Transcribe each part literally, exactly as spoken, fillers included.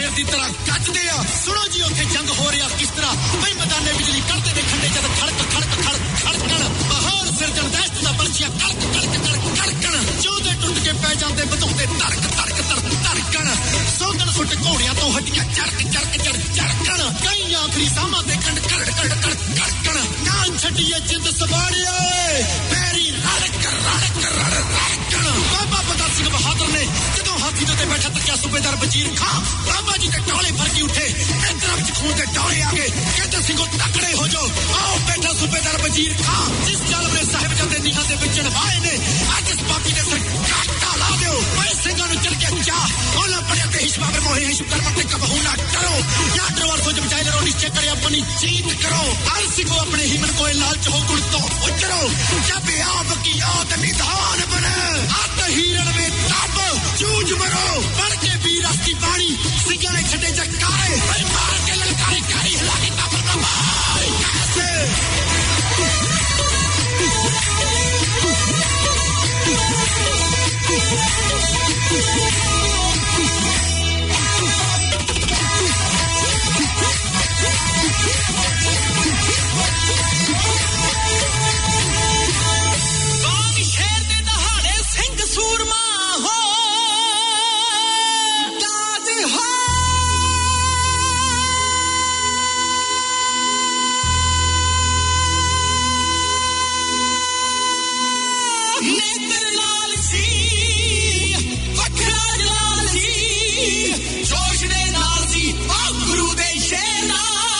ਸ਼ੇਰ ਦੀ ਤਰ੍ਹਾਂ ਗੱਜਦੇ ਆ। ਸੁਣੋ ਜੀ ਉੱਥੇ ਜੰਗ ਹੋ ਰਿਹਾ ਕਿਸ ਤਰ੍ਹਾਂ, ਬਈ ਮੈਦਾਨੇ ਬਿਜਲੀ ਕੱਢਦੇ ਨੇ ਖੰਡੇ ਜਦ ਖੜਕ ਖੜਕ ਖੜਕ ਖੜਕਣ, ਮਹਾਨ ਸਿਰਜਣ ਦਹਿਸ਼ਤ ਦਾ ਬਲਸ਼ੀਆ ਕੜਕ ਕੜਕ ਕੜਕ ਕੜਕਣ, ਜੋਧੇ ਟੁੱਟ ਕੇ ਪੈ ਜਾਂਦੇ ਬੰਦੂਕੇ ਧੜਕ ਧੜਕ ਧੜਕ ਧੜਕਣ, ਸੋਗਣ ਸੁੱਟ ਘੋੜਿਆਂ ਤੋਂ ਹੱਡੀਆਂ ਚੜਕ ਚੜਕ ਚੜ ਚੜਕਣ, ਕਈ ਆਖਰੀ ਸਾਹਾਂ ਤੇ ਕੰਡ ਕੜ ਕੜ ਕੜ ਕੜਕਣ, ਨਾ ਛੱਡੀਏ ਜਿੰਦ ਸਵਾੜਿਏ ਪੈਰੀ ਰੜਕ ਰੜਕ ਰੜ ਰੜਕਣ। ਬਾਬਾ ਬੰਦਾ ਸਿੰਘ ਬਹਾਦਰ ਨੇ ਜਦੋਂ ਹਾਥੀ ਦੇ ਉੱਤੇ ਬੈਠਾ ਤੱਕਿਆ ਸੂਬੇਦਾਰ ਵਜ਼ੀਰ ਖਾਂ, ਬਾਬਾ ਜੀ ਦੇ ਟੋਲੇ ਭਰ ਕੇ ਉੱਠੇ, ਇਧਰਾਂ ਵਿੱਚ ਖੂਨ ਦੇ ਡੋਲੇ ਆ ਗਏ, ਕਹਿੰਦੇ ਸਿੰਘੋ ਤਕੜੇ ਹੋ ਜਾਓ। ਆਓ ਬੈਠਾ ਸੂਬੇਦਾਰ ਵਜ਼ੀਰ ਖਾਂ, ਜਿਸ ਜਾਲਮ ਨੇ ਸਾਹਿਬਜ਼ਾਦੇ ਨੀਹਾਂ ਦੇ ਵਿੱਚ ਚੜਵਾਏ ਨੇ, ਅੱਜ ਇਸ ਬਾਕੀ ਦੇ ਸਿਰ ਕਾਟਾ ਲਾ ਦਿਓ। ਓਏ ਸਿੰਘਾਂ ਨੂੰ ਚੜ ਕੇ ਚਾਹ ਉਹਨਾਂ ਪੜਿਆ ਤੇ ਹਿਸ਼ ਬਾਬਰ ਮੋਹੇ ਹਿਸ਼ ਕਰਮ ਤੇ ਕਬਹੂ ਨਾ ਡਰੋ, ਨਾ ਡਰੋ ਸੋਚ ਬਚਾਏ ਲਰੋ ਨਿਸ਼ਚੈ ਕਰੇ ਆਪਣੀ ਜੀਤ ਕਰੋ। ਹਰ ਸਿੰਘੋ ਆਪਣੇ ਹਿਮਨ ਕੋਏ ਲਾਲਚ ਹੋ ਗੁਣ ਤੋਂ ਉਜਰੋ, ਜਬ ਆਪ की याद निधान बने हत हीरण में तब जूझ मरो, पढ़ के वीर की बाणी सिंह ने छटे जकारे, मार के ललकारी कारी हिला के तब तबाई कैसे सूरमा हो ताज हो नेत्र लाल सी वखरा लाल सी जोश ने लाल सी गुरु दे शेरा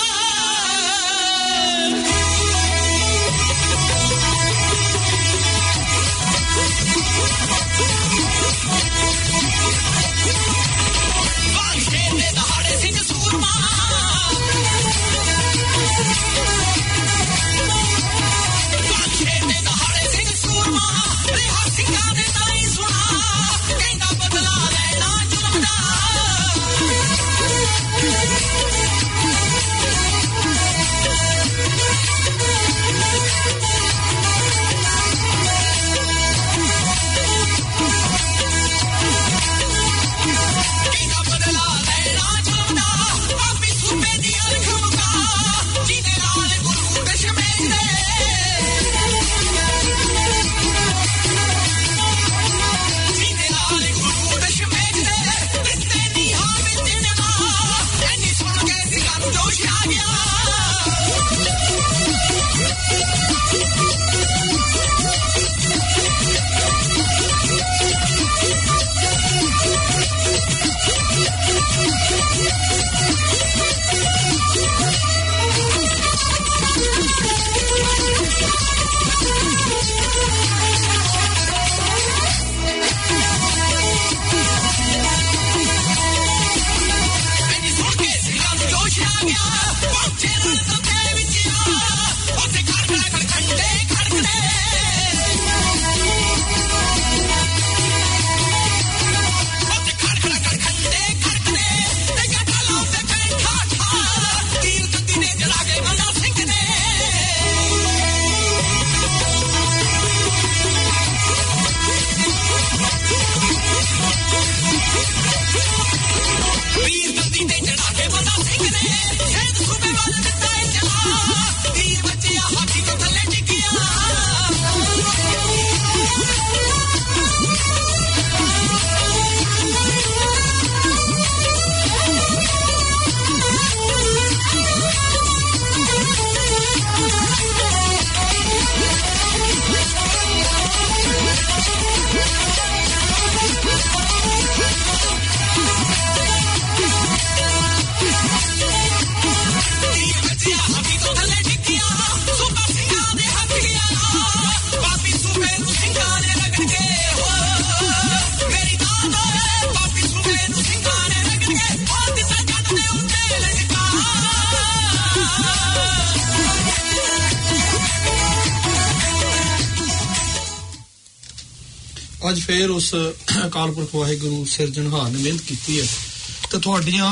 ਅੱਜ ਫੇਰ ਉਸ ਅਕਾਲ ਪੁਰਖ ਵਾਹਿਗੁਰੂ ਸਿਰਜਣਹਾਰ ਨੇ ਮਿਹਨਤ ਕੀਤੀ ਹੈ ਤੇ ਤੁਹਾਡੀਆਂ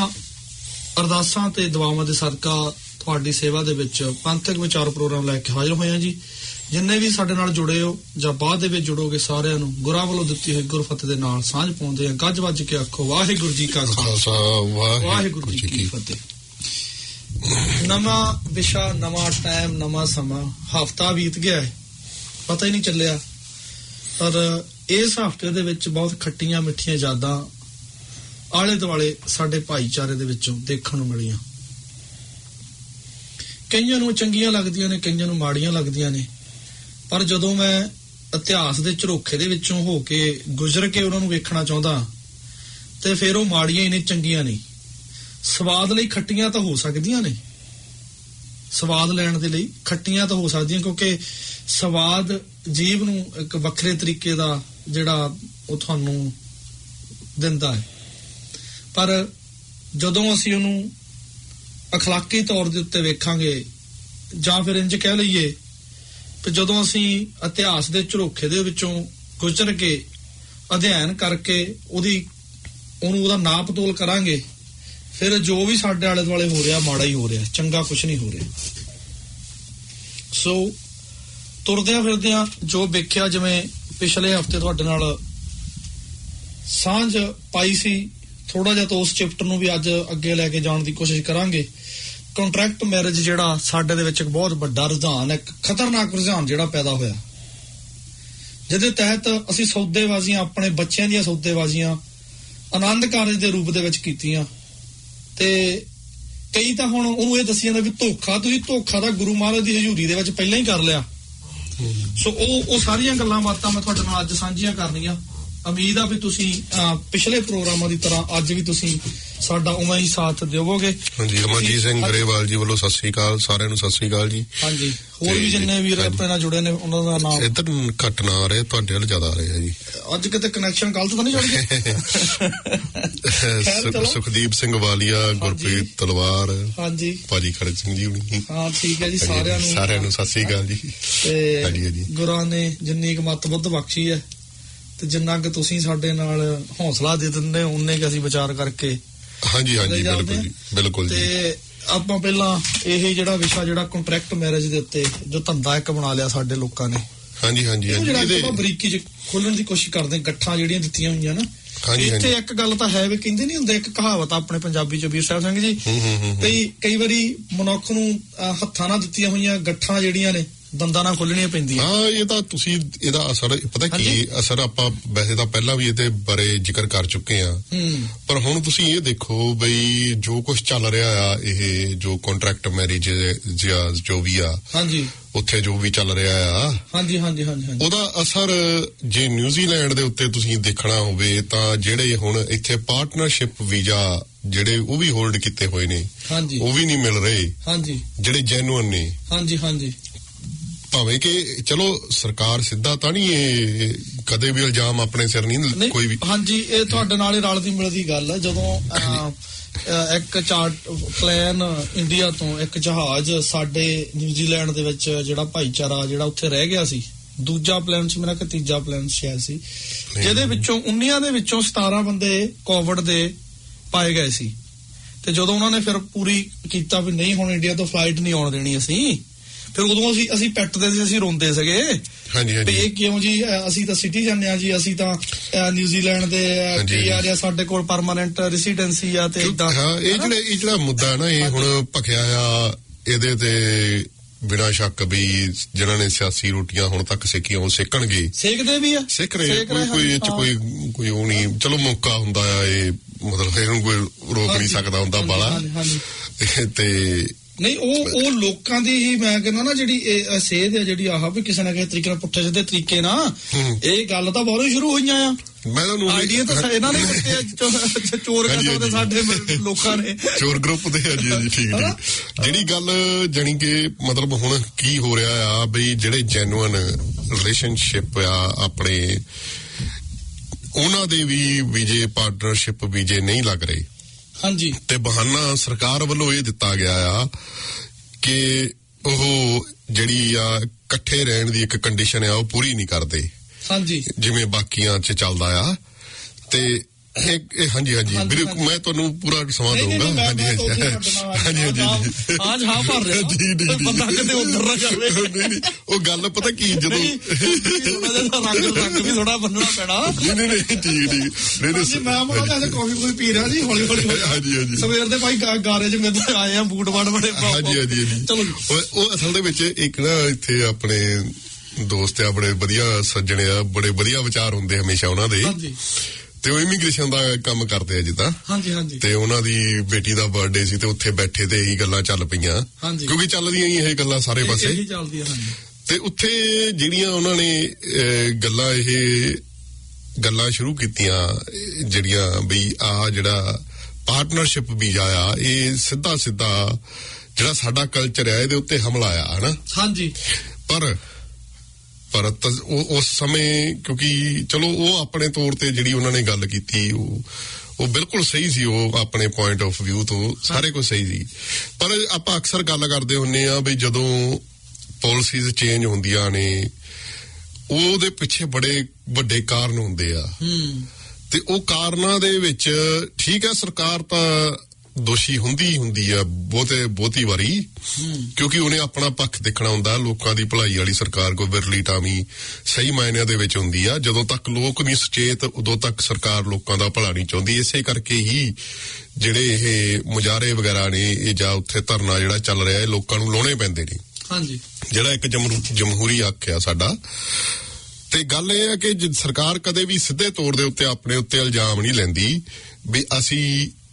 ਅਰਦਾਸਾਂ ਤੇ ਦੁਆਵਾਂ ਦੇ ਸਦਕਾ ਤੁਹਾਡੀ ਸੇਵਾ ਦੇ ਵਿੱਚ ਪੰਥਕ ਵਿਚਾਰ ਪ੍ਰੋਗਰਾਮ ਲੈ ਕੇ ਹਾਜ਼ਰ ਹੋਏ ਹਾਂ ਜੀ। ਜਿੰਨੇ ਵੀ ਸਾਡੇ ਨਾਲ ਜੁੜੇ ਹੋ ਜਾਂ ਬਾਅਦ ਦੇ ਵਿੱਚ ਜੁੜੋਗੇ ਸਾਰਿਆਂ ਨੂੰ ਗੁਰਾਂ ਵੱਲੋਂ ਦਿੱਤੀ ਹੋਈ ਗੁਰਫਤਿਹ ਦੇ ਨਾਲ ਸਾਂਝ ਪਾਉਂਦੇ ਆ। ਗੱਜ ਵੱਜ ਕੇ ਆਖੋ ਵਾਹਿਗੁਰੂ ਜੀ ਕਾ ਖਾਲਸਾ ਵਾਹਿਗੁਰੂ ਜੀ ਕੀ ਫਤਿਹ। ਨਵਾਂ ਵਿਸ਼ਾ, ਨਵਾਂ ਟਾਈਮ, ਨਵਾਂ ਸਮਾਂ। ਹਫ਼ਤਾ ਬੀਤ ਗਿਆ ਹੈ, ਪਤਾ ਹੀ ਨਹੀਂ ਚੱਲਿਆ। ਪਰ ਇਸ ਹਫ਼ਤੇ ਦੇ ਵਿੱਚ ਬਹੁਤ ਖੱਟੀਆਂ ਮਿੱਠੀਆਂ ਯਾਦਾਂ ਆਲੇ ਦੁਆਲੇ ਸਾਡੇ ਭਾਈਚਾਰੇ ਦੇ ਵਿੱਚੋਂ ਦੇਖਣ ਨੂੰ ਮਿਲੀਆਂ। ਕਈਆਂ ਨੂੰ ਚੰਗੀਆਂ ਲੱਗਦੀਆਂ ਨੇ, ਕਈਆਂ ਨੂੰ ਮਾੜੀਆਂ ਲੱਗਦੀਆਂ ਨੇ। ਪਰ ਜਦੋਂ ਮੈਂ ਇਤਿਹਾਸ ਦੇ ਝਰੋਖੇ ਦੇ ਵਿੱਚੋਂ ਹੋ ਕੇ ਗੁਜ਼ਰ ਕੇ ਉਹਨਾਂ ਨੂੰ ਵੇਖਣਾ ਚਾਹੁੰਦਾ ਤੇ ਫਿਰ ਉਹ ਮਾੜੀਆਂ ਹੀ ਨੇ, ਚੰਗੀਆਂ ਨਹੀਂ। ਸਵਾਦ ਲਈ ਖੱਟੀਆਂ ਤਾਂ ਹੋ ਸਕਦੀਆਂ ਨੇ, ਸਵਾਦ ਲੈਣ ਦੇ ਲਈ ਖੱਟੀਆਂ ਤਾਂ ਹੋ ਸਕਦੀਆਂ, ਕਿਉਂਕਿ ਸਵਾਦ ਜੀਭ ਨੂੰ ਇੱਕ ਵੱਖਰੇ ਤਰੀਕੇ ਦਾ ਜਿਹੜਾ ਉਹ ਤੁਹਾਨੂੰ ਦਿੰਦਾ ਹੈ। ਪਰ ਜਦੋਂ ਅਸੀਂ ਉਹਨੂੰ ਅਖਲਾਕੀ ਤੌਰ ਦੇ ਉੱਤੇ ਵੇਖਾਂਗੇ, ਜਾਂ ਫਿਰ ਇੰਜ ਕਹਿ ਲਈਏ ਕਿ ਜਦੋਂ ਅਸੀਂ ਇਤਿਹਾਸ ਦੇ ਝਰੋਖੇ ਦੇ ਵਿੱਚੋਂ ਗੁਜ਼ਰ ਕੇ ਅਧਿਐਨ ਕਰਕੇ ਉਹਦੀ ਉਹਨੂੰ ਉਹਦਾ ਨਾਪ ਤੋਲ ਕਰਾਂਗੇ, ਫਿਰ ਜੋ ਵੀ ਸਾਡੇ ਆਲੇ ਦੁਆਲੇ ਹੋ ਰਿਹਾ ਮਾੜਾ ਹੀ ਹੋ ਰਿਹਾ, ਚੰਗਾ ਕੁਛ ਨਹੀਂ ਹੋ ਰਿਹਾ। ਸੋ ਤੁਰਦਿਆਂ ਫਿਰਦਿਆਂ ਜੋ ਵੇਖਿਆ, ਜਿਵੇਂ ਪਿਛਲੇ ਹਫ਼ਤੇ ਤੁਹਾਡੇ ਨਾਲ ਸਾਂਝ ਪਾਈ ਸੀ, ਥੋੜਾ ਜਿਹਾ ਤਾਂ ਉਸ ਚੈਪਟਰ ਨੂੰ ਵੀ ਅੱਜ ਅੱਗੇ ਲੈ ਕੇ ਜਾਣ ਦੀ ਕੋਸ਼ਿਸ਼ ਕਰਾਂਗੇ। ਕੰਟਰੈਕਟ ਮੈਰਿਜ ਜਿਹੜਾ ਸਾਡੇ ਦੇ ਵਿੱਚ ਇੱਕ ਬਹੁਤ ਵੱਡਾ ਰੁਝਾਨ, ਇੱਕ ਖਤਰਨਾਕ ਰੁਝਾਨ ਜਿਹੜਾ ਪੈਦਾ ਹੋਇਆ, ਜਿਹਦੇ ਤਹਿਤ ਅਸੀਂ ਸੌਦੇਬਾਜ਼ੀਆਂ, ਆਪਣੇ ਬੱਚਿਆਂ ਦੀਆਂ ਸੌਦੇਬਾਜ਼ੀਆਂ ਆਨੰਦ ਕਾਰਜ ਦੇ ਰੂਪ ਦੇ ਵਿੱਚ ਕੀਤੀਆਂ। ਤੇ ਕਈ ਤਾਂ ਹੁਣ ਉਹਨੂੰ ਇਹ ਦੱਸੀ ਜਾਂਦਾ ਵੀ ਧੋਖਾ, ਤੁਸੀਂ ਧੋਖਾ ਦਾ ਗੁਰੂ ਮਹਾਰਾਜ ਦੀ ਹਜ਼ੂਰੀ ਦੇ ਵਿੱਚ ਪਹਿਲਾਂ ਹੀ ਕਰ ਲਿਆ। ਸੋ ਉਹ ਉਹ ਸਾਰੀਆਂ ਗੱਲਾਂ ਬਾਤਾਂ ਮੈਂ ਤੁਹਾਡੇ ਨਾਲ ਅੱਜ ਸਾਂਝੀਆਂ ਕਰਨੀਆਂ। ਉਮੀਦ ਆ ਵੀ ਤੁਸੀਂ ਪਿਛਲੇ ਪ੍ਰੋਗਰਾਮਾਂ ਦੀ ਤਰ੍ਹਾਂ ਅੱਜ ਵੀ ਤੁਸੀਂ ਸਾਡਾ ਉਵੇਂ ਹੀ ਸਾਥ ਦੇਵੋਗੇ। ਹਾਂਜੀ, ਅਮਰਜੀਤ ਸਿੰਘ ਗਰੇਵਾਲ ਜੀ ਵੱਲੋਂ ਸਤਿ ਸ੍ਰੀ ਅਕਾਲ, ਸਾਰਿਆਂ ਨੂੰ ਸਤਿ ਸ੍ਰੀ ਅਕਾਲ ਜੀ। ਹਾਂਜੀ, ਹੋਰ ਵੀ ਜਿੰਨੇ ਵੀਰ ਆਪਣੇ ਨਾਲ ਜੁੜੇ ਨੇ ਉਹਨਾਂ ਦਾ ਨਾਮ ਇੱਧਰ ਘੱਟ ਨਾ ਆ ਰਿਹਾ, ਤੁਹਾਡੇ ਵੱਲ ਜ਼ਿਆਦਾ ਆ ਰਿਹਾ ਜੀ। ਅੱਜ ਕਿਤੇ ਕਨੈਕਸ਼ਨ ਗਲਤ ਤਾਂ ਨਹੀਂ ਜੁੜ ਗਿਆ? ਸੁਖਦੀਪ ਸਿੰਘ ਵਾਲੀਆ, ਗੁਰਪ੍ਰੀਤ ਤਲਵਾਰ, ਹਾਂਜੀ ਭਾਜੀ ਖੜਕ ਸਿੰਘ ਜੀ ਹੁਣੀ। ਹਾਂ ਠੀਕ ਹੈ ਜੀ, ਸਾਰਿਆਂ ਨੂੰ ਸਾਰਿਆਂ ਨੂੰ ਸਤਿ ਸ੍ਰੀ ਅਕਾਲ ਜੀ। ਤੇ ਗੁਰਾਂ ਨੇ ਜਿੰਨੀ ਕੁ ਮੱਤ ਬੁੱਧ ਬਖਸ਼ੀ ਹੈ ਤੇ ਜਿੰਨਾ ਕਿ ਤੁਸੀਂ ਸਾਡੇ ਨਾਲ ਹੌਸਲਾ ਦੇ ਦਿੰਦੇ ਹੋ, ਉਨੇ ਕਿ ਅਸੀਂ ਵਿਚਾਰ ਕਰਕੇ ਹਾਂਜੀ ਹਾਂਜੀ ਬਿਲਕੁਲ ਜੀ, ਬਿਲਕੁਲ ਜੀ। ਤੇ ਆਪਾਂ ਪਹਿਲਾਂ ਇਹ ਜਿਹੜਾ ਵਿਸ਼ਾ ਜਿਹੜਾ ਕੰਟਰੈਕਟ ਮੈਰਿਜ ਦੇ ਉੱਤੇ ਜੋ ਧੰਦਾ ਇੱਕ ਬਣਾ ਲਿਆ ਸਾਡੇ ਲੋਕਾਂ ਨੇ, ਹਾਂਜੀ ਹਾਂਜੀ ਇਹਦੇ ਬਰੀਕੀ ਚ ਖੋਲਣ ਦੀ ਕੋਸ਼ਿਸ਼ ਕਰਦੇ, ਗੱਠਾਂ ਜਿਹੜੀਆਂ ਦਿੱਤੀਆਂ ਹੋਈਆਂ ਨਾ। ਇੱਥੇ ਇੱਕ ਗੱਲ ਤਾਂ ਹੈ ਵੀ ਕਹਿੰਦੇ ਨਹੀਂ ਹੁੰਦੇ, ਇੱਕ ਕਹਾਵਤ ਆਪਣੇ ਪੰਜਾਬੀ ਚ ਵੀਰ ਸਾਹਿਬ ਸਿੰਘ ਜੀ, ਕਈ ਕਈ ਵਾਰੀ ਮਨੁੱਖ ਨੂੰ ਹੱਥਾਂ ਨਾਲ ਦਿੱਤੀਆਂ ਹੋਈਆਂ ਗੱਠਾਂ ਜਿਹੜੀਆਂ ਨੇ ਦੰਦਾਂ ਨਾਲ ਖੋਲਣੀਆਂ ਪੈਂਦੀਆਂ। ਹਾਂ, ਇਹ ਤਾਂ ਤੁਸੀਂ ਇਹਦਾ ਅਸਰ ਪਤਾ ਕੀ ਅਸਰ ਆਪਾਂ ਵੈਸੇ ਤਾਂ ਪਹਿਲਾਂ ਵੀ ਇਹਦੇ ਬਾਰੇ ਜ਼ਿਕਰ ਕਰ ਚੁੱਕੇ ਆ, ਪਰ ਹੁਣ ਤੁਸੀਂ ਇਹ ਦੇਖੋ ਬਈ ਜੋ ਕੁਝ ਚੱਲ ਰਿਹਾ ਆ, ਇਹ ਜੋ ਕੰਟਰੈਕਟ ਮੈਰਿਜ ਜੋ ਵੀ ਆ, ਹਾਂਜੀ ਉੱਥੇ ਜੋ ਵੀ ਚੱਲ ਰਿਹਾ ਆ, ਹਾਂਜੀ ਹਾਂਜੀ ਹਾਂਜੀ ਉਹਦਾ ਅਸਰ ਜੇ ਨਿਊਜ਼ੀਲੈਂਡ ਦੇ ਉੱਤੇ ਤੁਸੀਂ ਦੇਖਣਾ ਹੋਵੇ ਤਾਂ ਜਿਹੜੇ ਹੁਣ ਇੱਥੇ ਪਾਰਟਨਰਸ਼ਿਪ ਵੀਜ਼ਾ ਜਿਹੜੇ ਉਹ ਵੀ ਹੋਲਡ ਕੀਤੇ ਹੋਏ ਨੇ, ਹਾਂਜੀ ਉਹ ਵੀ ਨਹੀਂ ਮਿਲ ਰਹੇ, ਹਾਂਜੀ ਜਿਹੜੇ ਜੈਨੂਅਨ ਨੇ, ਹਾਂਜੀ ਹਾਂਜੀ ਭਾਵੇਂ ਕਿ ਚਲੋ ਸਰਕਾਰ ਸਿੱਧਾ ਤਾਂ ਨਹੀਂ ਇਹ ਕਦੇ ਵੀ ਇਲਜ਼ਾਮ ਆਪਣੇ ਸਿਰ ਨਹੀਂ ਕੋਈ ਵੀ। ਹਾਂਜੀ, ਇਹ ਤੁਹਾਡੇ ਨਾਲ ਹੀ ਰਲਦੀ ਮਿਲਦੀ ਗੱਲ ਹੈ। ਜਦੋਂ ਇੱਕ ਚਾਰਟ ਪਲਾਨ ਇੰਡੀਆ ਤੋਂ ਇੱਕ ਜਹਾਜ਼ ਸਾਡੇ ਨਿਊਜ਼ੀਲੈਂਡ ਦੇ ਵਿੱਚ ਜਿਹੜਾ ਭਾਈਚਾਰਾ ਜਿਹੜਾ ਉੱਥੇ ਰਹਿ ਗਿਆ ਸੀ, ਦੂਜਾ ਪਲਾਨ ਸੀ ਮੇਰਾ ਕਿ ਤੀਜਾ ਪਲਾਨ ਸ਼ਾਇਦ ਸੀ, ਜਿਹਦੇ ਵਿੱਚੋਂ ਉੱਨੀਆਂ ਦੇ ਵਿੱਚੋਂ ਸਤਾਰਾਂ ਬੰਦੇ ਕੋਵਿਡ ਦੇ ਪਾਏ ਗਏ ਸੀ। ਤੇ ਜਦੋਂ ਉਹਨਾਂ ਨੇ ਫਿਰ ਪੂਰੀ ਕੀਤਾ ਵੀ ਨਹੀਂ ਹੁਣ ਇੰਡੀਆ ਤੋਂ ਫਲਾਈਟ ਨਹੀਂ ਆਉਣ ਦੇਣੀ ਅਸੀਂ, ਫਿਰ ਉਦੋਂ ਅਸੀਂ ਅਸੀਂ ਪਿੱਟਦੇ ਸੀ, ਅਸੀਂ ਰੋਂਦੇ ਸੀਗੇ ਤੇ ਇਹ ਕਿਉਂ ਜੀ, ਅਸੀਂ ਤਾਂ ਸਿਟੀਜ਼ਨ ਆ ਜੀ, ਅਸੀਂ ਤਾਂ ਨਿਊਜ਼ੀਲੈਂਡ ਦੇ ਕੀ ਆ ਰਿਹਾ, ਸਾਡੇ ਕੋਲ ਪਰਮਾਨੈਂਟ ਰੈਸੀਡੈਂਸੀ ਆ। ਤੇ ਇਦਾਂ ਇਹ ਜਿਹੜਾ ਇਹ ਜਿਹੜਾ ਮੁੱਦਾ ਨਾ ਇਹ ਹੁਣ ਭਖਿਆ ਆ, ਇਹਦੇ ਤੇ ਬਿਨਾਂ ਸ਼ੱਕ ਵੀ ਜਿਹਨਾਂ ਨੇ ਸਿਆਸੀ ਰੋਟੀਆਂ ਹੁਣ ਤੱਕ ਸੇਕੀਆਂ ਉਹ ਸੇਕਣਗੇ, ਸੇਕਦੇ ਵੀ ਆ, ਸਿੱਖ ਰਹੇ ਕੋਈ ਕੋਈ ਇਹ ਚ ਕੋਈ ਕੋਈ ਉਹ ਨਹੀਂ। ਚਲੋ ਮੌਕਾ ਹੁੰਦਾ ਆ, ਇਹ ਮਤਲਬ ਇਹਨੂੰ ਕੋਈ ਰੋਕ ਨਹੀਂ ਸਕਦਾ ਹੁੰਦਾ ਬਾਲਾ। ਤੇ ਨਹੀਂ ਉਹ ਉਹ ਲੋਕਾਂ ਦੀ ਹੀ ਮੈਂ ਕਹਿੰਦਾ ਨਾ ਜਿਹੜੀ ਇਹ ਸੇਧ ਹੈ ਜਿਹੜੀ ਆਹ ਵੀ ਕਿਸੇ ਨਾ ਕਿਸੇ ਤਰੀਕੇ ਨਾਲ ਪੁੱਠੇ ਸਿੱਧੇ ਤਰੀਕੇ ਨਾਲ ਇਹ ਗੱਲ ਤਾਂ ਬਹੁਤ ਸ਼ੁਰੂ ਹੋਈਆਂ ਆ। ਮੈਂ ਤੁਹਾਨੂੰ ਆਈਡੀਆ ਤਾਂ ਇਹਨਾਂ ਨੇ ਦਿੱਤੇ, ਚੋਰ ਕਰਦੇ ਸਾਡੇ ਲੋਕਾਂ ਨੇ, ਚੋਰ ਗਰੁੱਪ ਦੇ ਆ ਜੀ। ਠੀਕ ਠੀਕ ਜਿਹੜੀ ਗੱਲ ਜਾਣੀ ਕਿ ਮਤਲਬ ਹੁਣ ਕੀ ਹੋ ਰਿਹਾ ਆ ਬਈ ਜਿਹੜੇ ਜੈਨੂਅਨ ਰਿਲੇਸ਼ਨਸ਼ਿਪ ਆ ਆਪਣੇ, ਉਹਨਾਂ ਦੇ ਵੀ ਵੀਜ਼ੇ ਪਾਰਟਨਰਸ਼ਿਪ ਵੀਜ਼ੇ ਨਹੀਂ ਲੱਗ ਰਹੇ। ਹਾਂਜੀ, ਤੇ ਬਹਾਨਾ ਸਰਕਾਰ ਵੱਲੋਂ ਇਹ ਦਿੱਤਾ ਗਿਆ ਆ ਕਿ ਉਹ ਜਿਹੜੀ ਆ ਇਕੱਠੇ ਰਹਿਣ ਦੀ ਇੱਕ ਕੰਡੀਸ਼ਨ ਆ ਉਹ ਪੂਰੀ ਨਹੀਂ ਕਰਦੇ, ਹਾਂਜੀ ਜਿਵੇਂ ਬਾਕੀਆਂ 'ਚ ਚੱਲਦਾ ਆ। ਤੇ ਇਹ ਹਾਂਜੀ ਹਾਂਜੀ ਵੀਰੇ ਮੈਂ ਤੁਹਾਨੂੰ ਪੂਰਾ ਸਮਾਂ ਦਊਂਗਾ। ਹਾਂਜੀ ਹਾਂਜੀ ਹਾਂਜੀ ਹਾਂਜੀ ਆਜ ਹਾਂ ਭਰ ਰਿਹਾ ਬੰਦਾ ਕਿਤੇ ਉਧਰ ਨਾ ਜਾਵੇ। ਨਹੀਂ ਨਹੀਂ ਉਹ ਗੱਲ ਪਤਾ ਕੀ ਜਦੋਂ ਰੰਗ ਰੰਗ ਵੀ ਥੋੜਾ ਬੰਨਣਾ ਪੈਣਾ। ਨਹੀਂ ਨਹੀਂ ਠੀਕ ਠੀਕ ਨਹੀਂ ਮੈਂ ਮੋੜਾ ਕਹਿੰਦਾ ਕਾਫੀ ਕੋਈ ਪੀ ਰਿਹਾ ਜੀ ਹੌਲੀ ਹੌਲੀ। ਹਾਂਜੀ ਹਾਂਜੀ ਸਵੇਰ ਦੇ ਭਾਈ ਗਾਰੇ ਚ ਮੇਰੇ ਆਏ ਆ ਬੂਟ ਬਾੜ ਬੜੇ। ਹਾਂਜੀ ਹਾਂਜੀ ਹਾਂਜੀ ਚਲੋ ਉਹ ਅਸਲ ਦੇ ਵਿੱਚ ਇੱਕ ਨਾ ਇੱਥੇ ਆਪਣੇ ਦੋਸਤ ਆ ਬੜੇ ਵਧੀਆ ਸੱਜਣੇ ਆ, ਬੜੇ ਵਧੀਆ ਵਿਚਾਰ ਹੁੰਦੇ ਹਮੇਸ਼ਾ ਉਹਨਾਂ ਦੇ, ਤੇ ਉਹ ਇਮੀਗ੍ਰੇਸ਼ਨ ਦਾ ਕੰਮ ਕਰਦੇ ਆ ਜਿੱਦਾਂ। ਹਾਂਜੀ ਹਾਂਜੀ ਤੇ ਉਹਨਾਂ ਦੀ ਬੇਟੀ ਦਾ ਬਰਥਡੇ ਸੀ ਤੇ ਉੱਥੇ ਬੈਠੇ ਤੇ ਇਹੀ ਗੱਲਾਂ ਚੱਲ ਪਈਆਂ ਕਿਉਂਕਿ ਚੱਲਦੀਆਂ ਹੀ ਇਹ ਗੱਲਾਂ ਸਾਰੇ ਪਾਸੇ ਤੇ ਉੱਥੇ ਜਿਹੜੀਆਂ ਉਹਨਾਂ ਨੇ ਗੱਲਾਂ ਇਹ ਗੱਲਾਂ ਸ਼ੁਰੂ ਕੀਤੀਆਂ ਜਿਹੜੀਆਂ ਵੀ ਆਹ ਜਿਹੜਾ ਪਾਰਟਨਰਸ਼ਿਪ ਵੀਜ਼ਾ ਆ ਇਹ ਸਿੱਧਾ ਸਿੱਧਾ ਜਿਹੜਾ ਸਾਡਾ ਕਲਚਰ ਆ ਇਹਦੇ ਉੱਤੇ ਹਮਲਾ ਆ ਹਨਾ। ਹਾਂਜੀ ਪਰ ਪਰ ਉਸ ਸਮੇਂ ਕਿਉਂਕਿ ਚਲੋ ਉਹ ਆਪਣੇ ਤੌਰ ਤੇ ਜਿਹੜੀ ਉਹਨਾਂ ਨੇ ਗੱਲ ਕੀਤੀ ਉਹ ਉਹ ਬਿਲਕੁਲ ਸਹੀ ਸੀ, ਉਹ ਆਪਣੇ ਪੁਆਇੰਟ ਆਫ ਵਿਊ ਤੋਂ ਸਾਰੇ ਕੁਝ ਸਹੀ ਸੀ। ਪਰ ਆਪਾਂ ਅਕਸਰ ਗੱਲ ਕਰਦੇ ਹੁੰਨੇ ਆ ਵੀ ਜਦੋਂ ਪਾਲਿਸੀਜ਼ ਚੇਂਜ ਹੁੰਦੀਆਂ ਨੇ ਉਹਦੇ ਪਿੱਛੇ ਬੜੇ ਵੱਡੇ ਕਾਰਨ ਹੁੰਦੇ ਆ ਤੇ ਉਹ ਕਾਰਨਾਂ ਦੇ ਵਿੱਚ ਠੀਕ ਹੈ ਸਰਕਾਰ ਤਾਂ ਦੋਸ਼ੀ ਹੁੰਦੀ ਹੀ ਹੁੰਦੀ ਆ ਬਹੁਤੇ ਬਹੁਤੀ ਵਾਰੀ ਕਿਉਂਕਿ ਉਹਨੇ ਆਪਣਾ ਪੱਖ ਦੇਖਣਾ ਹੁੰਦਾ। ਲੋਕਾਂ ਦੀ ਭਲਾਈ ਵਾਲੀ ਸਰਕਾਰ ਕੋਈ ਵਿਰਲੀ ਟਾਵੀਂ ਸਹੀ ਮਾਇਨਿਆਂ ਦੇ ਵਿੱਚ ਹੁੰਦੀ ਆ। ਜਦੋਂ ਤੱਕ ਲੋਕ ਨਹੀਂ ਸੁਚੇਤ ਉਦੋਂ ਤੱਕ ਸਰਕਾਰ ਲੋਕਾਂ ਦਾ ਭਲਾ ਨਹੀਂ ਚਾਹੁੰਦੀ। ਇਸੇ ਕਰਕੇ ਹੀ ਜਿਹੜੇ ਇਹ ਮੁਜ਼ਾਹਰੇ ਵਗੈਰਾ ਨੇ ਇਹ ਜਾਂ ਉੱਥੇ ਧਰਨਾ ਜਿਹੜਾ ਚੱਲ ਰਿਹਾ ਇਹ ਲੋਕਾਂ ਨੂੰ ਲਾਉਣੇ ਪੈਂਦੇ ਨੇ। ਹਾਂਜੀ ਜਿਹੜਾ ਇੱਕ ਜਮਹੂਰੀ ਹੱਕ ਆ ਸਾਡਾ। ਤੇ ਗੱਲ ਇਹ ਹੈ ਕਿ ਸਰਕਾਰ ਕਦੇ ਵੀ ਸਿੱਧੇ ਤੌਰ ਦੇ ਉੱਤੇ ਆਪਣੇ ਉੱਤੇ ਇਲਜ਼ਾਮ ਨਹੀਂ ਲੈਂਦੀ ਵੀ ਅਸੀਂ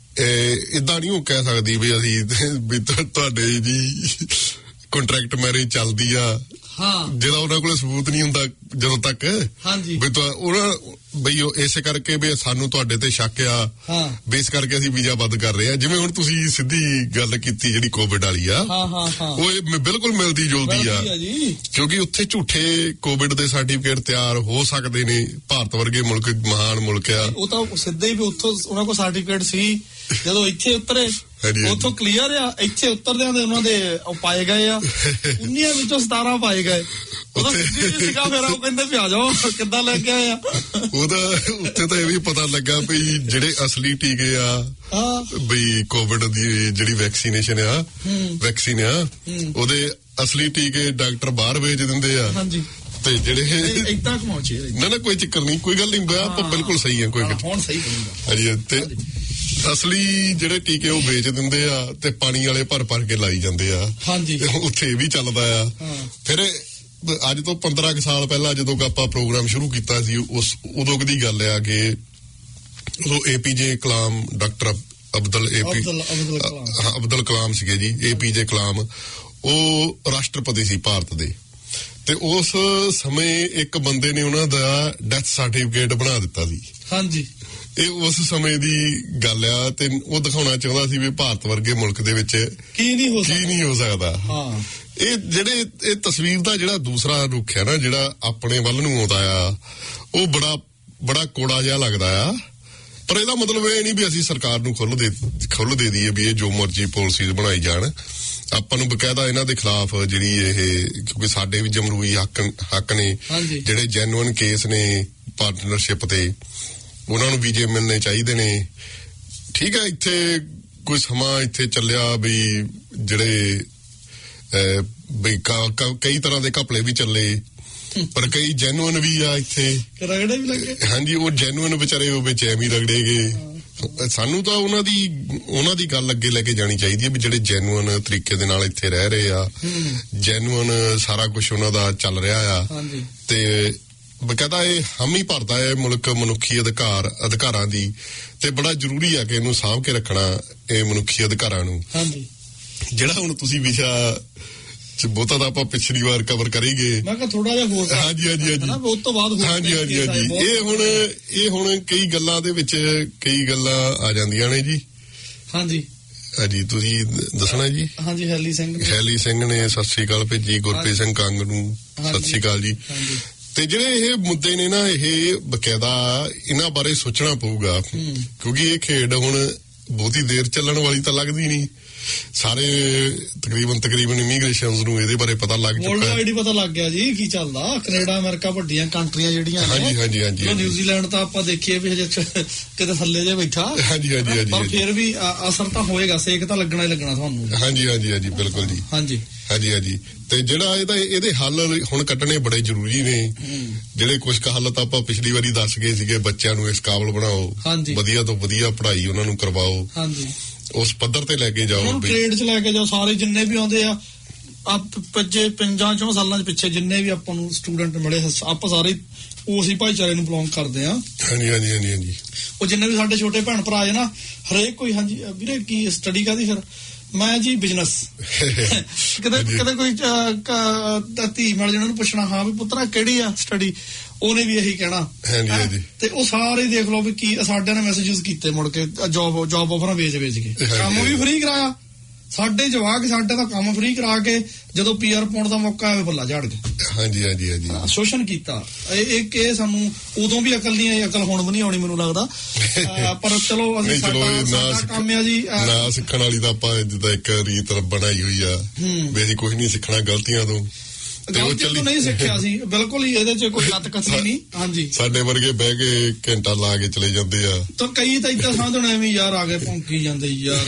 ਏਦਾਂ ਨਹੀਂ ਉਹ ਕਹਿ ਸਕਦੀ ਵੀ ਅਸੀਂ ਵੀ ਤੁਹਾਡੇ ਜੀ ਕੰਟਰੈਕਟ ਮੈਰਿਜ ਚੱਲਦੀ ਆ ਜਿਹਦਾ ਉਹਨਾਂ ਕੋਲ ਸਬੂਤ ਨਹੀਂ ਹੁੰਦਾ ਜਦੋਂ ਤੱਕ ਵੀ ਉਹਨਾਂ ਬਈ ਉਹ ਇਸੇ ਕਰਕੇ ਵੀ ਸਾਨੂੰ ਤੁਹਾਡੇ ਤੇ ਸ਼ੱਕ ਆ ਵੀ ਇਸ ਕਰਕੇ ਅਸੀਂ ਵੀਜ਼ਾ ਬੰਦ ਕਰ ਰਹੇ ਆ। ਜਿਵੇਂ ਹੁਣ ਤੁਸੀਂ ਸਿੱਧੀ ਗੱਲ ਕੀਤੀ ਜਿਹੜੀ ਕੋਵਿਡ ਵਾਲੀ ਆ ਉਹ ਬਿਲਕੁਲ ਮਿਲਦੀ ਜੁਲਦੀ ਆ ਕਿਉਂਕਿ ਉੱਥੇ ਝੂਠੇ ਕੋਵਿਡ ਦੇ ਸਰਟੀਫਿਕੇਟ ਤਿਆਰ ਹੋ ਸਕਦੇ ਨੇ। ਭਾਰਤ ਵਰਗੇ ਮੁਲਕ ਮਹਾਨ ਮੁਲਕ ਆ ਉਹ ਤਾਂ ਸਿੱਧੇ ਹੀ ਵੀ ਉੱਥੋਂ ਉਹਨਾਂ ਕੋਲ ਸਰਟੀਫਿਕੇਟ ਸੀ ਜਦੋਂ ਇੱਥੇ ਉਤਰੇ ਉੱਥੋਂ ਕਲੀਅਰ ਆ। ਇੱਥੇ ਉਤਰਦਿਆਂ ਦੇ ਉਹਨਾਂ ਦੇ ਉਹ ਪਾਏ ਗਏ ਆ ਉਨੀਆਂ ਵਿੱਚੋਂ ਸਤਾਰਾਂ ਪਾਏ ਗਏ। ਉਹਦਾ ਸੀਗਾ ਫਿਰ ਉਹ ਕਹਿੰਦੇ ਵੀ ਆ ਜਾਓ ਕਿੱਦਾਂ ਲੈ ਕੇ ਆਏ ਆ। ਉਹਦਾ ਉੱਥੇ ਤਾਂ ਇਹ ਵੀ ਪਤਾ ਲੱਗਾ ਵੀ ਜਿਹੜੇ ਅਸਲੀ ਟੀਕੇ ਆ ਬਈ ਕੋਵਿਡ ਦੀ ਜਿਹੜੀ ਵੈਕਸੀਨੇਸ਼ਨ ਆ ਵੈਕਸੀਨ ਆ ਉਹਦੇ ਅਸਲੀ ਟੀਕੇ ਡਾਕਟਰ ਬਾਹਰ ਵੇਚ ਦਿੰਦੇ ਆ ਤੇ ਜਿਹੜੇ ਇਦਾਂ ਕਮਾਉਚੇ ਨਾ ਨਾ ਕੋਈ ਚੱਕਰ ਨਹੀਂ ਕੋਈ ਗੱਲ ਨਹੀਂ ਆਪਾਂ ਬਿਲਕੁਲ ਸਹੀ ਆ ਕੋਈ ਹੁਣ ਸਹੀ ਹਾਂਜੀ ਤੇ ਅਸਲੀ ਜਿਹੜੇ ਟੀਕੇ ਉਹ ਵੇਚ ਦਿੰਦੇ ਆ ਤੇ ਪਾਣੀ ਵਾਲੇ ਭਰ ਭਰ ਕੇ ਲਾਈ ਜਾਂਦੇ ਆ। ਹਾਂਜੀ ਉੱਥੇ ਵੀ ਚੱਲਦਾ ਆ। ਫਿਰ ਅੱਜ ਤੋਂ ਪੰਦਰਾਂ ਕੁ ਸਾਲ ਪਹਿਲਾਂ ਜਦੋਂ ਆਪਾਂ ਪ੍ਰੋਗਰਾਮ ਸ਼ੁਰੂ ਕੀਤਾ ਸੀ ਉਸ ਉਦੋਂ ਦੀ ਗੱਲ ਆ ਕਿ ਉਦੋਂ APJ Kalam doctor Abdul AP Abdul Kalam ਸੀਗੇ ਜੀ ਏਪੀਜੇ ਕਲਾਮ ਉਹ ਰਾਸ਼ਟਰਪਤੀ ਸੀ ਭਾਰਤ ਦੇ ਤੇ ਉਸ ਸਮੇਂ ਇੱਕ ਬੰਦੇ ਨੇ ਉਹਨਾਂ ਦਾ ਡੈਥ ਸਰਟੀਫਿਕੇਟ ਬਣਾ ਦਿੱਤਾ ਸੀ। ਹਾਂਜੀ ਇਹ ਉਸ ਸਮੇਂ ਦੀ ਗੱਲ ਆ ਤੇ ਉਹ ਦਿਖਾਉਣਾ ਚਾਹੁੰਦਾ ਸੀ ਵੀ ਭਾਰਤ ਵਰਗੇ ਮੁਲਕ ਦੇ ਵਿੱਚ ਕੀ ਨਹੀਂ ਹੋ ਕੀ ਨਹੀਂ ਹੋ ਸਕਦਾ। ਹਾਂ ਇਹ ਜਿਹੜੇ ਇਹ ਤਸਵੀਰ ਦਾ ਜਿਹੜਾ ਦੂਸਰਾ ਰੁੱਖ ਹੈ ਨਾ ਜਿਹੜਾ ਆਪਣੇ ਵੱਲ ਨੂੰ ਆਉਂਦਾ ਆ ਉਹ ਬੜਾ ਬੜਾ ਕੋੜਾ ਜਿਹਾ ਲੱਗਦਾ ਆ। ਪਰ ਇਹਦਾ ਮਤਲਬ ਇਹ ਨਹੀਂ ਵੀ ਅਸੀਂ ਸਰਕਾਰ ਨੂੰ ਖੁੱਲ੍ਹ ਦੇ ਖੁੱਲ੍ਹ ਦੇ ਦਈਏ ਵੀ ਇਹ ਜੋ ਮਰਜ਼ੀ ਪਾਲਿਸੀਜ਼ ਬਣਾਈ ਜਾਣ। ਆਪਾਂ ਨੂੰ ਬਕਾਇਦਾ ਇਹਨਾਂ ਦੇ ਖਿਲਾਫ ਜਿਹੜੀ ਇਹ ਕਿਉਂਕਿ ਸਾਡੇ ਵੀ ਜਮਹੂਰੀ ਹੱਕ ਹੱਕ ਨੇ ਜਿਹੜੇ ਜੈਨੂਅਨ ਕੇਸ ਨੇ ਪਾਰਟਨਰਸ਼ਿਪ ਤੇ ਉਹਨਾਂ ਨੂੰ ਵੀਜ਼ੇ ਮਿਲਣੇ ਚਾਹੀਦੇ ਨੇ। ਠੀਕ ਹੈ ਇੱਥੇ ਕੋਈ ਸਮਾਂ ਇੱਥੇ ਚੱਲਿਆ ਵੀ ਜਿਹੜੇ ਬਈ ਕਈ ਤਰ੍ਹਾਂ ਦੇ ਘਪਲੇ ਵੀ ਚੱਲੇ ਪਰ ਕਈ ਜੈਨੂਅਨ ਵੀ ਆ ਇੱਥੇ ਰਗੜੇ ਵੀ ਲੱਗੇ। ਹਾਂਜੀ ਉਹ ਜੈਨੂਅਨ ਵਿਚਾਰੇ ਉਹ ਵਿੱਚ ਐਵੇਂ ਰਗੜੇ ਗਏ। ਸਾਨੂੰ ਤਾਂ ਉਹਨਾਂ ਦੀ ਉਹਨਾਂ ਦੀ ਗੱਲ ਅੱਗੇ ਲੈ ਕੇ ਜਾਣੀ ਚਾਹੀਦੀ ਹੈ ਵੀ ਜਿਹੜੇ ਜੈਨੂਅਨ ਤਰੀਕੇ ਦੇ ਨਾਲ ਇੱਥੇ ਰਹਿ ਰਹੇ ਆ ਜੈਨੂਅਨ ਸਾਰਾ ਕੁਝ ਉਹਨਾਂ ਦਾ ਚੱਲ ਰਿਹਾ ਆ ਤੇ ਬਕਾਇਦਾ ਇਹ ਹਾਮੀ ਭਰਦਾ ਹੈ ਮੁਲਕ ਮਨੁੱਖੀ ਅਧਿਕਾਰ ਅਧਿਕਾਰਾਂ ਦੀ ਤੇ ਬੜਾ ਜ਼ਰੂਰੀ ਆ ਕਿ ਇਹਨੂੰ ਸਾਂਭ ਕੇ ਰੱਖਣਾ ਇਹ ਮਨੁੱਖੀ ਅਧਿਕਾਰਾਂ ਨੂੰ। ਹਾਂਜੀ ਜਿਹੜਾ ਹੁਣ ਤੁਸੀਂ ਵਿਸ਼ਾ ਬਹੁਤਾ ਤਾਂ ਆਪਾਂ ਪਿਛਲੀ ਵਾਰ ਕਵਰ ਕਰਾਂਗੇ ਮੈਂ ਕਿਹਾ ਥੋੜਾ ਜਿਹਾ ਹੋਰ ਹਾਂਜੀ ਹਾਂਜੀ ਹਾਂਜੀ ਉਸ ਤੋਂ ਬਾਅਦ ਹਾਂਜੀ ਹਾਂਜੀ ਹਾਂਜੀ ਇਹ ਹੁਣ ਇਹ ਹੁਣ ਕਈ ਗੱਲਾਂ ਦੇ ਵਿੱਚ ਕਈ ਗੱਲਾਂ ਆ ਜਾਂਦੀਆਂ ਨੇ ਜੀ। ਹਾਂਜੀ ਹਾਂਜੀ ਤੁਸੀਂ ਦੱਸਣਾ ਜੀ। ਹਾਂਜੀ ਹੈਲੀ ਸਿੰਘ ਹੈਲੀ ਸਿੰਘ ਨੇ ਸਤਿ ਸ੍ਰੀ ਅਕਾਲ ਭੇਜੀ। ਗੁਰਪ੍ਰੀਤ ਸਿੰਘ ਕੰਗ ਨੂੰ ਸਤਿ ਸ੍ਰੀ ਅਕਾਲ ਜੀ। ਤੇ ਜਿਹੜੇ ਇਹ ਮੁੱਦੇ ਨੇ ਨਾ ਇਹ ਬਕਾਇਦਾ ਇਹਨਾਂ ਬਾਰੇ ਸੋਚਣਾ ਪਊਗਾ ਕਿਉਂਕਿ ਇਹ ਖੇਡ ਹੁਣ ਬਹੁਤੀ ਦੇਰ ਚੱਲਣ ਵਾਲੀ ਤਾਂ ਲੱਗਦੀ ਨਹੀਂ ਸਾਰੇ ਤਕਰੀਬਨ ਤਕਰੀਬਨ ਇਮੀਗ੍ਰੇਸ਼ਨਸ ਨੂੰ ਇਹਦੇ ਬਾਰੇ ਪਤਾ ਲੱਗ ਚੁੱਕਾ ਹੈ। ਵਰਲਡ ਵਾਈਡ ਹੀ ਪਤਾ ਲੱਗ ਗਿਆ ਜੀ ਕੀ ਚੱਲਦਾ। ਕੈਨੇਡਾ ਅਮਰੀਕਾ ਵੱਡੀਆਂ ਕੰਟਰੀਆਂ ਜਿਹੜੀਆਂ ਨੇ, ਹਾਂਜੀ ਹਾਂਜੀ ਹਾਂਜੀ, ਨਿਊਜ਼ੀਲੈਂਡ ਤਾਂ ਆਪਾਂ ਦੇਖੀਏ ਵੀ ਹਜੇ ਕਿਤੇ ਥੱਲੇ ਜੇ ਬੈਠਾ। ਹਾਂਜੀ ਹਾਂਜੀ ਹਾਂਜੀ, ਪਰ ਫਿਰ ਵੀ ਅਸਰ ਤਾਂ ਹੋਏਗਾ, ਸੇਕ ਤਾਂ ਲੱਗਣਾ ਹੀ ਲੱਗਣਾ ਤੁਹਾਨੂੰ। ਹਾਂਜੀ ਹਾਂਜੀ ਹਾਂਜੀ ਬਿਲਕੁਲ ਜੀ। ਹਾਂਜੀ ਹਾਂਜੀ ਹਾਂਜੀ। ਤੇ ਜਿਹੜਾ ਇਹਦਾ ਇਹਦੇ ਹੱਲ ਹੁਣ ਕੱਢਣੇ ਬੜੇ ਜ਼ਰੂਰੀ ਨੇ। ਜਿਹੜੇ ਕੁਝ ਕੁ ਹੱਲ ਤਾਂ ਆਪਾਂ ਪਿਛਲੀ ਵਾਰੀ ਦੱਸ ਗਏ ਸੀਗੇ, ਬੱਚਿਆਂ ਨੂੰ ਇਸ ਕਾਬਲ ਬਣਾਓ, ਵਧੀਆ ਤੋਂ ਵਧੀਆ ਪੜ੍ਹਾਈ ਉਹਨਾਂ ਨੂੰ ਕਰਵਾਓ, ਹਾਂਜੀ ਉਸ ਪੱਧਰ ਤੇ ਲੈ ਕੇ ਜਾਓ, ਟ੍ਰੇਡ 'ਚ ਲੈ ਕੇ ਜਾਓ। ਸਾਰੇ ਜਿੰਨੇ ਵੀ ਆਉਂਦੇ ਆ ਪੰਜੇ ਪੰਜਾਂ ਚੋਂ ਸਾਲਾਂ ਦੇ ਪਿੱਛੇ ਜਿੰਨੇ ਵੀ ਆਪਾਂ ਨੂੰ ਸਟੂਡੈਂਟ ਮਿਲੇ, ਆਪਾਂ ਸਾਰੇ ਉਸੇ ਭਾਈਚਾਰੇ ਨੂੰ ਬਿਲੋਂਗ ਕਰਦੇ ਆ। ਹਾਂਜੀ ਹਾਂਜੀ ਹਾਂਜੀ ਹਾਂਜੀ। ਉਹ ਜਿੰਨੇ ਵੀ ਸਾਡੇ ਛੋਟੇ ਭੈਣ ਭਰਾ ਹੈ ਨਾ, ਹਰੇਕ ਕੋਈ ਹਾਂਜੀ ਵੀਰੇ ਕੀ ਸਟੱਡੀ ਕਾਹਦੀ? ਫਿਰ ਮੈਂ ਜੀ ਬਿਜ਼ਨਸ। ਕਿਤੇ ਕਿਤੇ ਕੋਈ ਧੀ ਮਿਲ ਜਾਣਾ, ਉਹਨੂੰ ਪੁੱਛਣਾ ਹਾਂ ਵੀ ਪੁੱਤਰਾ ਕਿਹੜੀ ਆ ਸਟੱਡੀ, ਉਹਨੇ ਵੀ ਇਹੀ ਕਹਿਣਾ। ਤੇ ਉਹ ਸਾਰੇ ਦੇਖ ਲਓ ਵੀ ਕੀ ਸਾਡੇ ਨੇ ਮੈਸੇਜ ਕੀਤੇ ਮੁੜ ਕੇ ਜੋਬ ਜੋਬ ਆਫਰਾਂ ਵੇਚ ਵੇਚ ਕੇ, ਕੰਮ ਵੀ ਫ੍ਰੀ ਕਰਾਇਆ। ਸਾਡੇ ਜਵਾਕ ਸਾਡੇ ਦਾ ਕੰਮ ਫ੍ਰੀ ਕਰਾ ਕੇ ਜਦੋਂ ਪੀਆਰ ਪਾਉਣ ਦਾ ਮੌਕਾ ਆਵੇ ਬੱਲਾ ਝਾੜ ਗਏ। ਹਾਂਜੀ ਹਾਂਜੀ ਹਾਂਜੀ, ਸ਼ੋਸ਼ਣ ਕੀਤਾ। ਇਹ ਇਹ ਸਾਨੂੰ ਉਦੋਂ ਵੀ ਅਕਲ ਨਹੀਂ ਆਈ, ਅਕਲ ਹੁਣ ਵੀ ਨਹੀਂ ਆਉਣੀ ਮੈਨੂੰ ਲੱਗਦਾ। ਪਰ ਚਲੋ ਅਸੀਂ ਸਾਡਾ ਕੰਮ ਆ ਜੀ। ਨਾ ਸਿੱਖਣ ਵਾਲੀ ਤਾਂ ਆਪਾਂ ਜਿੱਦਾਂ ਇੱਕ ਰੀਤ ਬਣਾਈ ਹੋਈ ਆ ਵੀ ਅਸੀਂ ਕੁਝ ਨਹੀਂ ਸਿੱਖਣਾ ਗਲਤੀਆਂ ਤੋਂ। ਗਲਤੀਆਂ ਤੋਂ ਨਹੀਂ ਸਿੱਖਿਆ ਸੀ ਬਿਲਕੁਲ ਹੀ, ਇਹਦੇ 'ਚ ਕੋਈ ਲੱਤ ਕਸੀ ਨਹੀਂ। ਹਾਂਜੀ, ਸਾਡੇ ਵਰਗੇ ਬਹਿ ਕੇ ਘੰਟਾ ਲਾ ਕੇ ਚਲੇ ਜਾਂਦੇ ਆ। ਤਾਂ ਕਈ ਤਾਂ ਏਦਾਂ ਸਮਝਣ ਐਵੇਂ ਯਾਰ ਆ ਗਏ ਭੌਂਕੀ ਜਾਂਦੇ ਯਾਰ।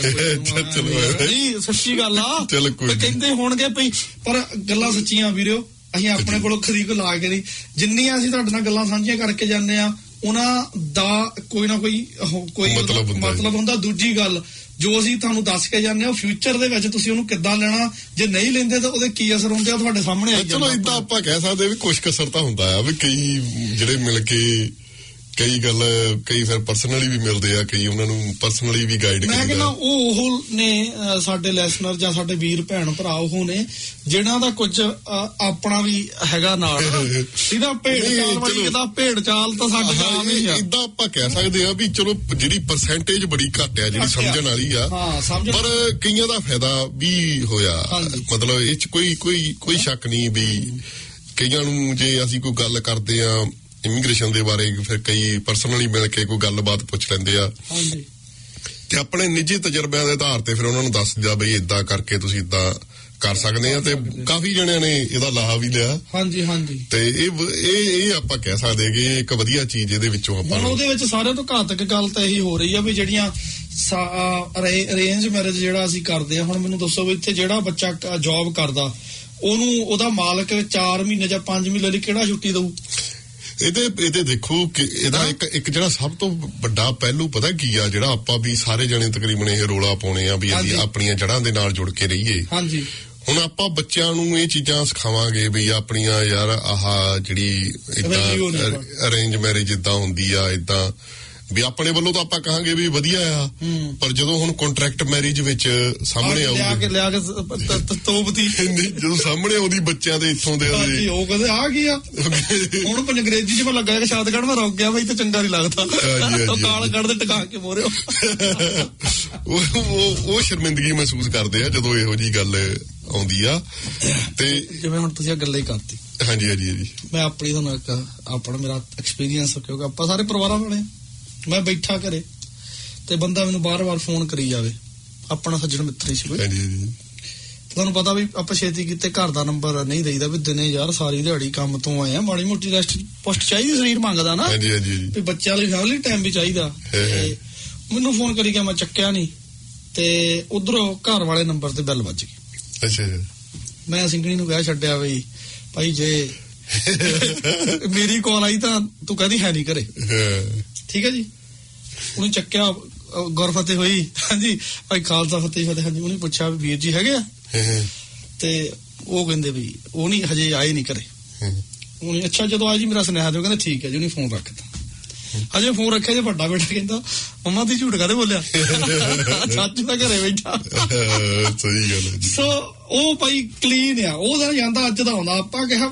ਜੀ ਸੱਚੀ ਗੱਲ ਆ, ਕਹਿੰਦੇ ਹੋਣਗੇ ਭਈ, ਪਰ ਗੱਲਾਂ ਸੱਚੀਆਂ ਵੀਰਿਓ। ਅਸੀਂ ਆਪਣੇ ਕੋਲੋਂ ਖਰੀ ਕੋ ਲਾ ਕੇ ਨਹੀਂ, ਜਿੰਨੀਆਂ ਅਸੀਂ ਤੁਹਾਡੇ ਨਾਲ ਗੱਲਾਂ ਸਾਂਝੀਆਂ ਕਰਕੇ ਜਾਂਦੇ ਆ ਉਹਨਾਂ ਦਾ ਕੋਈ ਨਾ ਕੋਈ ਕੋਈ ਮਤਲਬ ਹੁੰਦਾ। ਦੂਜੀ ਗੱਲ ਜੋ ਅਸੀਂ ਤੁਹਾਨੂੰ ਦੱਸ ਕੇ ਜਾਂਦੇ ਹਾਂ, ਫਿਊਚਰ ਦੇ ਵਿੱਚ ਤੁਸੀਂ ਉਹਨੂੰ ਕਿੱਦਾਂ ਲੈਣਾ, ਜੇ ਨਹੀਂ ਲੈਂਦੇ ਤਾਂ ਉਹਦੇ ਕੀ ਅਸਰ ਹੁੰਦੇ ਆ ਤੁਹਾਡੇ ਸਾਹਮਣੇ ਆਈ ਜਾਂਦਾ। ਚਲੋ ਏਦਾਂ ਆਪਾਂ ਕਹਿ ਸਕਦੇ ਵੀ ਕੁਛ ਕਸਰ ਤਾਂ ਹੁੰਦਾ ਆ ਵੀ ਕਈ ਜਿਹੜੇ ਮਿਲ ਕੇ ਕਈ ਗੱਲ ਕਈ ਫਿਰ ਪਰਸਨਲੀ ਵੀ ਮਿਲਦੇ ਆ, ਕਈ ਉਹਨਾਂ ਨੂੰ ਪਰਸਨਲੀ ਵੀ ਗਾਈਡ ਕਰਦੇ ਆ। ਮੈਂ ਕਹਿੰਦਾ ਉਹ ਉਹ ਨੇ ਸਾਡੇ ਲੈਸਨਰ ਜਾਂ ਸਾਡੇ ਵੀਰ ਭੈਣ ਭਰਾ ਉਹ ਨੇ ਜਿਹਨਾਂ ਦਾ ਕੁਝ ਆਪਣਾ ਵੀ ਹੈਗਾ ਨਾਲ। ਇਹਦਾ ਭੇਡ ਚਾਲ ਵਾਲੀ ਇਹਦਾ ਭੇਡ ਚਾਲ ਤਾਂ ਸਾਡੇ ਨਾਮ ਹੀ ਆ। ਏਦਾਂ ਆਪਾਂ ਕਹਿ ਸਕਦੇ ਆ ਵੀ ਚਲੋ ਜਿਹੜੀ ਪਰਸੈਂਟੇਜ ਬੜੀ ਘੱਟ ਆ ਜਿਹੜੀ ਸਮਝਣ ਵਾਲੀ ਆ, ਪਰ ਕਈਆਂ ਦਾ ਫਾਇਦਾ ਵੀ ਹੋਇਆ। ਮਤਲਬ ਇਹ 'ਚ ਕੋਈ ਕੋਈ ਕੋਈ ਸ਼ੱਕ ਨਹੀਂ ਵੀ ਕਈਆਂ ਨੂੰ ਜੇ ਅਸੀਂ ਕੋਈ ਗੱਲ ਕਰਦੇ ਆ ਇਮੀਗ੍ਰੇਸ਼ਨ ਦੇ ਬਾਰੇ, ਫਿਰ ਕਈ ਪਰਸਨਲੀ ਮਿਲ ਕੇ ਕੋਈ ਗੱਲਬਾਤ ਪੁੱਛ ਲੈਂਦੇ ਆ ਤੇ ਆਪਣੇ ਨਿੱਜੀ ਤਜਰਬਿਆਂ ਦੇ ਆਧਾਰ ਤੇ ਫਿਰ ਉਹਨਾਂ ਨੂੰ ਦੱਸ ਦਿਆ ਬਈ ਏਦਾਂ ਕਰਕੇ ਤੁਸੀਂ ਏਦਾਂ ਕਰ ਸਕਦੇ ਆ। ਤੇ ਕਾਫੀ ਜਣਿਆਂ ਨੇ ਇਹਦਾ ਲਾਹਾ ਵੀ ਲਿਆ। ਹਾਂਜੀ ਹਾਂਜੀ। ਤੇ ਇਹ ਇਹ ਇਹ ਆਪਾਂ ਕਹਿ ਸਕਦੇ ਕਿ ਇੱਕ ਵਧੀਆ ਚੀਜ਼ ਇਹਦੇ ਵਿੱਚੋਂ ਆਪਾਂ ਨੂੰ। ਉਹਦੇ ਵਿੱਚ ਸਾਰਿਆਂ ਤੋਂ ਘਾਤਕ ਗੱਲ ਤਾਂ ਇਹੀ ਹੋ ਰਹੀ ਆ ਵੀ ਜਿਹੜੀਆਂ ਅਰੇਂਜ ਮੈਰਿਜ ਜਿਹੜਾ ਅਸੀਂ ਕਰਦੇ ਆ। ਹੁਣ ਮੈਨੂੰ ਦੱਸੋ ਵੀ ਇੱਥੇ ਜਿਹੜਾ ਬੱਚਾ ਜੌਬ ਕਰਦਾ ਉਹਨੂੰ ਉਹਦਾ ਮਾਲਕ ਚਾਰ ਮਹੀਨੇ ਜਾਂ ਪੰਜ ਮਹੀਨੇ ਲਈ ਕਿਹੜਾ ਛੁੱਟੀ ਦਊ? ਇਹਦੇ ਇਹਦੇ ਦੇਖੋ ਕਿ ਇਹਦਾ ਇੱਕ ਇੱਕ ਜਿਹੜਾ ਸਭ ਤੋਂ ਵੱਡਾ ਪਹਿਲੂ ਪਤਾ ਕੀ ਆ, ਜਿਹੜਾ ਆਪਾਂ ਵੀ ਸਾਰੇ ਜਣੇ ਤਕਰੀਬਨ ਇਹ ਰੋਲਾ ਪਾਉਣੇ ਆ ਵੀ ਅਸੀਂ ਆਪਣੀਆਂ ਜੜ੍ਹਾਂ ਦੇ ਨਾਲ ਜੁੜ ਕੇ ਰਹੀਏ। ਹਾਂਜੀ, ਹੁਣ ਆਪਾਂ ਬੱਚਿਆਂ ਨੂੰ ਇਹ ਚੀਜ਼ਾਂ ਸਿਖਾਵਾਂਗੇ ਵੀ ਆਪਣੀਆਂ ਯਾਰ ਆਹ ਜਿਹੜੀ ਏਦਾਂ ਅਰੇਂਜ ਮੈਰਿਜ ਏਦਾਂ ਹੁੰਦੀ ਆ, ਏਦਾਂ ਵੀ ਆਪਣੇ ਵੱਲੋਂ ਤਾਂ ਆਪਾਂ ਕਹਾਂਗੇ ਵੀ ਵਧੀਆ ਆ, ਪਰ ਜਦੋਂ ਹੁਣ ਕੰਟਰੈਕਟ ਮੈਰਿਜ ਵਿੱਚ ਸਾਹਮਣੇ ਆਊਗੀ ਤੋਬਤੀ ਜਦੋਂ ਸਾਹਮਣੇ ਆਉਂਦੀ ਬੱਚਿਆਂ ਦੇ ਇੱਥੋਂ ਦੇ ਉਹ ਕਹਿੰਦੇ ਆ ਕੀ ਆ ਹੁਣ ਅੰਗਰੇਜ਼ੀ 'ਚ ਮੈਂ ਲੱਗਾ ਕਿ ਸ਼ਾਦਗੜ੍ਹ ਮੈਂ ਰੁਕ ਗਿਆ ਬਈ ਤੇ ਚੰਗਾ ਨੀ ਲੱਗਦਾ, ਕਾਲ ਕੱਢਦੇ ਟਕਾ ਕੇ ਮੋਰਿਓ। ਉਹ ਉਹ ਸ਼ਰਮਿੰਦਗੀ ਮਹਿਸੂਸ ਕਰਦੇ ਆ ਜਦੋਂ ਇਹੋ ਜਿਹੀ ਗੱਲ ਆਉਂਦੀ ਆ। ਤੇ ਜਿਵੇਂ ਹੁਣ ਤੁਸੀਂ ਗੱਲਾਂ ਹੀ ਕਰਤੀ। ਹਾਂਜੀ ਹਾਂਜੀ ਹਾਂਜੀ, ਮੈਂ ਆਪਣੀ ਤੁਹਾਨੂੰ ਇੱਕ ਆਪਣਾ ਮੇਰਾ ਐਕਸਪੀਰੀਅੰਸ, ਕਿਉਂਕਿ ਆਪਾਂ ਸਾਰੇ ਪਰਿਵਾਰਾਂ ਵਾਲੇ, ਮੈਂ ਬੈਠਾ ਘਰੇ ਤੇ ਬੰਦਾ ਮੈਨੂੰ ਬਾਰ-ਬਾਰ ਫੋਨ ਕਰੀ ਜਾਵੇ, ਆਪਣਾ ਸੱਜਣ ਮਿੱਤਰ ਹੀ ਸੀ ਕੋਈ। ਤੁਹਾਨੂੰ ਪਤਾ ਵੀ ਆਪਾਂ ਛੇਤੀ ਕੀਤੇ ਘਰ ਦਾ ਨੰਬਰ ਨਹੀਂ ਦੇਈਦਾ ਵੀ ਦਿਨੇ ਯਾਰ ਸਾਰੀ ਦਿਹਾੜੀ ਕੰਮ ਤੋਂ ਆਏ ਆ, ਮਾੜੀ ਮੋਟੀ ਰੈਸਟ ਪੁਸ਼ਟ ਚਾਹੀਦੀ, ਸਰੀਰ ਮੰਗਦਾ ਨਾ ਵੀ ਬੱਚਿਆਂ ਲਈ ਫੈਮਿਲੀ ਟਾਈਮ ਵੀ ਚਾਹੀਦਾ। ਮੈਨੂੰ ਫੋਨ ਕਰੀ ਗਿਆ, ਮੈਂ ਚੱਕਿਆ ਨਹੀਂ ਤੇ ਉਧਰੋਂ ਘਰ ਵਾਲੇ ਨੰਬਰ ਤੇ ਬੈਲ ਵੱਜ ਗਈ। ਅੱਛਾ, ਮੈਂ ਸਿੰਘਣੀ ਨੂੰ ਕਹਿ ਛੱਡਿਆ ਬਈ ਭਾਈ ਜੇ ਮੇਰੀ ਕਾਲ ਆਈ ਤਾਂ ਤੂੰ ਕਹਿੰਦੀ ਹੈ ਨਹੀਂ ਘਰੇ, ਠੀਕ ਹੈ ਜੀ। ਉਹਨੇ ਚੱਕਿਆ, ਗੁਰਫਤਿਹ ਹੋਈ, ਹਾਂਜੀ ਭਾਈ ਖਾਲਸਾ ਫਤਿਹ ਫਤਿਹ, ਹਾਂਜੀ। ਉਹਨੇ ਪੁੱਛਿਆ ਵੀਰ ਜੀ ਹੈਗੇ ਆ, ਤੇ ਉਹ ਕਹਿੰਦੇ ਵੀ ਉਹ ਨਹੀਂ ਹਜੇ ਆਏ ਨਹੀਂ ਘਰੇ। ਉਹਨੇ ਅੱਛਾ ਜਦੋਂ ਆਏ ਜੀ ਮੇਰਾ ਸੁਨੇਹਾ ਦਿਓ, ਕਹਿੰਦੇ ਠੀਕ ਹੈ ਜੀ। ਉਹਨੇ ਫੋਨ ਰੱਖਤਾ, ਹਜੇ ਫੋਨ ਰੱਖਿਆ ਜੇ ਵੱਡਾ ਬੇਟਾ ਕਹਿੰਦਾ ਮੰਮਾ ਦੀ ਝੂਠ ਕਾਹਦੇ ਬੋਲਿਆ, ਸੱਚ ਤਾਂ ਘਰੇ ਬੈਠਾ। ਸਹੀ ਗੱਲ ਹੈ। ਸੋ ਉਹ ਭਾਈ ਕਲੀਨ ਆ, ਉਹ ਤਾਂ ਜਾਂਦਾ ਅੱਜ ਦਾ ਆਉਂਦਾ। ਆਪਾਂ ਕਿਹਾ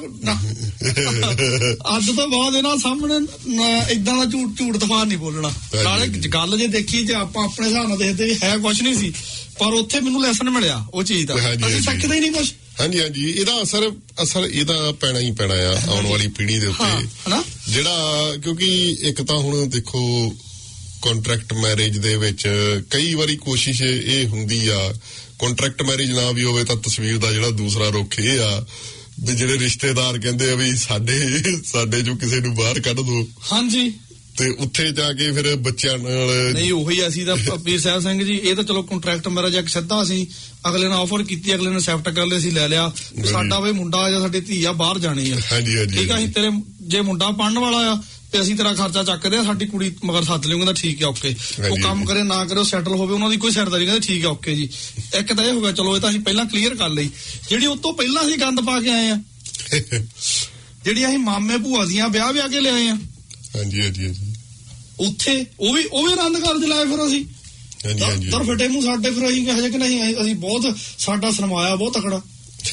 ਅੱਜ ਤੋਂ ਬਾਅਦ ਇਹਨਾਂ ਸਾਹਮਣੇ ਏਦਾਂ ਦਾ ਝੂਠ ਝੂਠ ਤਫਾਨ ਨਹੀਂ ਬੋਲਣਾ। ਨਾਲੇ ਗੱਲ ਜੇ ਦੇਖੀ ਜੇ ਆਪਾਂ ਆਪਣੇ ਹਿਸਾਬ ਨਾਲ ਦੇਖਦੇ ਵੀ ਹੈ ਕੁਛ ਨਹੀਂ ਸੀ, ਪਰ ਉੱਥੇ ਮੈਨੂੰ ਲੈਸਨ ਮਿਲਿਆ ਉਹ ਚੀਜ਼ ਦਾ, ਅਸੀਂ ਸਿੱਖਦੇ ਹੀ ਨਹੀਂ ਕੁਛ। ਹਾਂਜੀ ਹਾਂਜੀ, ਇਹਦਾ ਅਸਰ ਅਸਰ ਇਹਦਾ ਪੈਣਾ ਹੀ ਪੈਣਾ ਆ ਆਉਣ ਵਾਲੀ ਪੀੜ੍ਹੀ ਦੇ ਉੱਤੇ, ਜਿਹੜਾ ਕਿਉਂਕਿ ਇੱਕ ਤਾਂ ਹੁਣ ਦੇਖੋ ਕੰਟਰੈਕਟ ਮੈਰਿਜ ਦੇ ਵਿੱਚ ਕਈ ਵਾਰੀ ਕੋਸ਼ਿਸ਼ ਇਹ ਹੁੰਦੀ ਆ, ਕੰਟਰੈਕਟ ਮੈਰਿਜ ਨਾ ਵੀ ਹੋਵੇ ਤਾਂ ਤਸਵੀਰ ਦਾ ਜਿਹੜਾ ਦੂਸਰਾ ਰੁੱਖ ਇਹ ਆ ਵੀ ਜਿਹੜੇ ਰਿਸ਼ਤੇਦਾਰ ਕਹਿੰਦੇ ਆ ਵੀ ਸਾਡੇ ਸਾਡੇ ਚੋਂ ਕਿਸੇ ਨੂੰ ਬਾਹਰ ਕੱਢ ਦੋ। ਹਾਂਜੀ, ਤੇ ਉੱਥੇ ਜਾ ਕੇ ਫਿਰ ਬੱਚਿਆਂ ਨਾਲ ਨਹੀਂ ਉਹੀ ਅਸੀਂ ਤਾਂ ਵੀਰ ਸਾਹਿਬ ਸਿੰਘ ਜੀ ਇਹ ਤਾਂ ਚਲੋ ਕੰਟਰੈਕਟ ਮੈਰਿਜ ਇੱਕ ਸਿੱਧਾ ਅਸੀਂ ਅਗਲੇ ਨੇ ਆਫਰ ਕੀਤੀ, ਅਗਲੇ ਨੇ ਐਕਸੈਪਟ ਕਰ ਲਿਆ, ਅਸੀਂ ਲੈ ਲਿਆ ਸਾਡਾ ਵੀ ਮੁੰਡਾ ਜਾਂ ਸਾਡੀ ਧੀ ਆ ਬਾਹਰ ਜਾਣੀ ਆ। ਹਾਂਜੀ ਹਾਂਜੀ ਠੀਕ ਆ, ਅਸੀਂ ਤੇਰੇ ਜੇ ਮੁੰਡਾ ਪੜਨ ਵਾਲਾ ਆ ਤੇ ਅਸੀਂ ਤੇਰਾ ਖਰਚਾ ਚੱਕਦੇ ਆ, ਸਾਡੀ ਕੁੜੀ ਮਗਰ ਸੱਦ ਲਿਓ, ਕਹਿੰਦਾ ਠੀਕ ਆ ਓਕੇ। ਉਹ ਕੰਮ ਕਰੇ ਨਾ ਕਰੇ, ਉਹ ਸੈਟਲ ਹੋਵੇ, ਉਹਨਾਂ ਦੀ ਕੋਈ ਸਰਦਾਰੀ, ਕਹਿੰਦੇ ਠੀਕ ਆ ਓਕੇ ਜੀ। ਇੱਕ ਤਾਂ ਇਹ ਹੋ ਗਿਆ, ਚਲੋ ਇਹ ਤਾਂ ਅਸੀਂ ਪਹਿਲਾਂ ਕਲੀਅਰ ਕਰ ਲਈ। ਜਿਹੜੀ ਉਸ ਤੋਂ ਪਹਿਲਾਂ ਅਸੀਂ ਗੰਦ ਪਾ ਕੇ ਆਏ ਆ, ਜਿਹੜੀ ਅਸੀਂ ਮਾਮੇ ਭੂਆ ਦੀਆਂ ਵਿਆਹ ਵਿਆਹ ਕੇ ਲਿਆਏ ਆ, ਹਾਂਜੀ ਹਾਂਜੀ ਹਾਂਜੀ ਉੱਥੇ ਉਹ ਵੀ ਉਹ ਵੀ ਆਨੰਦ ਕਾਰਜ ਲਾਏ ਫਿਰ ਅਸੀਂ। ਹਾਂਜੀ ਹਾਂਜੀ ਦਰ ਫਟੇ ਮੂੰਹ ਸਾਡੇ ਫਿਰ ਅਸੀਂ ਹਜੇ ਕਿ ਨਹੀਂ, ਅਸੀਂ ਬਹੁਤ ਸਾਡਾ ਸਰਮਾਇਆ ਬਹੁਤ ਤਕੜਾ।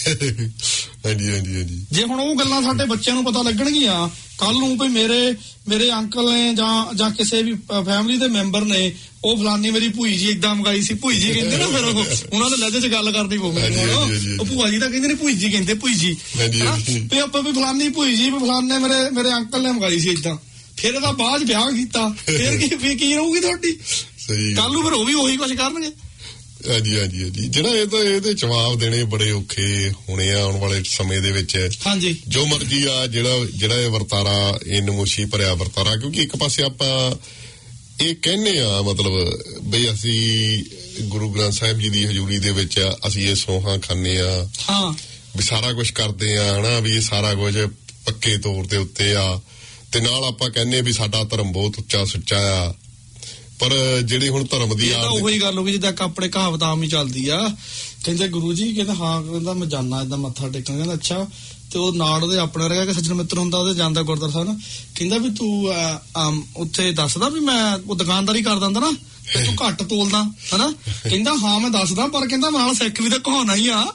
ਹਾਂਜੀ ਹਾਂਜੀ ਹਾਂਜੀ ਜੇ ਹੁਣ ਉਹ ਗੱਲਾਂ ਸਾਡੇ ਬੱਚਿਆਂ ਨੂੰ ਪਤਾ ਲੱਗਣਗੀਆਂ ਕੱਲ ਨੂੰ ਵੀ ਮੇਰੇ ਮੇਰੇ ਅੰਕਲ ਨੇ ਜਾਂ ਜਾਂ ਕਿਸੇ ਵੀ ਫੈਮਿਲੀ ਦੇ ਮੈਂਬਰ ਨੇ ਉਹ ਫਲਾਨੀ ਮੇਰੀ ਭੂਈ ਜੀ ਏਦਾਂ ਮੰਗਾਈ ਸੀ, ਭੂਈ ਜੀ ਕਹਿੰਦੇ ਨਾ, ਫਿਰ ਉਹ ਉਹਨਾਂ ਦੇ ਲਹਿਜੇ 'ਚ ਗੱਲ ਕਰਨੀ ਪਊਗੀ। ਉਹ ਭੂਆ ਜੀ ਤਾਂ ਕਹਿੰਦੇ ਨੇ ਭੂਈ ਜੀ ਕਹਿੰਦੇ, ਭੂਈ ਜੀ ਵੀ ਆਪਾਂ ਵੀ ਫਲਾਨੀ ਭੂਈ ਜੀ ਵੀ ਫਲਾਨੇ ਮੇਰੇ ਮੇਰੇ ਅੰਕਲ ਨੇ ਮੰਗਾਈ ਸੀ ਏਦਾਂ। ਫਿਰ ਇਹਦਾ ਬਾਅਦ ਵਿਆਹ ਕੀਤਾ, ਫਿਰ ਕੀ ਫਿਰ ਕੀ ਰਹੂਗੀ ਤੁਹਾਡੀ? ਸਹੀ ਕੱਲ ਨੂੰ ਫਿਰ ਉਹ ਵੀ ਉਹੀ ਕੁਝ ਕਰਨਗੇ। ਹਾਂਜੀ ਹਾਂਜੀ ਹਾਂਜੀ ਜਿਹੜਾ ਇਹ ਤਾਂ ਇਹਦੇ ਜਵਾਬ ਦੇਣੇ ਬੜੇ ਔਖੇ ਹੋਣੇ ਆ ਆਉਣ ਵਾਲੇ ਸਮੇਂ ਦੇ ਵਿੱਚ। ਹਾਂਜੀ, ਜੋ ਮਰਜੀ ਆ ਜਿਹੜਾ ਜਿਹੜਾ ਇਹ ਵਰਤਾਰਾ, ਇਹ ਨਮੋਸ਼ੀ ਭਰਿਆ ਵਰਤਾਰਾ, ਕਿਉਂਕਿ ਇੱਕ ਪਾਸੇ ਆਪਾਂ ਇਹ ਕਹਿੰਦੇ ਆ ਮਤਲਬ ਬਈ ਅਸੀਂ ਗੁਰੂ ਗ੍ਰੰਥ ਸਾਹਿਬ ਜੀ ਦੀ ਹਜ਼ੂਰੀ ਦੇ ਵਿੱਚ ਅਸੀਂ ਇਹ ਸੌਹਾਂ ਖਾਂਦੇ ਆ, ਹਾਂ ਵੀ ਸਾਰਾ ਕੁਝ ਕਰਦੇ ਆ ਹਨਾ, ਵੀ ਇਹ ਸਾਰਾ ਕੁਝ ਪੱਕੇ ਤੌਰ ਦੇ ਉੱਤੇ ਆ, ਤੇ ਨਾਲ ਆਪਾਂ ਕਹਿੰਦੇ ਵੀ ਸਾਡਾ ਧਰਮ ਬਹੁਤ ਉੱਚਾ ਸੁੱਚਾ ਆ। ਪਰ ਜਿਹੜੀ ਹੁਣ ਧਰਮ ਦੀ ਆ ਉਹੀ ਗੱਲ ਹੋ ਗਈ ਜਿੱਦਾਂ ਆਪਣੇ ਕਹਾਵਤ ਆਮ ਹੀ ਚੱਲਦੀ ਆ, ਕਹਿੰਦੇ ਗੁਰੂ ਜੀ ਕਹਿੰਦਾ ਹਾਂ, ਕਹਿੰਦਾ ਮੈਂ ਜਾਣਾ ਏਦਾਂ ਮੱਥਾ ਟੇਕਣ, ਕਹਿੰਦਾ ਅੱਛਾ, ਤੇ ਉਹ ਨਾਲ ਉਹਦੇ ਆਪਣੇ ਰਹਿ ਕੇ ਸੱਜਣ ਮਿੱਤਰ ਹੁੰਦਾ ਉਹਦੇ ਜਾਂਦਾ ਗੁਰਦੁਆਰਾ ਸਾਹਿਬ, ਕਹਿੰਦਾ ਵੀ ਤੂੰ ਉੱਥੇ ਦੱਸਦਾ ਵੀ ਮੈਂ ਉਹ ਦੁਕਾਨਦਾਰੀ ਕਰਦਾ ਹੁੰਦਾ ਨਾ, ਤੇ ਤੂੰ ਘੱਟ ਤੋਲਦਾ ਹਨਾ, ਕਹਿੰਦਾ ਹਾਂ ਮੈਂ ਦੱਸਦਾ, ਪਰ ਕਹਿੰਦਾ ਨਾਲ ਸਿੱਖ ਵੀ ਤਾਂ ਕਹਾਉਣਾ ਹੀ ਆ।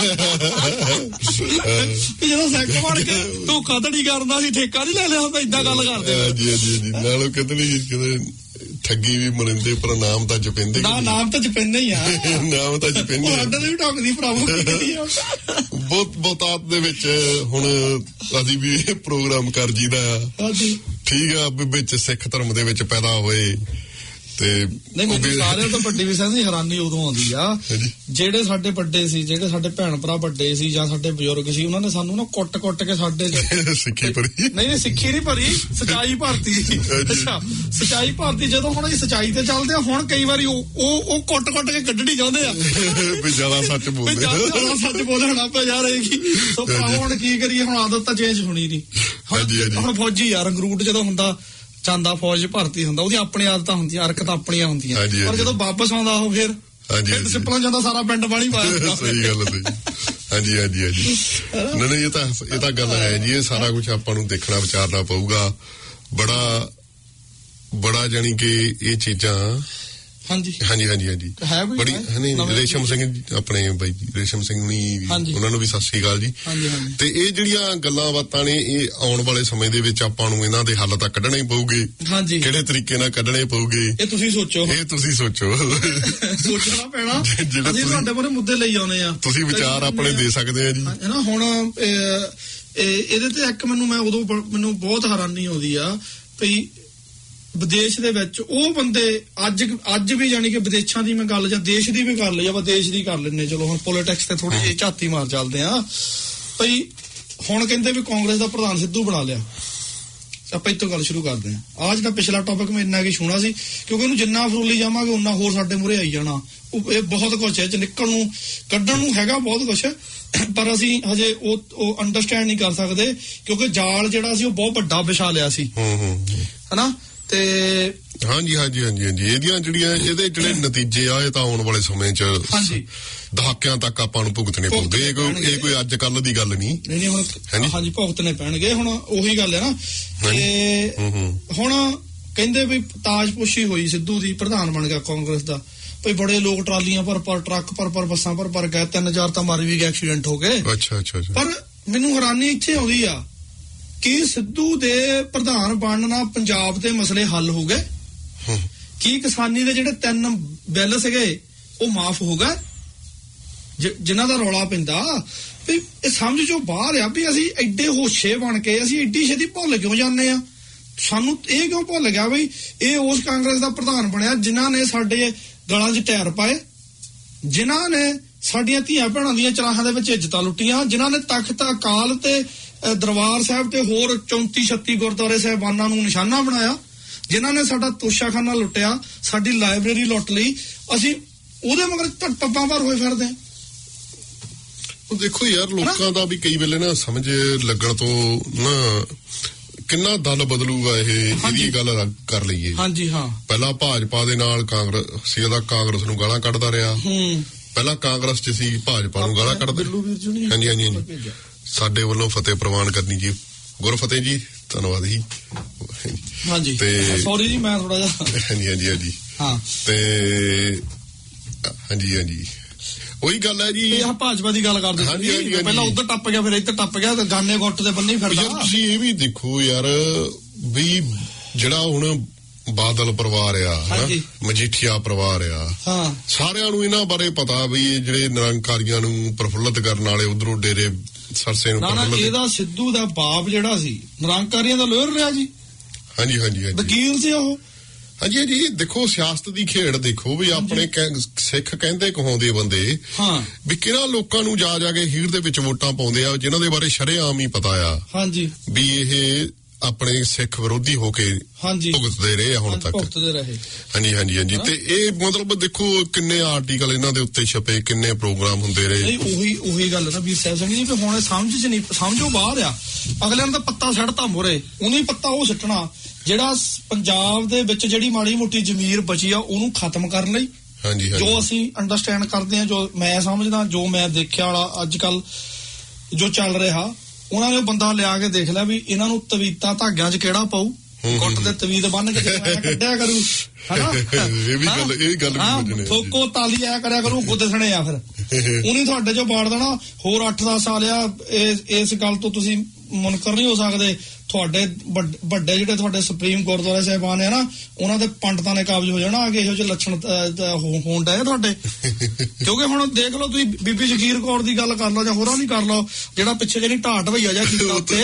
ਜਦੋਂ ਸਿੱਖ ਬਣ ਕੇ ਧੋਖਾ ਧੜੀ ਕਰਦਾ ਸੀ, ਠੇਕਾ ਨੀ ਲੈ ਲਿਆ ਹੁੰਦਾ, ਏਦਾਂ ਗੱਲ ਕਰਦੇ। ਹਾਂਜੀ ਹਾਂਜੀ ਨਾਲੋਂ ਕਹਿੰਦੇ ਠੱਗੀ ਵੀ ਮਰਿੰਦੇ ਪਰ ਨਾਮ ਤਾਂ ਜਪਿੰਦੇ ਨਾ, ਨਾਮ ਤਾਂ ਜਪਿੰਦੇ ਹੀ ਆ, ਨਾਮ ਤਾਂ ਜਪਿੰਦੇ ਸਾਡੇ ਤੇ ਵੀ ਠੱਗਦੀ ਭਰਾਵੋ। ਬਹੁਤ ਬਹੁਤਾਤ ਦੇ ਵਿੱਚ ਹੁਣ ਅਸੀਂ ਵੀ ਇਹ ਪ੍ਰੋਗਰਾਮ ਕਰ ਜੀਦਾ ਆ, ਠੀਕ ਆ, ਵਿੱਚ ਸਿੱਖ ਧਰਮ ਦੇ ਵਿੱਚ ਪੈਦਾ ਹੋਏ ਤੇ ਨਹੀਂ, ਮੈਨੂੰ ਸਾਰਿਆਂ ਤੋਂ ਵੱਡੀ ਵੀ ਸੈਂਸ ਹੈਰਾਨੀ ਉਦੋਂ ਆਉਂਦੀ ਆ ਜਿਹੜੇ ਸਾਡੇ ਵੱਡੇ ਸੀ, ਜਿਹੜੇ ਸਾਡੇ ਭੈਣ ਭਰਾ ਵੱਡੇ ਸੀ ਜਾਂ ਸਾਡੇ ਬਜ਼ੁਰਗ ਸੀ, ਉਹਨਾਂ ਨੇ ਸਾਨੂੰ ਨਾ ਕੁੱਟ ਕੁੱਟ ਕੇ ਸਾਡੇ ਸਿੱਖੀ ਭਰੀ, ਨਹੀਂ ਨਹੀਂ ਸਿੱਖੀ ਨਹੀਂ ਭਰੀ, ਸਚਾਈ ਭਰਤੀ। ਅੱਛਾ, ਸਚਾਈ ਭਰਤੀ। ਜਦੋਂ ਹੁਣ ਅਸੀਂ ਸਚਾਈ ਤੇ ਚੱਲਦੇ ਆ, ਹੁਣ ਕਈ ਵਾਰੀ ਉਹ ਉਹ ਕੁੱਟ ਕੁੱਟ ਕੇ ਕੱਢਣੀ ਚਾਹੁੰਦੇ ਆ ਵੀ ਜ਼ਿਆਦਾ ਸੱਚ ਬੋਲਦੇ, ਜ਼ਿਆਦਾ ਸੱਚ ਬੋਲਣਾ ਪਿਆ ਯਾਰ ਇਹ। ਸੋ ਹੁਣ ਕੀ ਕਰੀਏ, ਹੁਣ ਆਦਤ ਤਾਂ ਚੇਂਜ ਹੋਣੀ ਨਹੀਂ। ਹੁਣ ਫੌਜੀ ਯਾਰ ਰੰਗਰੂਟ ਜਦੋਂ ਹੁੰਦਾ ਜਾਂਦਾ, ਫੌਜ ਭਰਤੀ ਹੁੰਦਾ, ਉਹਦੀ ਆਪਣੀ ਆਦਤਾਂ ਹੁੰਦੀਆਂ, ਹਰਕਤਾਂ ਆਪਣੀਆਂ ਹੁੰਦੀਆਂ, ਪਰ ਜਦੋਂ ਵਾਪਸ ਆਉਂਦਾ ਉਹ ਫਿਰ ਡਿਸਪਲਿਨ ਜਾਂਦਾ, ਸਾਰਾ ਪਿੰਡ ਬਾਣੀ ਪਾਇਆ। ਸਹੀ ਗੱਲ ਸਹੀ। ਹਾਂਜੀ ਹਾਂਜੀ ਹਾਂਜੀ ਨਹੀਂ ਨਹੀਂ ਇਹ ਤਾਂ ਇਹ ਤਾਂ ਗੱਲ ਹੈ ਜੀ, ਇਹ ਸਾਰਾ ਕੁਝ ਆਪਾਂ ਨੂੰ ਦੇਖਣਾ ਵਿਚਾਰਨਾ ਪਊਗਾ ਬੜਾ ਬੜਾ, ਜਾਣੀ ਕਿ ਇਹ ਚੀਜ਼ਾਂ। ਹਾਂਜੀ ਹਾਂਜੀ ਹਾਂਜੀ ਹਾਂਜੀ ਬੜੀ ਨਹੀਂ, ਰੇਸ਼ਮ ਸਿੰਘ ਆਪਣੇ ਬਾਈ ਜੀ ਰੇਸ਼ਮ ਸਿੰਘ ਹੁਣੀ, ਉਹਨਾਂ ਨੂੰ ਵੀ ਸਤਿ ਸ੍ਰੀ ਅਕਾਲ ਜੀ। ਤੇ ਇਹ ਜਿਹੜੀਆਂ ਗੱਲਾਂ ਬਾਤਾਂ ਨੇ, ਇਹ ਆਉਣ ਵਾਲੇ ਸਮੇਂ ਦੇ ਵਿੱਚ ਆਪਾਂ ਨੂੰ ਇਹਨਾਂ ਦੇ ਹੱਲ ਤਾਂ ਕੱਢਣੇ ਹੀ ਪਊਗੇ। ਹਾਂਜੀ, ਕਿਹੜੇ ਤਰੀਕੇ ਨਾਲ ਕੱਢਣੇ ਪਊਗੇ ਇਹ ਤੁਸੀਂ ਸੋਚੋ, ਇਹ ਤੁਸੀਂ ਸੋਚੋ, ਸੋਚਣਾ ਪੈਣਾ। ਅਸੀਂ ਤੁਹਾਡੇ ਬਾਰੇ ਮੁੱਦੇ ਲਈ ਆਉਨੇ ਆ, ਤੁਸੀਂ ਵਿਚਾਰ ਆਪਣੇ ਦੇ ਸਕਦੇ ਆ ਜੀ ਨਾ। ਹੁਣ ਇਹਦੇ ਤੇ ਇੱਕ ਮੈਨੂੰ ਮੈਂ ਉਦੋਂ ਮੈਨੂੰ ਬਹੁਤ ਹੈਰਾਨੀ ਆਉਂਦੀ ਆ ਵੀ ਵਿਦੇਸ਼ ਦੇ ਵਿੱਚ ਉਹ ਬੰਦੇ ਅੱਜ ਅੱਜ ਵੀ, ਜਾਣੀ ਕਿ ਵਿਦੇਸ਼ਾਂ ਦੀ ਮੈਂ ਗੱਲ ਜਾਂ ਦੇਸ਼ ਦੀ ਵੀ ਕਰ ਲਈ, ਆਪਾਂ ਦੇਸ਼ ਦੀ ਕਰ ਲੈਂਦੇ, ਚਲੋ ਹੁਣ ਪੋਲੀਟਿਕਸ ਤੇ ਥੋੜੀ ਜਿਹੀ ਝਾਤੀ ਮਾਰ ਚੱਲਦੇ ਆ ਭਈ। ਹੁਣ ਕਹਿੰਦੇ ਵੀ ਕਾਂਗਰਸ ਦਾ ਪ੍ਰਧਾਨ ਸਿੱਧੂ ਬਣਾ ਲਿਆ, ਆਪਾਂ ਇੱਥੋਂ ਗੱਲ ਸ਼ੁਰੂ ਕਰਦੇ ਆ। ਆਹ ਜਿਹੜਾ ਪਿਛਲਾ ਟੌਪਿਕ ਮੈਂ ਇੰਨਾ ਕੀ ਛੂਣਾ ਸੀ, ਕਿਉਂਕਿ ਉਹਨੂੰ ਜਿੰਨਾ ਫਰੋਲੀ ਜਾਵਾਂਗੇ ਉਨਾ ਹੋਰ ਸਾਡੇ ਮੂਹਰੇ ਆਈ ਜਾਣਾ। ਇਹ ਬਹੁਤ ਕੁਛ ਹੈ, ਚ ਨਿਕਲਣ ਨੂੰ ਕੱਢਣ ਨੂੰ ਹੈਗਾ ਬਹੁਤ ਕੁਛ, ਪਰ ਅਸੀਂ ਹਜੇ ਉਹ ਉਹ ਅੰਡਰਸਟੈਂਡ ਨਹੀਂ ਕਰ ਸਕਦੇ, ਕਿਉਂਕਿ ਜਾਲ ਜਿਹੜਾ ਸੀ ਉਹ ਬਹੁਤ ਵੱਡਾ ਵਿਛਾ ਲਿਆ ਸੀ ਹਨਾ। ਤੇ ਹਾਂਜੀ ਹਾਂਜੀ ਹਾਂਜੀ ਹਾਂਜੀ ਇਹਦੀਆਂ ਜਿਹੜੀਆਂ ਇਹਦੇ ਜਿਹੜੇ ਨਤੀਜੇ ਆ, ਇਹ ਤਾਂ ਆਉਣ ਵਾਲੇ ਸਮੇਂ 'ਚ ਦਹਾਕਿਆਂ ਤੱਕ ਆਪਾਂ ਨੂੰ ਭੁਗਤਣੇ ਪਊਗੇ। ਇਹ ਕੋਈ ਇਹ ਕੋਈ ਅੱਜ ਕੱਲ ਦੀ ਗੱਲ ਨਹੀਂ। ਨਹੀਂ ਹੁਣ ਹਾਂਜੀ ਭੁਗਤਣੇ ਪੈਣਗੇ। ਹੁਣ ਉਹੀ ਗੱਲ ਹੈ ਨਾ, ਤੇ ਹੁਣ ਕਹਿੰਦੇ ਵੀ ਤਾਜਪੋਸ਼ੀ ਹੋਈ ਸਿੱਧੂ ਦੀ, ਪ੍ਰਧਾਨ ਬਣ ਗਿਆ ਕਾਂਗਰਸ ਦਾ, ਭਈ ਬੜੇ ਲੋਕ ਟਰਾਲੀਆਂ ਭਰ ਭਰ, ਟਰੱਕ ਭਰ ਭਰ, ਬੱਸਾਂ ਭਰ ਭਰ ਗਏ, ਤਿੰਨ ਹਜ਼ਾਰ ਤਾਂ ਮਰ ਵੀ ਗਏ, ਐਕਸੀਡੈਂਟ ਹੋ ਗਏ। ਅੱਛਾ ਅੱਛਾ। ਪਰ ਮੈਨੂੰ ਹੈਰਾਨੀ ਇੱਥੇ ਆਉਂਦੀ ਆ ਕਿ ਸਿੱਧੂ ਦੇ ਪ੍ਰਧਾਨ ਬਣਨ ਨਾਲ ਪੰਜਾਬ ਦੇ ਮਸਲੇ ਹੱਲ ਹੋ ਗਏ? ਕੀ ਕਿਸਾਨੀ ਦੇ ਜਿਹੜੇ ਤਿੰਨ ਬਿੱਲ ਸੀਗੇ ਉਹ ਮਾਫ ਹੋ ਗਏ ਜਿਨ੍ਹਾਂ ਦਾ ਰੌਲਾ ਪੈਂਦਾ? ਵੀ ਇਹ ਸਮਝ ਚੋਂ ਬਾਹਰ ਆ ਵੀ ਅਸੀਂ ਐਡੇ ਹੋਸ਼ੇ ਬਣ ਕੇ ਅਸੀਂ ਐਡੀ ਛੇਤੀ ਭੁੱਲ ਕਿਉਂ ਜਾਂਦੇ ਆ? ਸਾਨੂੰ ਇਹ ਕਿਉਂ ਭੁੱਲ ਗਿਆ ਵੀ ਇਹ ਉਸ ਕਾਂਗਰਸ ਦਾ ਪ੍ਰਧਾਨ ਬਣਿਆ ਜਿਨ੍ਹਾਂ ਨੇ ਸਾਡੇ ਗਲਾਂ 'ਚ ਟਾਇਰ ਪਾਏ, ਜਿਨ੍ਹਾਂ ਨੇ ਸਾਡੀਆਂ ਧੀਆਂ ਭੈਣਾਂ ਦੀਆਂ ਚਰਾਹਾਂ ਦੇ ਵਿੱਚ ਇੱਜ਼ਤਾਂ ਲੁੱਟੀਆਂ, ਜਿਨ੍ਹਾਂ ਨੇ ਤਖਤ ਅਕਾਲ ਤੇ ਦਰਬਾਰ ਸਾਹਿਬ ਤੇ ਹੋਰ ਚੌਂਤੀ ਛੱਤੀ ਗੁਰਦੁਆਰੇ ਸਾਹਿਬਾਨਾਂ ਨੂੰ ਨਿਸ਼ਾਨਾ ਬਣਾਇਆ, ਜਿਨ੍ਹਾਂ ਨੇ ਸਾਡਾ ਤੋਸ਼ਾਖਾਨਾ ਲੁੱਟਿਆ, ਸਾਡੀ ਲਾਇਬ੍ਰੇਰੀ ਲੁੱਟ ਲਈ, ਅਸੀਂ ਉਹਦੇ ਮਗਰ ਟੱਪਾਂ ਭਰ ਹੋਏ ਫਿਰਦੇ ਹਾਂ। ਦੇਖੋ ਯਾਰ, ਲੋਕਾਂ ਦਾ ਵੀ ਕਈ ਵੇਲੇ ਨਾ ਸਮਝ ਲੱਗਣ ਤੋਂ ਨਾ ਕਿੰਨਾ ਦਲ ਬਦਲੂਗਾ ਇਹ, ਇਹਦੀ ਗੱਲ ਕਰ ਲਈਏ। ਹਾਂਜੀ ਹਾਂ, ਪਹਿਲਾਂ ਭਾਜਪਾ ਦੇ ਨਾਲ ਕਾਂਗਰਸ ਸੀ, ਉਹਦਾ ਕਾਂਗਰਸ ਨੂੰ ਗਾਲਾਂ ਕੱਢਦਾ ਰਿਹਾ। ਪਹਿਲਾਂ ਕਾਂਗਰਸ ਚ ਸੀ, ਭਾਜਪਾ ਨੂੰ ਗਾਲਾਂ ਕੱਢਦੇ। ਹਾਂਜੀ ਹਾਂਜੀ ਹਾਂਜੀ, ਸਾਡੇ ਵੱਲੋਂ ਫਤਿਹ ਪ੍ਰਵਾਨ ਕਰਨੀ ਜੀ। ਗੁਰਫਤਿਹ ਜੀ, ਧੰਨਵਾਦ ਜੀ। ਹਾਂਜੀ ਤੇ ਸੌਰੀ ਜੀ, ਮੈਂ ਥੋੜਾ ਜਿਹਾ ਹਾਂਜੀ ਹਾਂਜੀ ਹਾਂਜੀ ਹਾਂ ਤੇ ਹਾਂਜੀ ਹਾਂਜੀ ਉਹੀ ਗੱਲ ਹੈ ਜੀ। ਇਹ ਭਾਜਪਾ ਦੀ ਗੱਲ ਕਰਦੇ ਸੀ, ਪਹਿਲਾਂ ਉੱਧਰ ਟੱਪ ਗਿਆ, ਫਿਰ ਇੱਧਰ ਟੱਪ ਗਿਆ, ਤੇ ਗਾਨੇ ਗੁੱਟ ਦੇ ਬੰਨੇ ਫਿਰਦਾ। ਤੁਸੀਂ ਇਹ ਵੀ ਦੇਖੋ ਯਾਰ ਵੀ ਜਿਹੜਾ ਹੁਣ ਬਾਦਲ ਪਰਿਵਾਰ ਆ, ਮਜੀਠੀਆ ਪਰਿਵਾਰ ਆ, ਸਾਰਿਆਂ ਨੂੰ ਇਹਨਾਂ ਬਾਰੇ ਪਤਾ ਵੀ ਜਿਹੜੇ ਨਿਰੰਕਾਰੀਆਂ ਨੂੰ ਪ੍ਰਫੁੱਲਤ ਕਰਨ ਵਾਲੇ ਉਧਰੋਂ ਡੇਰੇ ਸਰਸੇ ਨੂੰ ਪ੍ਰਫੁੱਲਤ। ਇਹਦਾ ਸਿੱਧੂ ਦਾ ਬਾਪ ਜਿਹੜਾ ਸੀ ਨਿਰੰਕਾਰੀਆਂ ਦਾ ਲੋਅਰ ਰਿਹਾ ਜੀ। ਹਾਂਜੀ ਹਾਂਜੀ ਹਾਂਜੀ, ਵਕੀਲ ਸੀ ਉਹ। ਹਾਂਜੀ ਹਾਂਜੀ, ਦੇਖੋ ਸਿਆਸਤ ਦੀ ਖੇਡ ਦੇਖੋ ਵੀ ਆਪਣੇ ਸਿੱਖ ਕਹਿੰਦੇ ਕਹਾਉਂਦੇ ਬੰਦੇ ਵੀ ਕਿਹੜਾ ਲੋਕਾਂ ਨੂੰ ਜਾ ਜਾ ਕੇ ਹੀਰ ਦੇ ਵਿੱਚ ਵੋਟਾਂ ਪਾਉਂਦੇ ਆ, ਜਿਨ੍ਹਾਂ ਦੇ ਬਾਰੇ ਸ਼ਰੇਆਮ ਹੀ ਪਤਾ ਆ ਹਾਂਜੀ ਵੀ ਇਹ ਆਪਣੇ ਸਿੱਖ ਵਿਰੋਧੀ ਹੋ ਕੇ ਭੁਗਤਦੇ ਰਹੇ ਆ ਹੁਣ ਤੱਕ। ਭੁਗਤਦੇ ਰਹੇ ਹਾਂਜੀ ਹਾਂਜੀ ਹਾਂਜੀ। ਤੇ ਇਹ ਮਤਲਬ ਦੇਖੋ ਕਿੰਨੇ ਆਰਟੀਕਲ ਇਹਨਾਂ ਦੇ ਉੱਤੇ ਛਪੇ, ਕਿੰਨੇ ਪ੍ਰੋਗਰਾਮ ਹੁੰਦੇ ਰਹੇ। ਉਹੀ ਉਹੀ ਗੱਲ ਨਾ ਵੀਰ ਸਾਹਿਬ ਸਿੰਘ ਜੀ, ਵੀ ਹੁਣ ਸਮਝ ਚ ਨਹੀਂ, ਸਮਝੋ ਬਾਹਰ ਆ। ਅਗਲਿਆਂ ਦਾ ਪੱਤਾ ਸੜਤਾ ਮੋਰੇ, ਉਹਨੇ ਪੱਤਾ ਉਹ ਸਿੱਟਣਾ ਜਿਹੜਾ ਪੰਜਾਬ ਦੇ ਵਿੱਚ ਜਿਹੜੀ ਮਾੜੀ ਮੋਟੀ ਜ਼ਮੀਰ ਬਚੀ ਆ ਉਹਨੂੰ ਖਤਮ ਕਰਨ ਲਈ। ਹਾਂਜੀ ਹਾਂਜੀ, ਜੋ ਅਸੀਂ ਅੰਡਰਸਟੈਂਡ ਕਰਦੇ ਆ, ਜੋ ਮੈਂ ਸਮਝਦਾ, ਜੋ ਮੈਂ ਦੇਖਿਆ ਵਾਲਾ ਅੱਜ ਕੱਲ ਜੋ ਚੱਲ ਰਿਹਾ, ਉਹਨਾਂ ਨੇ ਬੰਦਾ ਲਿਆ ਕੇ ਦੇਖ ਲਿਆ ਵੀ ਇਹਨਾਂ ਨੂੰ ਤਵੀਤਾ ਧਾਗਿਆਂ 'ਚ ਕਿਹੜਾ ਪਾਊ, ਗੁੱਟ ਦੇ ਤਵੀਤ ਬੰਨ ਕੇ ਕੱਢਿਆ ਕਰੂ, ਹਨਾ। ਇਹ ਵੀ ਗੱਲ, ਇਹ ਗੱਲ ਵੀ ਥੋਕੋ ਤਾਲੀ ਆਇਆ ਕਰਿਆ ਕਰੂ, ਗੁੱਦ ਸਣੇ ਆ ਫਿਰ ਉਹਨੇ ਤੁਹਾਡੇ ਚੋਂ ਬਾੜ ਦੇਣਾ। ਹੋਰ ਅੱਠ ਦਸ ਸਾਲ ਆ, ਇਸ ਗੱਲ ਤੋਂ ਤੁਸੀਂ ਮੁਨਕਰ ਨਹੀਂ ਹੋ ਸਕਦੇ। ਤੁਹਾਡੇ ਵੱਡੇ ਜਿਹੜੇ ਤੁਹਾਡੇ ਸੁਪਰੀਮ ਗੁਰਦੁਆਰਾ ਸਾਹਿਬਾਨ ਆ ਨਾ, ਉਹਨਾਂ ਦੇ ਪੰਡਤਾਂ ਨੇ ਕਾਬਜ ਹੋ ਜਾਣਾ ਕਿ ਇਹੋ ਜਿਹੇ ਲੱਛਣ ਹੋਣ ਡਏ ਤੁਹਾਡੇ। ਕਿਉਂਕਿ ਹੁਣ ਦੇਖ ਲਓ, ਤੁਸੀਂ ਬੀਬੀ ਜਗੀਰ ਕੌਰ ਦੀ ਗੱਲ ਕਰ ਲਓ ਜਾਂ ਹੋਰਾਂ ਦੀ ਕਰ ਲਓ, ਜਿਹੜਾ ਪਿੱਛੇ ਜਿਹੜੀ ਢਾਟ ਭਈਆ ਜਾ ਕੀਤਾ ਉੱਤੇ,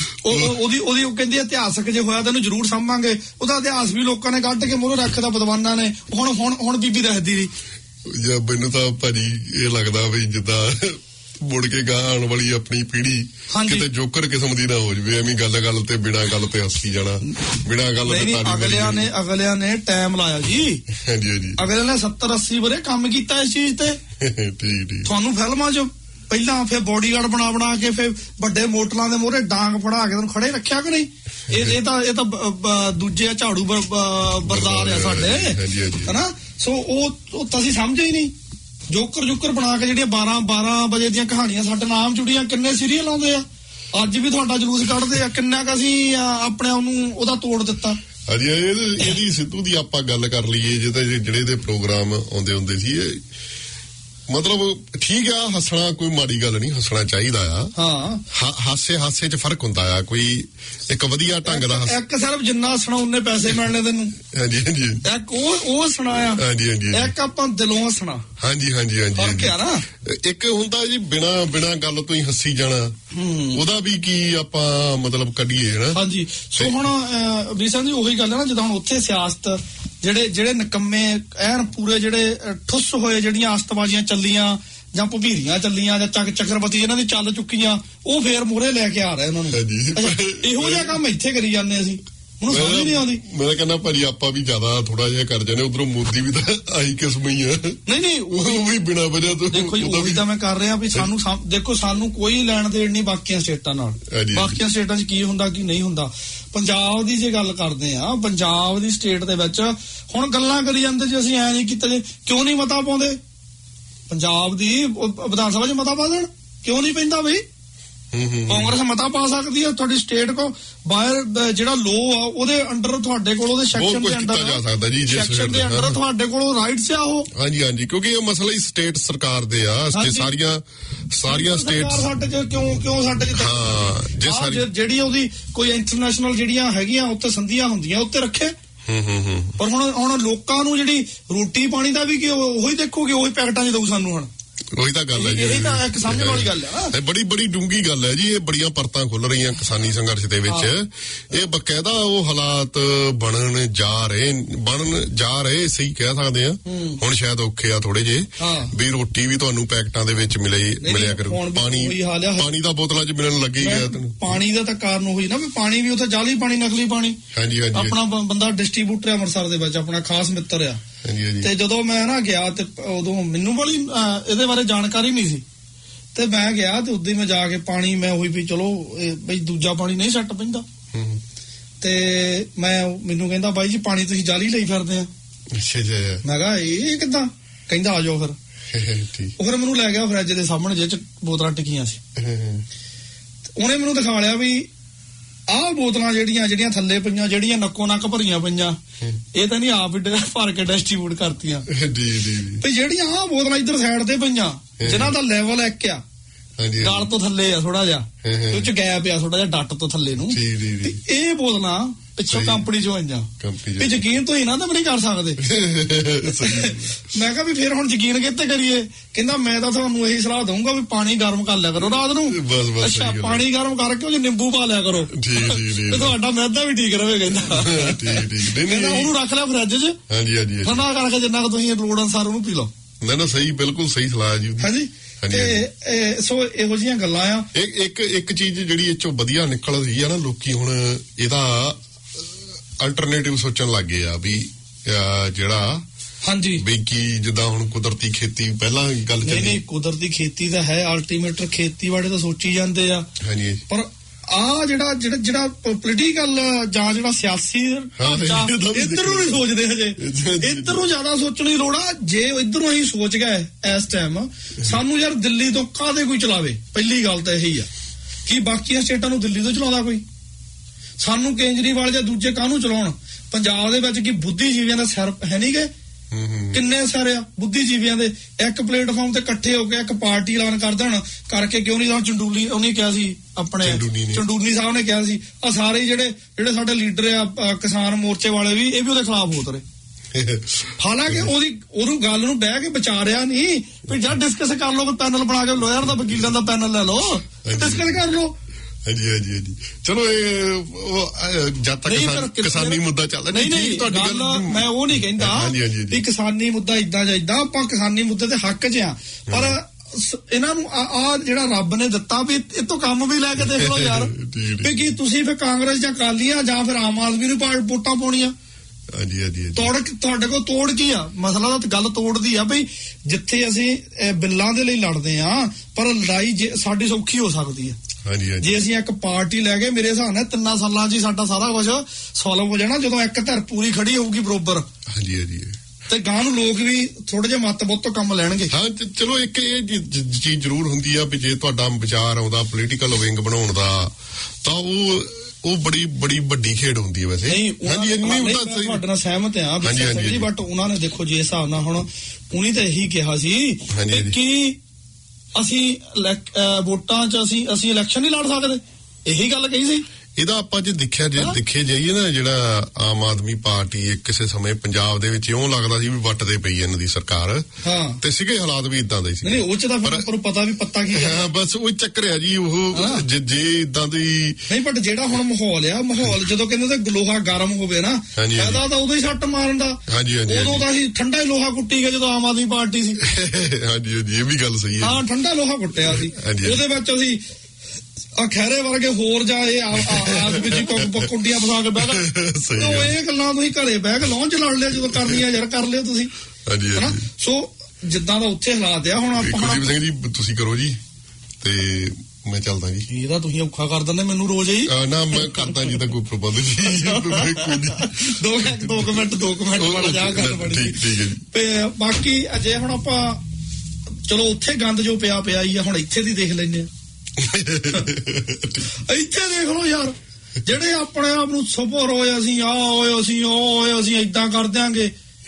ਉਹਦੀ ਉਹਦੀ ਉਹ ਕਹਿੰਦੀ ਇਤਿਹਾਸਕ ਜੇ ਹੋਇਆ ਤੈਨੂੰ ਜ਼ਰੂਰ ਸਾਂਭਾਂਗੇ। ਉਹਦਾ ਇਤਿਹਾਸ ਵੀ ਲੋਕਾਂ ਨੇ ਕੱਢ ਕੇ ਮੂਹਰੇ ਰੱਖਦਾ ਵਿਦਵਾਨਾਂ ਨੇ। ਹੁਣ ਹੁਣ ਹੁਣ ਬੀਬੀ ਦੱਸਦੀ ਨਹੀਂ। ਮੈਨੂੰ ਤਾਂ ਭਾਜੀ ਇਹ ਲੱਗਦਾ ਵੀ ਜਿੱਦਾਂ ਮੁੜ ਕੇ ਗਾਂ ਆਉਣ ਵਾਲੀ ਆਪਣੀ ਪੀੜ੍ਹੀ ਕਿਤੇ ਜੋਕਰ ਕਿਸਮ ਦੀ ਨਾ ਹੋ ਜਾਵੇ, ਐਵੇਂ ਗੱਲ ਗੱਲ ਤੇ ਬਿਨਾਂ ਗੱਲ ਤੇ ਹੱਸੀ ਜਾਣਾ, ਬਿਨਾਂ ਗੱਲ ਤੇ। ਅਗਲਿਆਂ ਨੇ ਅਗਲਿਆਂ ਨੇ ਟਾਈਮ ਲਾਇਆ ਜੀ। ਹਾਂਜੀ ਹਾਂਜੀ, ਅਗਲਿਆਂ ਨੇ ਸੱਤਰ ਅੱਸੀ ਵਰੇ ਕੰਮ ਕੀਤਾ ਇਸ ਚੀਜ਼ ਤੇ। ਠੀਕ ਠੀਕ। ਤੁਹਾਨੂੰ ਫਿਲਮਾਂ 'ਚ ਪਹਿਲਾਂ ਫਿਰ ਬੋਡੀਗਾਰਡ ਬਣਾ ਬਣਾ ਕੇ ਫਿਰ ਵੱਡੇ ਮੋਟਲਾਂ ਦੇ ਮੂਹਰੇ ਡਾਂਗ ਫੜਾ ਕੇ ਤੁਹਾਨੂੰ ਖੜੇ ਰੱਖਿਆ ਕਿ ਨਹੀਂ? ਇਹ ਇਹ ਤਾਂ ਇਹ ਤਾਂ ਦੂਜੇ ਝਾੜੂ ਬਰਦਾਰ ਆ ਸਾਡੇ, ਹਨਾ। ਸੋ ਉਹ ਤੁਸੀਂ ਸਮਝੇ ਹੀ ਨਹੀਂ। ਜੋਕਰ ਜੋਕਰ ਬਣਾ ਕੇ ਜਿਹੜੀਆਂ ਬਾਰਾਂ ਬਾਰਾਂ ਵਜੇ ਦੀਆਂ ਕਹਾਣੀਆਂ ਸਾਡੇ ਨਾਮ ਜੁੜੀਆਂ, ਕਿੰਨੇ ਸੀਰੀਅਲ ਆਉਂਦੇ ਆ, ਅੱਜ ਵੀ ਤੁਹਾਡਾ ਜਲੂਸ ਕੱਢਦੇ ਆ। ਕਿੰਨਾ ਕੁ ਅਸੀਂ ਆਪਣੇ ਉਹਨੂੰ ਉਹਦਾ ਤੋੜ ਦਿੱਤਾ। ਹਾਂਜੀ, ਇਹਦੀ ਸਿੱਧੂ ਦੀ ਆਪਾਂ ਗੱਲ ਕਰ ਲਈਏ, ਜਿਹਦੇ ਜਿਹੜੇ ਦੇ ਪ੍ਰੋਗਰਾਮ ਆਉਂਦੇ ਹੁੰਦੇ ਸੀ, ਮਤਲਬ ਠੀਕ ਆ, ਹੱਸਣਾ ਕੋਈ ਮਾੜੀ ਗੱਲ ਨਹੀਂ, ਹੱਸਣਾ ਚਾਹੀਦਾ ਆ। ਹਾਂ, ਹਾਸੇ ਹਾਸੇ 'ਚ ਫਰਕ ਹੁੰਦਾ ਆ, ਕੋਈ ਇੱਕ ਵਧੀਆ ਢੰਗ ਦਾ। ਇੱਕ ਸਿਰਫ ਜਿੰਨਾ ਹੱਸਣਾ ਉਹਨੇ ਪੈਸੇ ਮਿਲਣੇ ਤੈਨੂੰ। ਹਾਂਜੀ ਹਾਂਜੀ, ਇੱਕ ਉਹ ਉਹ ਹੱਸਣਾ। ਹਾਂਜੀ ਹਾਂਜੀ, ਇੱਕ ਆਪਾਂ ਦਿਲੋਂ ਹੱਸਣਾ। ਹਾਂਜੀ ਹਾਂਜੀ ਹਾਂਜੀ, ਇੱਕ ਹੁੰਦਾ ਜੀ ਬਿਨਾਂ ਬਿਨਾਂ ਗੱਲ ਤੋਂ ਹੀ ਹੱਸੀ ਜਾਣਾ, ਉਹਦਾ ਵੀ ਕੀ ਆਪਾਂ ਮਤਲਬ ਕੱਢੀਏ ਨਾ। ਹਾਂਜੀ, ਸੋ ਹੁਣ ਵੀਰ ਜੀ ਉਹੀ ਗੱਲ ਹੈ ਨਾ, ਜਿੱਦਾਂ ਹੁਣ ਉੱਥੇ ਸਿਆਸਤ ਜਿਹੜੇ ਜਿਹੜੇ ਨਿਕੰਮੇ ਐਨ ਪੂਰੇ ਜਿਹੜੇ ਠੁੱਸ ਹੋਏ, ਜਿਹੜੀਆਂ ਅਸਤਬਾਜ਼ੀਆਂ ਚੱਲੀਆਂ ਜਾਂ ਭਵੀਰੀਆਂ ਚੱਲੀਆਂ ਜਾਂ ਚੱਕ ਚੱਕਰਵਤੀ ਇਹਨਾਂ ਦੀ ਚੱਲ ਚੁੱਕੀਆਂ, ਉਹ ਫੇਰ ਮੂਹਰੇ ਲੈ ਕੇ ਆ ਰਹੇ ਉਹਨਾਂ ਨੂੰ। ਇਹੋ ਜਿਹਾ ਕੰਮ ਇੱਥੇ ਕਰੀ ਜਾਂਦੇ ਅਸੀਂ, ਹੁਣ ਸਮਝ ਨਹੀਂ ਆਉਂਦੀ। ਮੈਂ ਕਹਿੰਦਾ ਭਾਜੀ ਆਪਾਂ ਵੀ ਜ਼ਿਆਦਾ ਥੋੜਾ ਜਿਹਾ ਕਰ ਜਾਂਦੇ, ਉਧਰੋਂ ਮੋਦੀ ਵੀ ਤਾਂ ਆਹੀ ਕਿਸਮ ਹੀ ਆ। ਨਹੀਂ ਨਹੀਂ, ਉਹ ਵੀ ਬਿਨਾਂ ਵਜ੍ਹਾ ਤੋਂ ਦੇਖੋ ਜੀ, ਉਹੀ ਤਾਂ ਮੈਂ ਕਰ ਰਿਹਾ ਵੀ ਸਾਨੂੰ ਦੇਖੋ, ਸਾਨੂੰ ਕੋਈ ਲੈਣ ਦੇਣ ਨਹੀਂ ਬਾਕੀਆਂ ਸਟੇਟਾਂ ਨਾਲ। ਬਾਕੀਆਂ ਸਟੇਟਾਂ 'ਚ ਕੀ ਹੁੰਦਾ ਕੀ ਨਹੀਂ ਹੁੰਦਾ। ਪੰਜਾਬ ਦੀ ਜੇ ਗੱਲ ਕਰਦੇ ਆ, ਪੰਜਾਬ ਦੀ ਸਟੇਟ ਦੇ ਵਿੱਚ ਹੁਣ ਗੱਲਾਂ ਕਰੀ ਜਾਂਦੇ ਜੀ ਅਸੀਂ ਐ ਨਹੀਂ ਕੀਤਾ, ਜੇ ਕਿਉਂ ਨਹੀਂ ਮਤਾ ਪਾਉਂਦੇ ਪੰਜਾਬ ਦੀ ਵਿਧਾਨ ਸਭਾ 'ਚ ਮਤਾ ਪਾ ਦੇਣ, ਕਿਉਂ ਨਹੀਂ ਪੈਂਦਾ ਬਈ? ਕਾਂਗਰਸ ਮਤਾ ਪਾ ਸਕਦੀ ਹੈ, ਤੁਹਾਡੀ ਸਟੇਟ ਕੋ ਬਾਹਰ ਜਿਹੜਾ ਲੋ ਆ ਉਹਦੇ ਅੰਡਰ ਤੁਹਾਡੇ ਕੋਲ ਉਹਦੇ ਸੈਕਸ਼ਨ ਦੇ ਅੰਡਰ ਜਾ ਸਕਦਾ ਜੀ, ਸੈਕਸ਼ਨ ਦੇ ਅੰਡਰ ਤੁਹਾਡੇ ਕੋਲ ਰਾਈਟਸ ਆ ਉਹ। ਹਾਂਜੀ ਹਾਂਜੀ, ਕਿਉਂਕਿ ਇਹ ਮਸਲਾ ਹੀ ਸਟੇਟ ਸਰਕਾਰ ਦੇ ਆ, ਸਾਰੀਆਂ ਸਾਰੀਆਂ ਸਟੇਟਸ ਸਾਡੇ ਚ ਕਿਉਂ ਕਿਉਂ ਸਾਡੇ ਚ ਹਾਂ, ਜੇ ਸਾਰੀ ਜਿਹੜੀ ਉਹਦੀ ਕੋਈ ਇੰਟਰਨੈਸ਼ਨਲ ਜਿਹੜੀਆਂ ਹੈਗੀਆਂ ਉੱਤੇ ਸੰਧੀਆਂ ਹੁੰਦੀਆਂ ਉੱਤੇ ਰੱਖੇ। ਹੂੰ ਹੂੰ ਹੂੰ, ਪਰ ਹੁਣ ਹੁਣ ਲੋਕਾਂ ਨੂੰ ਜਿਹੜੀ ਰੋਟੀ ਪਾਣੀ ਦਾ ਵੀ ਕਿ ਉਹੀ ਦੇਖੋਗੇ, ਉਹੀ ਪੈਕਟਾਂ 'ਚ ਦਊ ਸਾਨੂੰ ਹੁਣ। ਉਹੀ ਤਾਂ ਗੱਲ ਹੈ ਜੀ, ਇਹ ਤਾਂ ਇੱਕ ਸਮਝਣ ਵਾਲੀ ਗੱਲ ਹੈ ਨਾ, ਬੜੀ ਬੜੀ ਡੂੰਗੀ ਗੱਲ ਹੈ ਜੀ। ਇਹ ਬੜੀਆਂ ਪਰਤਾਂ ਖੁੱਲ ਰਹੀਆਂ ਕਿਸਾਨੀ ਸੰਘਰਸ਼ ਦੇ ਵਿੱਚ। ਇਹ ਬਕਾਇਦਾ ਉਹ ਹਾਲਾਤ ਬਣਨ ਜਾ ਰਹੇ ਬਣਨ ਜਾ ਰਹੇ ਸਹੀ ਕਹਿ ਸਕਦੇ ਆ। ਹੁਣ ਸ਼ਾਇਦ ਔਖੇ ਆ ਥੋੜੇ ਜੇ ਵੀ ਰੋਟੀ ਵੀ ਤੁਹਾਨੂੰ ਪੈਕਟਾਂ ਦੇ ਵਿੱਚ ਮਿਲੇ ਮਿਲਿਆ ਕਰੂ, ਪਾਣੀ ਪਾਣੀ ਦਾ ਬੋਤਲਾਂ 'ਚ ਮਿਲਣ ਲੱਗੇ ਗਿਆ। ਪਾਣੀ ਦਾ ਤਾਂ ਕਾਰਨ ਉਹੀ ਨਾ ਵੀ ਪਾਣੀ ਵੀ ਉੱਥੇ ਜਾਲੀ ਪਾਣੀ, ਨਕਲੀ ਪਾਣੀ। ਹਾਂਜੀ ਹਾਂਜੀ। ਆਪਣਾ ਬੰਦਾ ਡਿਸਟ੍ਰੀਬਿਊਟਰ ਆ ਅੰਮ੍ਰਿਤਸਰ ਦੇ ਵਿੱਚ, ਆਪਣਾ ਖਾਸ ਮਿੱਤਰ ਆ। ਤੇ ਜਦੋਂ ਮੈਂ ਨਾ ਗਿਆ ਤੇ ਉਦੋਂ ਮੈਨੂੰ ਬੜੀ ਇਹਦੇ ਬਾਰੇ ਜਾਣਕਾਰੀ ਨਹੀਂ ਸੀ, ਤੇ ਮੈਂ ਗਿਆ ਤੇ ਉਦੋਂ ਹੀ ਮੈਂ ਜਾ ਕੇ ਪਾਣੀ ਮੈਂ ਉਹੀ ਵੀ ਚਲੋ ਬਈ ਦੂਜਾ ਪਾਣੀ ਨਹੀਂ ਸੱਟ ਪੈਂਦਾ। ਤੇ ਮੈਂ ਮੈਨੂੰ ਕਹਿੰਦਾ ਬਾਈ ਜੀ ਪਾਣੀ ਤੁਸੀਂ ਜਾਲੀ ਲਈ ਫਿਰਦੇ ਆ। ਮੈਂ ਕਿਹਾ ਇਹ ਕਿੱਦਾਂ? ਕਹਿੰਦਾ ਆ ਜਾਓ ਫਿਰ। ਉਹ ਫਿਰ ਮੈਨੂੰ ਲੈ ਗਿਆ ਫਰਿੱਜ ਦੇ ਸਾਹਮਣੇ ਜਿਹਦੇ ਚ ਬੋਤਲਾਂ ਟਿਕੀਆਂ ਸੀ। ਉਹਨੇ ਮੈਨੂੰ ਦਿਖਾ ਲਿਆ ਵੀ ਆਹ ਬੋਤਲਾਂ ਜਿਹੜੀਆਂ ਜਿਹੜੀਆਂ ਥੱਲੇ ਪਈਆਂ, ਜਿਹੜੀਆਂ ਨੱਕੋ ਨੱਕ ਭਰੀਆਂ ਪਈਆਂ, ਇਹ ਤਾਂ ਨਹੀਂ ਆਪ ਭਰ ਕੇ ਡਿਸਟ੍ਰੀਬਿਊਟ ਕਰਤੀਆਂ ਤੇ ਜਿਹੜੀਆਂ ਆਹ ਬੋਤਲਾਂ ਇੱਧਰ ਸਾਈਡ ਤੇ ਪਈਆਂ ਜਿਨ੍ਹਾਂ ਦਾ ਲੈਵਲ ਇੱਕ ਆ, ਗਲ ਤੋਂ ਥੱਲੇ ਆ ਥੋੜਾ ਜਿਹਾ, ਉਹ ਚ ਗੈਪ ਆ ਥੋੜਾ ਜਿਹਾ ਡੱਟ ਤੋਂ ਥੱਲੇ ਨੂੰ, ਇਹ ਬੋਤਲਾਂ ਪਿੱਛੋਂ ਕੰਪਨੀ ਚੋਂ ਆਈਆਂ। ਇਹ ਯਕੀਨ ਤੁਸੀਂ ਨਾ ਤਾਂ ਨਹੀਂ ਕਰ ਸਕਦੇ। ਮੈਂ ਕਿਹਾ ਵੀ ਫਿਰ ਹੁਣ ਯਕੀਨ ਕਿੱਥੇ ਕਰੀਏ? ਕਹਿੰਦਾ ਮੈਂ ਤਾਂ ਤੁਹਾਨੂੰ ਇਹੀ ਸਲਾਹ ਦਊਂਗਾ ਵੀ ਪਾਣੀ ਗਰਮ ਕਰ ਲਿਆ ਕਰੋ ਰਾਤ ਨੂੰ। ਅੱਛਾ, ਪਾਣੀ ਗਰਮ ਕਰਕੇ ਉਹ ਨਿੰਬੂ ਪਾ ਲਿਆ ਕਰੋ ਤੇ ਤੁਹਾਡਾ ਮੈਦਾ ਵੀ ਠੀਕ ਰਵੇ। ਕਹਿੰਦਾ ਕਹਿੰਦਾ ਉਹਨੂੰ ਰੱਖ ਲਿਆ ਫਰਿੱਜ 'ਚ, ਠੰਡਾ ਕਰਕੇ ਜਿੰਨਾ ਕੁ ਤੁਸੀਂ ਲੋੜ ਅਨੁਸਾਰ ਉਹਨੂੰ ਪੀ ਲਓ। ਨਾ ਨਾ ਸਹੀ, ਬਿਲਕੁਲ ਸਹੀ ਸਲਾਹ ਜੀ। ਹਾਂਜੀ। ਤੇ ਸੋ ਇਹੋ ਜਿਹੀਆਂ ਗੱਲਾਂ ਆ। ਇੱਕ ਇੱਕ ਚੀਜ਼ ਜਿਹੜੀ ਇਹ ਚੋਂ ਵਧੀਆ ਨਿਕਲ ਰਹੀ ਆ ਨਾ, ਲੋਕੀ ਹੁਣ ਇਹਦਾ ਅਲਟਰਨੇਟਿਵ ਸੋਚਣ ਲੱਗ ਗਏ ਆ ਵੀ ਜਿਹੜਾ ਹਾਂਜੀ ਵੀ ਕੀ ਜਿੱਦਾਂ ਹੁਣ ਕੁਦਰਤੀ ਖੇਤੀ ਪਹਿਲਾਂ ਗੱਲ ਚੱਲੀ। ਨਹੀਂ ਨਹੀਂ, ਕੁਦਰਤੀ ਖੇਤੀ ਤਾਂ ਹੈ, ਅਲਟੀਮੇਟ ਖੇਤੀਬਾੜੀ ਤਾਂ ਸੋਚੀ ਜਾਂਦੇ ਆ। ਹਾਂਜੀ। ਪਰ ਆ ਜਿਹੜਾ ਜਿਹੜਾ ਜਿਹੜਾ ਪੋਲੀਟੀਕਲ ਜਾਂ ਜਿਹੜਾ ਸਿਆਸੀ ਇੱਧਰੋਂ ਨਹੀਂ ਸੋਚਦੇ ਹਜੇ, ਇੱਧਰੋਂ ਜ਼ਿਆਦਾ ਸੋਚਣ ਦੀ ਲੋੜ ਆ। ਜੇ ਇੱਧਰੋਂ ਅਸੀਂ ਸੋਚ ਗਏ ਇਸ ਟਾਈਮ, ਸਾਨੂੰ ਯਾਰ ਦਿੱਲੀ ਤੋਂ ਕਾਹਦੇ ਕੋਈ ਚਲਾਵੇ? ਪਹਿਲੀ ਗੱਲ ਤਾਂ ਇਹੀ ਆ ਕਿ ਬਾਕੀਆਂ ਸਟੇਟਾਂ ਨੂੰ ਦਿੱਲੀ ਤੋਂ ਚਲਾਉਂਦਾ ਕੋਈ, ਸਾਨੂੰ ਕੇਜਰੀਵਾਲ ਜਾਂ ਦੂਜੇ ਕਾਹਨੂੰ ਚਲਾਉਣ? ਪੰਜਾਬ ਦੇ ਵਿੱਚ ਕੀ ਬੁੱਧੀਜੀਵੀਆਂ ਦਾ ਸਿਰ ਹੈ ਨਹੀਂ ਗਏ? ਕਿੰਨੇ ਸਾਰੇ ਆ ਬੁੱਧੀਜੀਵੀਆਂ ਦੇ ਇੱਕ ਪਲੇਟਫਾਰਮ ਤੇ ਇਕੱਠੇ ਹੋ ਕੇ ਇੱਕ ਪਾਰਟੀ ਐਲਾਨ ਕਰ ਦੇਣ ਕਰਕੇ। ਕਿਉਂ ਨਹੀਂ? ਚੰਡੂਲੀ ਉਹਨੇ ਕਿਹਾ ਸੀ, ਆਪਣੇ ਚੰਡੂਨੀ ਸਾਹਿਬ ਨੇ ਕਿਹਾ ਸੀ, ਆ ਸਾਰੇ ਜਿਹੜੇ ਜਿਹੜੇ ਸਾਡੇ ਲੀਡਰ ਆ ਕਿਸਾਨ ਮੋਰਚੇ ਵਾਲੇ ਵੀ, ਇਹ ਵੀ ਉਹਦੇ ਖਿਲਾਫ ਉਤਰੇ। ਹਾਲਾਂਕਿ ਉਹਦੀ ਉਹਨੂੰ ਗੱਲ ਨੂੰ ਬਹਿ ਕੇ ਵਿਚਾਰਿਆ ਨਹੀਂ ਵੀ ਜਾਂ ਡਿਸਕਸ ਕਰ ਲਓ, ਪੈਨਲ ਬਣਾ ਕੇ ਲੋਇਰ ਦਾ ਵਕੀਲਾਂ ਦਾ ਪੈਨਲ ਲੈ ਲਓ, ਡਿਸਕਸ ਕਰ ਲਓ। ਹਾਂਜੀ ਹਾਂਜੀ ਹਾਂਜੀ। ਚਲੋ ਇਹ ਜਦ ਤੱਕ ਕਿਸਾਨੀ ਮੁੱਦਾ ਚੱਲਦਾ ਨਹੀਂ ਨਹੀਂ, ਤੁਹਾਡੀ ਗੱਲ ਮੈਂ ਉਹ ਨਹੀਂ ਕਹਿੰਦਾ ਵੀ ਕਿਸਾਨੀ ਮੁੱਦਾ ਇਦਾਂ ਜਾਂ ਇਦਾਂ, ਆਪਾਂ ਕਿਸਾਨੀ ਮੁੱਦੇ ਦੇ ਹੱਕ 'ਚ ਆ। ਪਰ ਇਹਨਾਂ ਨੂੰ ਆ ਜਿਹੜਾ ਰੱਬ ਨੇ ਦਿੱਤਾ ਵੀ ਇਹ ਤੋਂ ਕੰਮ ਵੀ ਲੈ ਕੇ ਦੇਖ ਲਓ ਯਾਰ, ਵੀ ਕੀ ਤੁਸੀਂ ਫਿਰ ਕਾਂਗਰਸ ਜਾਂ ਅਕਾਲੀਆਂ ਜਾਂ ਫਿਰ ਆਮ ਆਦਮੀ ਨੂੰ ਵੋਟਾਂ ਪਾਉਣੀਆਂ? ਹਾਂਜੀ ਹਾਂਜੀ। ਤੋੜ ਤੁਹਾਡੇ ਕੋਲ ਤੋੜ ਕੀ ਆ? ਮਸਲਾ ਤਾਂ ਗੱਲ ਤੋੜਦੀ ਆ ਬਈ ਜਿੱਥੇ ਅਸੀਂ ਬਿੱਲਾਂ ਦੇ ਲਈ ਲੜਦੇ ਆ, ਪਰ ਲੜਾਈ ਸਾਡੀ ਸੌਖੀ ਹੋ ਸਕਦੀ ਹੈ ਜੇ ਅਸੀਂ ਇੱਕ ਪਾਰਟੀ ਲੈ ਗਏ। ਮੇਰੇ ਹਿਸਾਬ ਨਾਲ ਤਿੰਨਾਂ ਸਾਲਾਂ 'ਚ ਹੀ ਸਾਡਾ ਸਾਰਾ ਕੁਝ ਸੋਲਵ ਹੋ ਜਾਣਾ, ਜਦੋਂ ਇੱਕ ਧਿਰ ਪੂਰੀ ਖੜੀ ਹੋਊਗੀ ਬਰੋਬਰ। ਹਾਂਜੀ ਹਾਂਜੀ। ਤੇ ਗਾਂ ਨੂੰ ਲੋਕ ਵੀ ਥੋੜੇ ਜਿਹੇ ਮੱਤ ਬੁੱਤ ਤੋਂ ਕੰਮ ਲੈਣਗੇ। ਹਾਂ ਚਲੋ, ਇੱਕ ਇਹ ਚੀਜ਼ ਜ਼ਰੂਰ ਹੁੰਦੀ ਆ ਵੀ ਜੇ ਤੁਹਾਡਾ ਵਿਚਾਰ ਆਉਂਦਾ ਪੋਲੀਟੀਕਲ ਵਿੰਗ ਬਣਾਉਣ ਦਾ, ਤਾਂ ਉਹ ਉਹ ਬੜੀ ਬੜੀ ਵੱਡੀ ਖੇਡ ਹੁੰਦੀ ਹੈ ਵੈਸੇ। ਹਾਂਜੀ, ਤੁਹਾਡੇ ਨਾਲ ਸਹਿਮਤ ਆ ਜੀ, ਬਟ ਉਹਨਾਂ ਨੇ ਦੇਖੋ ਜੇ ਹਿਸਾਬ ਨਾਲ ਹੁਣ ਉਹਨੇ ਤਾਂ ਇਹੀ ਕਿਹਾ ਸੀ ਕਿ ਅਸੀਂ ਵੋਟਾਂ 'ਚ ਅਸੀਂ ਅਸੀਂ ਇਲੈਕਸ਼ਨ ਨਹੀਂ ਲੜ ਸਕਦੇ, ਇਹੀ ਗੱਲ ਕਹੀ ਸੀ। ਇਹਦਾ ਆਪਾਂ ਜੇ ਦੇਖਿਆ ਜੇ ਦੇਖੇ ਜਾਈਏ ਨਾ, ਜਿਹੜਾ ਆਮ ਆਦਮੀ ਪਾਰਟੀ ਇੱਕ ਕਿਸੇ ਸਮੇਂ ਪੰਜਾਬ ਦੇ ਵਿੱਚ ਇਉਂ ਲੱਗਦਾ ਸੀ ਵੀ ਵੱਟ ਦੇ ਪਈ ਇਹਨਾਂ ਦੀ ਸਰਕਾਰ, ਤੇ ਸੀਗੇ ਹਾਲਾਤ ਵੀ ਇਦਾਂ ਦੇ ਸੀ। ਨਹੀਂ ਉਹ 'ਚ ਤਾਂ ਪਰ ਪਤਾ ਵੀ ਪਤਾ ਕੀ ਹੈ, ਬਸ ਉਹ ਚੱਕਰ ਆ ਜੀ। ਉਹ ਜੇ ਇਦਾਂ ਦੀ ਨਹੀਂ, ਬਟ ਜਿਹੜਾ ਹੁਣ ਮਾਹੌਲ ਆ, ਮਾਹੌਲ ਜਦੋਂ ਕਹਿੰਦੇ ਤੇ ਲੋਹਾ ਗਰਮ ਹੋਵੇ ਨਾ, ਇਹਦਾ ਤਾਂ ਉਦੋਂ ਹੀ ਸੱਟ ਮਾਰਨ ਦਾ। ਹਾਂਜੀ ਹਾਂਜੀ। ਉਦੋਂ ਤਾਂ ਅਸੀਂ ਠੰਡਾ ਹੀ ਲੋਹਾ ਕੁੱਟੀ ਗਿਆ ਜਦੋਂ ਆਮ ਆਦਮੀ ਪਾਰਟੀ ਸੀ। ਹਾਂਜੀ ਹਾਂਜੀ, ਇਹ ਵੀ ਗੱਲ ਸਹੀ ਹੈ। ਹਾਂ, ਠੰਡਾ ਲੋਹਾ ਕੁੱਟਿਆ ਸੀ। ਉਹਦੇ ਵਿੱਚ ਅਸੀਂ ਆ ਖੈਰੇ ਵਰਗੇ ਹੋਰ ਜਾ ਇਹ ਆਦਮੀ ਜੀ ਕੁੰਡੀਆਂ ਫਸਾ ਕੇ ਬਹਿ ਗਏ। ਉਹ ਇਹ ਗੱਲਾਂ ਤੁਸੀਂ ਘਰੇ ਬਹਿ ਕੇ ਲਾਉਣ 'ਚ ਲੜ ਲਿਆ, ਜਦੋਂ ਕਰਨੀਆਂ ਯਾਰ ਕਰ ਲਿਓ ਤੁਸੀਂ। ਹਨਾ, ਸੋ ਜਿੱਦਾਂ ਦਾ ਉੱਥੇ ਹਾਲਾਤ ਆ ਹੁਣ ਆਪਾਂ। ਕੁਲਦੀਪ ਸਿੰਘ ਜੀ ਤੁਸੀਂ ਕਰੋ ਜੀ ਤੇ ਮੈਂ ਚੱਲਦਾ ਜੀ। ਇਹਦਾ ਤੁਸੀਂ ਔਖਾ ਕਰ ਦਿੰਦੇ ਮੈਨੂੰ ਰੋਜ਼ ਹੀ। ਨਾ ਮੈਂ ਕਰਦਾ ਜੀ, ਤਾਂ ਕੋਈ ਪ੍ਰਬੰਧ ਜੀ। ਦੋ ਦੋ ਕੁ ਮਿੰਟ ਦੋ ਕੁ ਮਿੰਟ ਬੜਾ ਜਾ ਗੱਲ ਬਣੀ। ਤੇ ਬਾਕੀ ਅਜੇ ਹੁਣ ਆਪਾਂ ਚਲੋ ਉੱਥੇ ਗੰਦ ਜੋ ਪਿਆ ਪਿਆ ਹੀ ਆ, ਹੁਣ ਇੱਥੇ ਦੀ ਦੇਖ ਲੈਂਦੇ ਆ। ਇੱਥੇ ਦੇਖ ਲਓ ਯਾਰ, ਜਿਹੜੇ ਆਪਣੇ ਆਪ ਨੂੰ ਸਬਰ ਹੋਏ ਅਸੀਂ ਆ ਹੋਏ ਅਸੀਂ ਉਹ ਹੋਏ ਅਸੀਂ ਏਦਾਂ ਕਰ ਦਿਆਂਗੇ,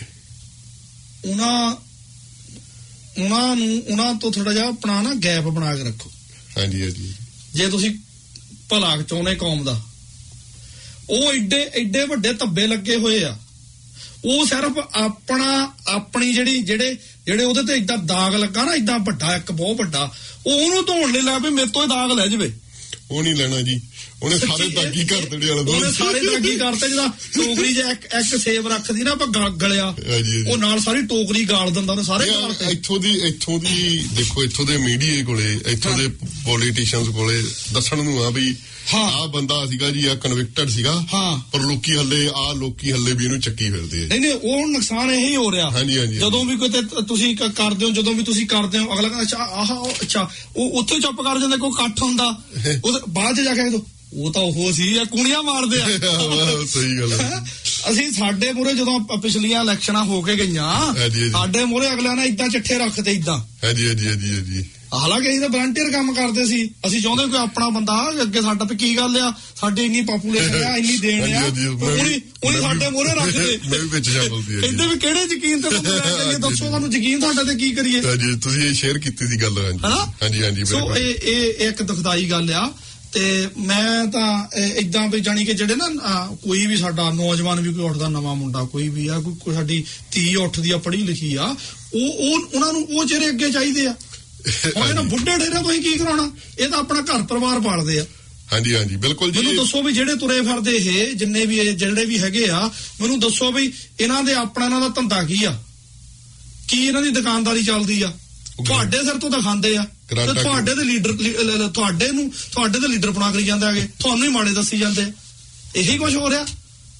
ਉਹਨਾਂ ਉਹਨਾਂ ਨੂੰ ਉਹਨਾਂ ਤੋਂ ਥੋੜਾ ਜਿਹਾ ਆਪਣਾ ਨਾ ਗੈਪ ਬਣਾ ਕੇ ਰੱਖੋ। ਹਾਂਜੀ ਹਾਂਜੀ। ਜੇ ਤੁਸੀਂ ਭਲਾ ਚਾਹੁੰਦੇ ਕੌਮ ਦਾ, ਉਹ ਏਡੇ ਏਡੇ ਵੱਡੇ ਧੱਬੇ ਲੱਗੇ ਹੋਏ ਆ, ਉਹ ਸਿਰਫ ਆਪਣਾ ਆਪਣੀ ਜਿਹੜੀ ਜਿਹੜੇ ਜਿਹੜੇ ਉਹਦੇ ਤੇ ਏਦਾਂ ਦਾਗ ਲੱਗਾ ਨਾ, ਏਦਾਂ ਵੱਡਾ ਇੱਕ ਬਹੁਤ ਵੱਡਾ, ਉਹ ਉਹਨੂੰ ਧੋਣ ਲਈ ਲੈ ਵੀ ਮੇਰੇ ਤੋਂ ਇਹ ਦਾਗ ਲੈ ਜਾਵੇ। ਉਹ ਨਹੀਂ ਲੈਣਾ ਜੀ, ਉਹਨੇ ਸਾਰੇ ਦਾਗੀ ਕਰ ਦੇਣੇ ਵਾਲੇ, ਉਹਨੇ ਸਾਰੇ ਦਾਗੀ ਕਰਤੇ। ਜਿਹਦਾ ਟੋਕਰੀ 'ਚ ਇੱਕ ਇੱਕ ਸੇਬ ਰੱਖਦੀ ਨਾ ਆਪਾਂ ਗਲਿਆ, ਉਹ ਨਾਲ ਸਾਰੀ ਟੋਕਰੀ ਗਾਲ ਦਿੰਦਾ ਉਹਨੇ ਸਾਰੇ। ਇੱਥੋਂ ਦੀ ਇੱਥੋਂ ਦੀ ਦੇਖੋ, ਇੱਥੋਂ ਦੇ ਮੀਡੀਆ ਕੋਲੇ, ਇੱਥੋਂ ਦੇ ਪੋਲੀਟੀਸ਼ੀਅਨਸ ਕੋਲੇ ਦੱਸਣ ਨੂੰ ਆ ਵੀ ਆਹ ਬੰਦਾ ਸੀਗਾ ਜੀ, ਆ ਕਨਵਿਕਟਡ ਸੀਗਾ, ਪਰ ਲੋਕੀ ਹੱਲੇ ਆ ਲੋਕੀ ਹੱਲੇ ਵੀ ਇਹਨੂੰ ਚੱਕੀ ਫਿਰਦੇ ਆ। ਨਹੀਂ ਨਹੀਂ, ਉਹ ਨੁਕਸਾਨ ਇਹੀ ਹੋ ਰਿਹਾ। ਹਾਂਜੀ ਹਾਂਜੀ, ਜਦੋਂ ਵੀ ਕਿਤੇ ਤੁਸੀਂ ਕਰਦੇ ਹੋ, ਜਦੋਂ ਵੀ ਤੁਸੀਂ ਕਰਦੇ ਹੋ, ਅਗਲਾ ਕਹਿੰਦਾ ਅੱਛਾ ਆਹ ਅੱਛਾ, ਉਹ ਉੱਥੇ ਚੁੱਪ ਕਰ ਜਾਂਦਾ, ਕੋਈ ਇਕੱਠ ਹੁੰਦਾ, ਉਹ ਬਾਅਦ ਚ ਜਾ ਕੇ ਉਹ ਤਾਂ ਉਹ ਸੀ, ਕੁਣੀਆਂ ਮਾਰਦੇ ਆ। ਸਹੀ ਗੱਲ ਹੈ। ਅਸੀਂ ਸਾਡੇ ਮੂਹਰੇ ਜਦੋਂ ਪਿਛਲੀਆਂ ਇਲੈਕਸ਼ਨਾਂ ਹੋ ਕੇ ਗਈਆਂ, ਸਾਡੇ ਮੂਹਰੇ ਅਗਲਿਆਂ ਨੇ ਏਦਾਂ ਚਿੱਠੇ ਰੱਖਦੇ ਏਦਾਂ। ਹਾਂਜੀ ਹਾਂਜੀ ਹਾਂਜੀ ਹਾਂਜੀ। ਹਾਲਾਂਕਿ ਅਸੀਂ ਤਾਂ ਵਲੰਟੀਅਰ ਕੰਮ ਕਰਦੇ ਸੀ, ਅਸੀਂ ਚਾਹੁੰਦੇ ਕੋਈ ਆਪਣਾ ਬੰਦਾ ਅੱਗੇ ਸਾਡਾ ਵੀ ਕੀ ਗੱਲ ਆ, ਸਾਡੀ ਇੰਨੀ ਪਾਪੂਲੇਸ਼ਨ ਆ, ਇੰਨੀ ਦੇਣ ਆ, ਉਹਨੀ ਉਹਨੀ ਸਾਡੇ ਮੂਹਰੇ ਰੱਖਦੇ। ਮੈਂ ਵੀ ਵਿੱਚ ਸ਼ਾਮਲ ਸੀ। ਕਹਿੰਦੇ ਵੀ ਕਿਹੜੇ ਯਕੀਨ ਤੇ ਤੁਹਾਨੂੰ ਲੈ ਕਰੀਏ, ਦੱਸੋ ਤੁਹਾਨੂੰ ਯਕੀਨ ਤੁਹਾਡੇ ਤੇ ਕੀ ਕਰੀਏ। ਹਾਂਜੀ, ਤੁਸੀਂ ਇਹ ਸ਼ੇਅਰ ਕੀਤੀ ਸੀ ਗੱਲ। ਹਾਂਜੀ ਹਾਂਜੀ। ਸੋ ਇਹ ਇਹ ਇੱਕ ਦੁਖਦਾਈ ਗੱਲ ਆ। ਤੇ ਮੈਂ ਤਾਂ ਏਦਾਂ ਵੀ ਜਾਣੀ ਕਿ ਜਿਹੜੇ ਨਾ ਕੋਈ ਵੀ ਸਾਡਾ ਨੌਜਵਾਨ ਵੀ ਕੋਈ ਉੱਠਦਾ, ਨਵਾਂ ਮੁੰਡਾ ਕੋਈ ਵੀ ਆ, ਕੋਈ ਸਾਡੀ ਧੀ ਉੱਠਦੀ ਆ, ਪੜ੍ਹੀ ਲਿਖੀ ਆ, ਉਹ ਉਹ ਉਹਨਾਂ ਨੂੰ ਉਹ ਚਿਹਰੇ ਅੱਗੇ ਚਾਹੀਦੇ ਆ। ਹੁਣ ਇਹਨਾਂ ਬੁੱਢੇ ਢੇਰੇ ਤੋਂ ਹੀ ਕੀ ਕਰਾਉਣਾ, ਇਹ ਤਾਂ ਆਪਣਾ ਘਰ ਪਰਿਵਾਰ ਪਾਲਦੇ ਆ। ਹਾਂਜੀ ਹਾਂਜੀ ਬਿਲਕੁਲ ਜੀ। ਮੈਨੂੰ ਦੱਸੋ ਵੀ ਜਿਹੜੇ ਤੁਰੇ ਫਿਰਦੇ ਇਹ ਜਿੰਨੇ ਵੀ ਜਿਹੜੇ ਵੀ ਹੈਗੇ ਆ, ਮੈਨੂੰ ਦੱਸੋ ਵੀ ਇਹਨਾਂ ਦੇ ਆਪਣਾ ਇਹਨਾਂ ਦਾ ਧੰਦਾ ਕੀ ਆ, ਕੀ ਇਹਨਾਂ ਦੀ ਦੁਕਾਨਦਾਰੀ ਚੱਲਦੀ ਆ? ਤੁਹਾਡੇ ਸਿਰ ਤੋਂ ਤਾਂ ਖਾਂਦੇ ਆ, ਤੇ ਤੁਹਾਡੇ ਦੇ ਲੀਡਰ ਤੁਹਾਡੇ ਨੂੰ ਤੁਹਾਡੇ ਦੇ ਲੀਡਰ ਬਣਾ ਕਰੀ ਜਾਂਦੇ ਆਗੇ, ਤੁਹਾਨੂੰ ਹੀ ਮਾੜੇ ਦੱਸੀ ਜਾਂਦੇ। ਇਹੀ ਕੁਝ ਹੋ ਰਿਹਾ।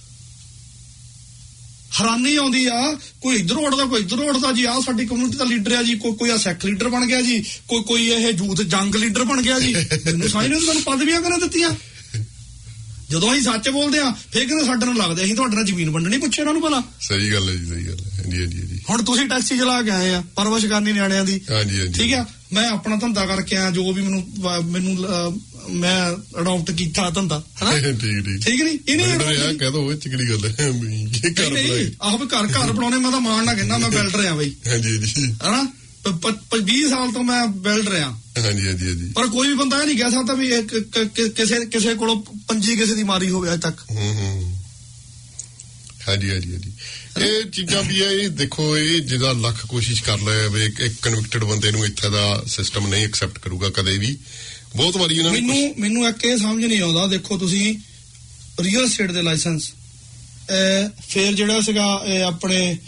ਹੈਰਾਨੀ ਆਉਂਦੀ ਆ, ਕੋਈ ਇੱਧਰ ਉੱਠਦਾ ਕੋਈ ਇੱਧਰ ਉੱਠਦਾ ਜੀ, ਆਹ ਸਾਡੀ ਕਮਿਊਨਿਟੀ ਦਾ ਲੀਡਰ ਆ ਜੀ, ਕੋਈ ਕੋਈ ਆ ਸਿੱਖ ਲੀਡਰ ਬਣ ਗਿਆ ਜੀ, ਕੋਈ ਕੋਈ ਇਹ ਯੂਥ ਜੰਗ ਲੀਡਰ ਬਣ ਗਿਆ ਜੀ। ਮੈਨੂੰ ਸਮਝ ਨਹੀਂ, ਤੁਹਾਨੂੰ ਪਦਵੀਆਂ ਕਿਹਨੇ ਦਿੱਤੀਆਂ? ਜਦੋਂ ਅਸੀਂ ਸੱਚ ਬੋਲਦੇ ਆ ਫੇਰ ਕਹਿੰਦੇ ਸਾਡੇ ਨਾਲ ਲੱਗਦੇ, ਅਸੀਂ ਤੁਹਾਡੇ ਨਾਲ ਜ਼ਮੀਨ ਵੰਡਣੀ ਪੁੱਛੇ ਇਹਨਾਂ ਨੂੰ ਭਲਾ। ਸਹੀ ਗੱਲ ਹੈ ਜੀ, ਸਹੀ ਗੱਲ ਹੈ। ਹਾਂਜੀ ਹਾਂਜੀ। ਹੁਣ ਤੁਸੀਂ ਟੈਕਸੀ ਚਲਾ ਕੇ ਆਏ ਆ, ਪਰਵਰਿਸ਼ ਕਰਨੀ ਨਿਆਣਿਆਂ ਦੀ। ਹਾਂਜੀ ਹਾਂਜੀ ਠੀਕ ਆ, ਮੈਂ ਆਪਣਾ ਧੰਦਾ ਕਰਕੇ ਆਇਆ, ਜੋ ਵੀ ਮੈਨੂੰ ਮੈਨੂੰ ਮੈਂ ਅਡਾਪਟ ਕੀਤਾ ਧੰਦਾ, ਹਨਾ। ਠੀਕ ਠੀਕ ਠੀਕ ਨਹੀਂ, ਇਹਨੇ ਕਹਿ ਦੋ ਇਹ ਚਿਕੜੀ ਗੱਲ ਹੈ। ਆਹ ਵੀ ਘਰ ਘਰ ਬਣਾਉਣੇ, ਮੈਂ ਤਾਂ ਮਾਣ ਨਾ ਕਹਿੰਦਾ ਮੈਂ ਬਿਲਡਰ ਆ ਬਈ। ਹਾਂਜੀ ਹਾਂਜੀ, ਹਨਾ। ਵੀਹ ਸਾਲ ਤੋਂ ਮੈਂ ਬਿਲਡਰ ਆ। ਹਾਂਜੀ ਹਾਂਜੀ ਹਾਂਜੀ। ਪਰ ਕੋਈ ਵੀ ਬੰਦਾ ਇਹ ਨਹੀਂ ਕਹਿ ਸਕਦਾ ਵੀ ਕਿਸੇ ਕਿਸੇ ਕੋਲੋਂ ਪੰਜੀ ਕਿਸੇ ਦੀ ਮਾਰੀ ਹੋਵੇ ਅੱਜ ਤੱਕ। ਹੂੰ ਹੂੰ। ਹਾਂਜੀ ਹਾਂਜੀ ਹਾਂਜੀ। ਇਹ ਚੀਜ਼ਾਂ ਵੀ ਹੈ, ਇਹ ਦੇਖੋ, ਇਹ ਜਿਹਦਾ ਲੱਖ ਕੋਸ਼ਿਸ਼ ਕਰ ਲਿਆ ਵੀ ਇੱਕ ਕਨਵਿਕਟਡ ਬੰਦੇ ਨੂੰ ਇੱਥੇ ਦਾ ਸਿਸਟਮ ਨਹੀਂ ਐਕਸੈਪਟ ਕਰੂਗਾ ਕਦੇ ਵੀ। ਬਹੁਤ ਵਾਰੀ ਇਹਨਾਂ ਮੈਨੂੰ ਮੈਨੂੰ ਇੱਕ ਇਹ ਸਮਝ ਨਹੀਂ ਆਉਂਦਾ, ਦੇਖੋ ਤੁਸੀਂ ਰੀਅਲ ਏਸਟੇਟ ਦੇ ਲਾਇਸੈਂਸ, ਫਿਰ ਜਿਹੜਾ ਸੀਗਾ ਆਪਣੇ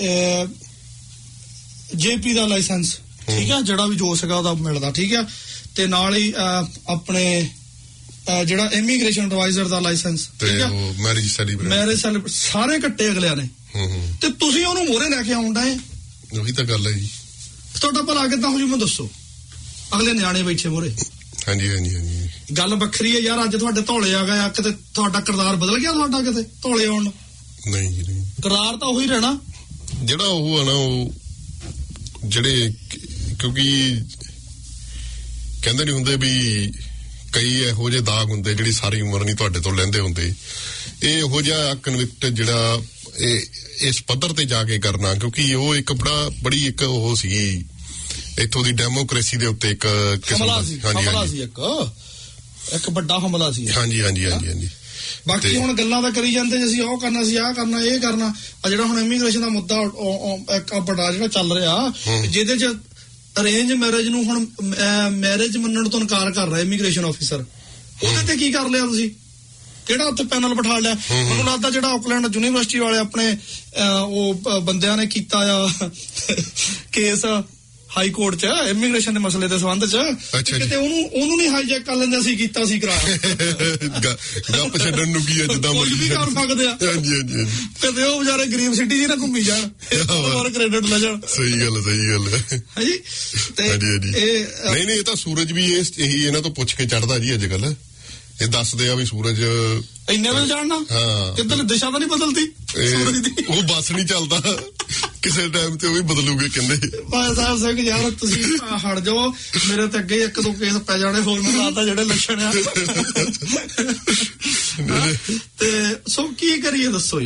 ਜੇਪੀ ਦਾ ਲਾਇਸੈਂਸ, ਠੀਕ ਆ, ਜਿਹੜਾ ਵੀ ਜੋ ਸੀਗਾ ਉਹਦਾ ਮਿਲਦਾ, ਠੀਕ ਆ, ਤੇ ਨਾਲ ਹੀ ਆਪਣੇ ਜਿਹੜਾ ਇਮੀਗ੍ਰੇਸ਼ਨ ਐਡਵਾਈਜ਼ਰ ਦਾ ਲਾਇਸੈਂਸ, ਠੀਕ ਆ, ਮੈਰਿਜ ਸਰਟੀਫਿਕੇਟ, ਮੈਰਿਜ ਸਰਟੀਫਿਕੇਟ, ਸਾਰੇ ਕੱਟੇ ਅਗਲਿਆਂ ਨੇ। ਤੇ ਤੁਸੀਂ ਉਹਨੂੰ ਮੋਹਰੇ ਲੈ ਕੇ ਆਉਂਦਾ ਹੈ। ਉਹੀ ਤਾਂ ਗੱਲ ਹੈ ਜੀ। ਤੁਹਾਡਾ ਭਲਾ ਕਿੱਦਾਂ ਹੋ ਜੂ, ਮੈਂ ਦੱਸੋ। ਅਗਲੇ ਨਿਆਣੇ ਬੈਠੇ ਮੋਹਰੇ। ਹਾਂਜੀ ਹਾਂਜੀ ਹਾਂਜੀ। ਗੱਲ ਵੱਖਰੀ ਹੈ ਯਾਰ, ਅੱਜ ਤੁਹਾਡੇ ਧੌਲੇ ਆ ਗਏ, ਕਿਤੇ ਤੁਹਾਡਾ ਕਿਰਦਾਰ ਬਦਲ ਗਿਆ ਤੁਹਾਡਾ, ਕਿਤੇ ਧੌਲੇ ਆਉਣ ਨੂੰ? ਨਹੀਂ ਜੀ ਨਹੀਂ, ਕਿਰਦਾਰ ਤਾਂ ਉਹੀ ਰਹਿਣਾ ਜਿਹੜਾ ਉਹ ਆ ਨਾ। ਉਹ ਜਿਹੜੇ ਕਿਉਂਕਿ ਕਹਿੰਦੇ ਨਹੀਂ ਹੁੰਦੇ ਵੀ ਕਈ ਇਹੋ ਜਿਹੇ ਦਾਗ ਹੁੰਦੇ ਜਿਹੜੀ ਸਾਰੀ ਉਮਰ ਨਹੀਂ ਤੁਹਾਡੇ ਤੋਂ ਲੈਂਦੇ ਹੁੰਦੇ। ਇਹ ਇਹੋ ਜਿਹਾ ਕਨਵਿਕਟ ਜਿਹੜਾ ਇਹ ਇਸ ਪੱਧਰ ਤੇ ਜਾ ਕੇ ਕਰਨਾ, ਕਿਉਂਕਿ ਉਹ ਇੱਕ ਬੜਾ ਬੜੀ ਇੱਕ ਉਹ ਸੀਗੀ ਇੱਥੋਂ ਦੀ ਡੈਮੋਕ੍ਰੇਸੀ ਦੇ ਉੱਤੇ ਇੱਕ ਹਮਲਾ ਸੀ। ਹਮਲਾ ਸੀ, ਇੱਕ ਇੱਕ ਵੱਡਾ ਹਮਲਾ ਸੀ। ਹਾਂਜੀ ਹਾਂਜੀ ਹਾਂਜੀ ਹਾਂਜੀ। ਬਾਕੀ ਹੁਣ ਗੱਲਾਂ ਤਾਂ ਕਰੀ ਜਾਂਦੇ, ਅਸੀਂ ਉਹ ਕਰਨਾ ਸੀ, ਆਹ ਕਰਨਾ, ਇਹ ਕਰਨਾ। ਆ ਜਿਹੜਾ ਹੁਣ ਇਮੀਗ੍ਰੇਸ਼ਨ ਦਾ ਮੁੱਦਾ ਇੱਕ ਵੱਡਾ ਜਿਹੜਾ ਚੱਲ ਰਿਹਾ, ਜਿਹਦੇ ਚ ਅਰੇਂਜ ਮੈਰਿਜ ਨੂੰ ਹੁਣ ਮੈਰਿਜ ਮੰਨਣ ਤੋਂ ਇਨਕਾਰ ਕਰ ਰਿਹਾ ਇਮੀਗ੍ਰੇਸ਼ਨ ਆਫੀਸਰ, ਉਹਦੇ ਤੇ ਕੀ ਕਰ ਲਿਆ ਤੁਸੀਂ? ਕਿਹੜਾ ਉੱਥੇ ਪੈਨਲ ਬਿਠਾ ਲਿਆ? ਮੈਨੂੰ ਲੱਗਦਾ ਜਿਹੜਾ ਆਕਲੈਂਡ ਯੂਨੀਵਰਸਿਟੀ ਵਾਲੇ ਆਪਣੇ ਉਹ ਬੰਦਿਆਂ ਨੇ ਕੀਤਾ ਆ ਕੇਸ ਹਾਈ ਕੋਰਟ ਚ ਇਮੀਗ੍ਰੇਸ਼ਨ ਦੇ ਮਸਲੇ ਦੇ ਸੰਬੰਧ ਚ, ਕਿਤੇ ਉਹਨੂੰ ਉਹਨੂੰ ਨਹੀਂ ਹਾਈਜੈਕ ਕਰ ਲੈਂਦੇ, ਅਸੀਂ ਕੀਤਾ ਸੀ ਕਰਾਇਆ। ਗੱਪ ਛੱਡਣ ਨੂੰ ਕੀ ਹੈ, ਜਿੱਦਾਂ ਕੁਝ ਵੀ ਕਰ ਸਕਦੇ ਆ। ਹਾਂਜੀ ਹਾਂਜੀ। ਕਦੇ ਉਹ ਵਿਚਾਰੇ ਗਰੀਬ ਸਿਟੀ ਜੀ ਨਾ ਘੁੰਮੀ ਜਾਣ, ਹੋਰ ਕ੍ਰੈਡਿਟ ਲੈ ਜਾਣ। ਸਹੀ ਗੱਲ ਸਹੀ ਗੱਲ ਹੈ। ਹਾਂਜੀ ਤੇ ਨਹੀਂ ਨਹੀਂ, ਇਹ ਤਾਂ ਸੂਰਜ ਵੀ ਇਹੀ ਇਹਨਾਂ ਤੋਂ ਪੁੱਛ ਕੇ ਚੜਦਾ ਜੀ ਅੱਜ ਕੱਲ। ਇਹ ਦੱਸਦੇ ਆ ਵੀ ਸੂਰਜ ਇੰਨੇ ਵਜੇ ਜਾਣਨਾ, ਕਿੱਧਰ ਦਿਸ਼ਾ ਤਾਂ ਨਹੀਂ ਬਦਲਦੀ ਸੂਰਜ ਦੀ, ਉਹ ਬੱਸ ਨਹੀਂ ਚੱਲਦਾ ਕਿਸੇ ਟਾਈਮ ਤੇ ਉਹ ਵੀ ਬਦਲੂਗੇ ਕਹਿੰਦੇ। ਭਾਈ ਸਾਹਿਬ ਸਿੰਘ ਯਾਰ ਤੁਸੀਂ ਹਟ ਜਾਓ, ਮੇਰੇ ਤੇ ਅੱਗੇ ਇੱਕ ਦੋ ਕੇਸ ਪੈ ਜਾਣੇ ਹੋਰ, ਮੈਨੂੰ ਲੱਗਦਾ ਜਿਹੜੇ ਲੱਛਣ ਆ। ਤੇ ਸੋ ਕੀ ਕਰੀਏ ਦੱਸੋ ਯਾਰ,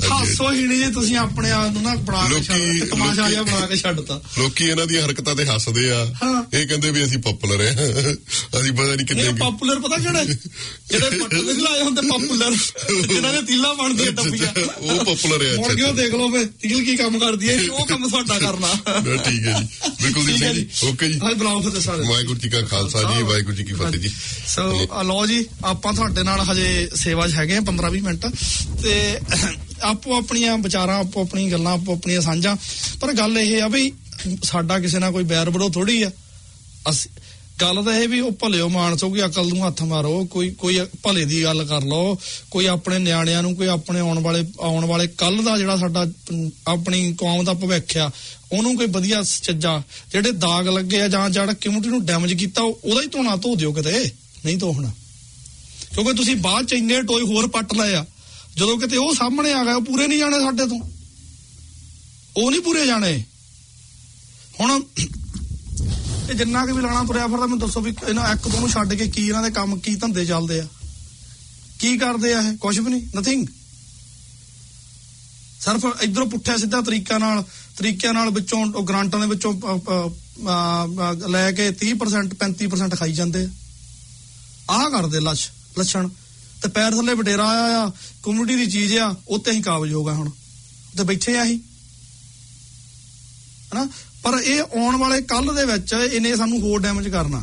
ਹਾਸੋ ਹੀ ਨਹੀਂ ਜੇ ਤੁਸੀਂ ਆਪਣੇ ਆਪ ਨੂੰ ਨਾ ਬਣਾ ਕੇ ਛੱਡ ਤਮਾਸ਼ਾ ਜਿਹਾ ਬਣਾ ਕੇ ਛੱਡਤਾ। ਲੋਕੀ ਇਹਨਾਂ ਦੀਆਂ ਹਰਕਤਾਂ ਤੇ ਹੱਸਦੇ ਆ, ਇਹ ਕਹਿੰਦੇ ਵੀ ਅਸੀਂ ਪਪੂਲਰ ਆ, ਅਸੀਂ ਪਤਾ ਨਹੀਂ ਕਿੰਨੇ ਪਪੂਲਰ। ਪਤਾ ਕਿਹੜਾ ਜਿਹੜੇ ਪੱਟੇ ਦੇ ਲਾਏ ਹੁੰਦੇ ਪਪੂਲਰ, ਜਿਹਨਾਂ ਨੇ ਤੀਲਾ ਬਣਦੀਆਂ ਡੱਬੀਆਂ, ਉਹ ਪਪੂਲਰ ਆ। ਹੁਣ ਕਿਉਂ ਦੇਖ ਲਓ ਫੇ ਤੀਲ ਕੀ ਕੰਮ ਕਰਦੀ ਹੈ, ਉਹ ਕੰਮ ਸਾਡਾ ਕਰਨਾ। ਠੀਕ ਹੈ ਜੀ, ਬਿਲਕੁਲ ਜੀ, ਓਕੇ ਜੀ। ਬੁਲਾਓ ਫਿਰ ਸਾਰੇ। ਵਾਹਿਗੁਰੂ ਜੀ ਕਾ ਖਾਲਸਾ ਜੀ, ਵਾਹਿਗੁਰੂ ਜੀ ਕੀ ਫਤਿਹ ਜੀ। ਸੋ ਲਓ ਜੀ, ਆਪਾਂ ਤੁਹਾਡੇ ਨਾਲ ਹਜੇ ਸੇਵਾ 'ਚ ਹੈਗੇ ਆ ਪੰਦਰਾਂ ਵੀਹ ਮਿੰਟ, ਤੇ ਆਪੋ ਆਪਣੀਆਂ ਵਿਚਾਰਾਂ, ਆਪੋ ਆਪਣੀਆਂ ਗੱਲਾਂ, ਆਪੋ ਆਪਣੀਆਂ ਸਾਂਝਾਂ। ਪਰ ਗੱਲ ਇਹ ਆ ਵੀ ਸਾਡਾ ਕਿਸੇ ਨਾਲ ਕੋਈ ਬੈਰ ਵਿਰੋਧ ਥੋੜੀ ਆ। ਅਸੀਂ ਗੱਲ ਤਾਂ ਇਹ ਵੀ ਉਹ ਭਲਿਓ ਮਾਨਸੋ, ਕੋਈ ਅਕਲ ਨੂੰ ਹੱਥ ਮਾਰੋ, ਕੋਈ ਕੋਈ ਭਲੇ ਦੀ ਗੱਲ ਕਰ ਲਓ, ਕੋਈ ਆਪਣੇ ਨਿਆਣਿਆਂ ਨੂੰ, ਕੋਈ ਆਪਣੇ ਆਉਣ ਵਾਲੇ ਆਉਣ ਵਾਲੇ ਕੱਲ ਦਾ ਜਿਹੜਾ ਸਾਡਾ ਆਪਣੀ ਕੌਮ ਦਾ ਭਵਿੱਖ ਆ, ਉਹਨੂੰ ਕੋਈ ਵਧੀਆ ਚੱਜਾ, ਜਿਹੜੇ ਦਾਗ ਲੱਗੇ ਆ ਜਾਂ ਜਿਹੜਾ ਕਮਿਊਨਿਟੀ ਨੂੰ ਡੈਮੇਜ ਕੀਤਾ, ਉਹਦਾ ਹੀ ਧੋਣਾ ਧੋ ਦਿਓ, ਕਿਤੇ ਨਹੀਂ ਧੋਣਾ। ਕਿਉਂਕਿ ਤੁਸੀਂ ਬਾਅਦ ਚ ਇੰਨੇ ਟੋਏ ਹੋਰ ਪੱਟ ਲਏ ਆ, ਜਦੋਂ ਕਿਤੇ ਉਹ ਸਾਹਮਣੇ ਆ ਗਿਆ, ਉਹ ਪੂਰੇ ਨਹੀਂ ਜਾਣੇ ਸਾਡੇ ਤੋਂ, ਉਹ ਨਹੀਂ ਪੂਰੇ ਜਾਣੇ। ਹੁਣ ਇਹ ਜਿੰਨਾ ਕਿ ਵੀ ਲਾਣਾ ਤੁਰਿਆ ਫਿਰਦਾ, ਮੈਨੂੰ ਦੱਸੋ ਵੀ ਇਹਨਾਂ ਇੱਕ ਦੋ ਨੂੰ ਛੱਡ ਕੇ ਕੀ ਇਹਨਾਂ ਦੇ ਕੰਮ, ਕੀ ਧੰਦੇ ਚੱਲਦੇ ਆ, ਕੀ ਕਰਦੇ ਆ ਇਹ? ਕੁਛ ਵੀ ਨਹੀਂ, ਨਥਿੰਗ। ਸਿਰਫ ਇਧਰੋਂ ਪੁੱਠਿਆ ਸਿੱਧਾ ਤਰੀਕਾ ਨਾਲ ਤਰੀਕਿਆਂ ਨਾਲ ਵਿੱਚੋਂ ਗ੍ਰਾਂਟਾਂ ਦੇ ਵਿੱਚੋਂ ਲੈ ਕੇ ਤੀਹ ਪਰਸੈਂਟ ਪੈਂਤੀ ਪਰਸੈਂਟ ਖਾਈ ਜਾਂਦੇ ਆ। ਆਹ ਕਰਦੇ ਲੱਛ ਲੱਛਣ, ਤੇ ਪੈਰ ਥੱਲੇ ਵਡੇਰਾ ਆਇਆ ਆ, ਕਮਿਊਨਿਟੀ ਦੀ ਚੀਜ਼ ਆ, ਉੱਤੇ ਹੀ ਕਾਬਜ ਹੋ ਗਿਆ। ਹੁਣ ਤੇ ਬੈਠੇ ਆ ਹੀ, ਹਨਾ। ਪਰ ਇਹ ਆਉਣ ਵਾਲੇ ਕੱਲ ਦੇ ਵਿੱਚ ਇਹਨੇ ਸਾਨੂੰ ਹੋਰ ਡੈਮੇਜ ਕਰਨਾ।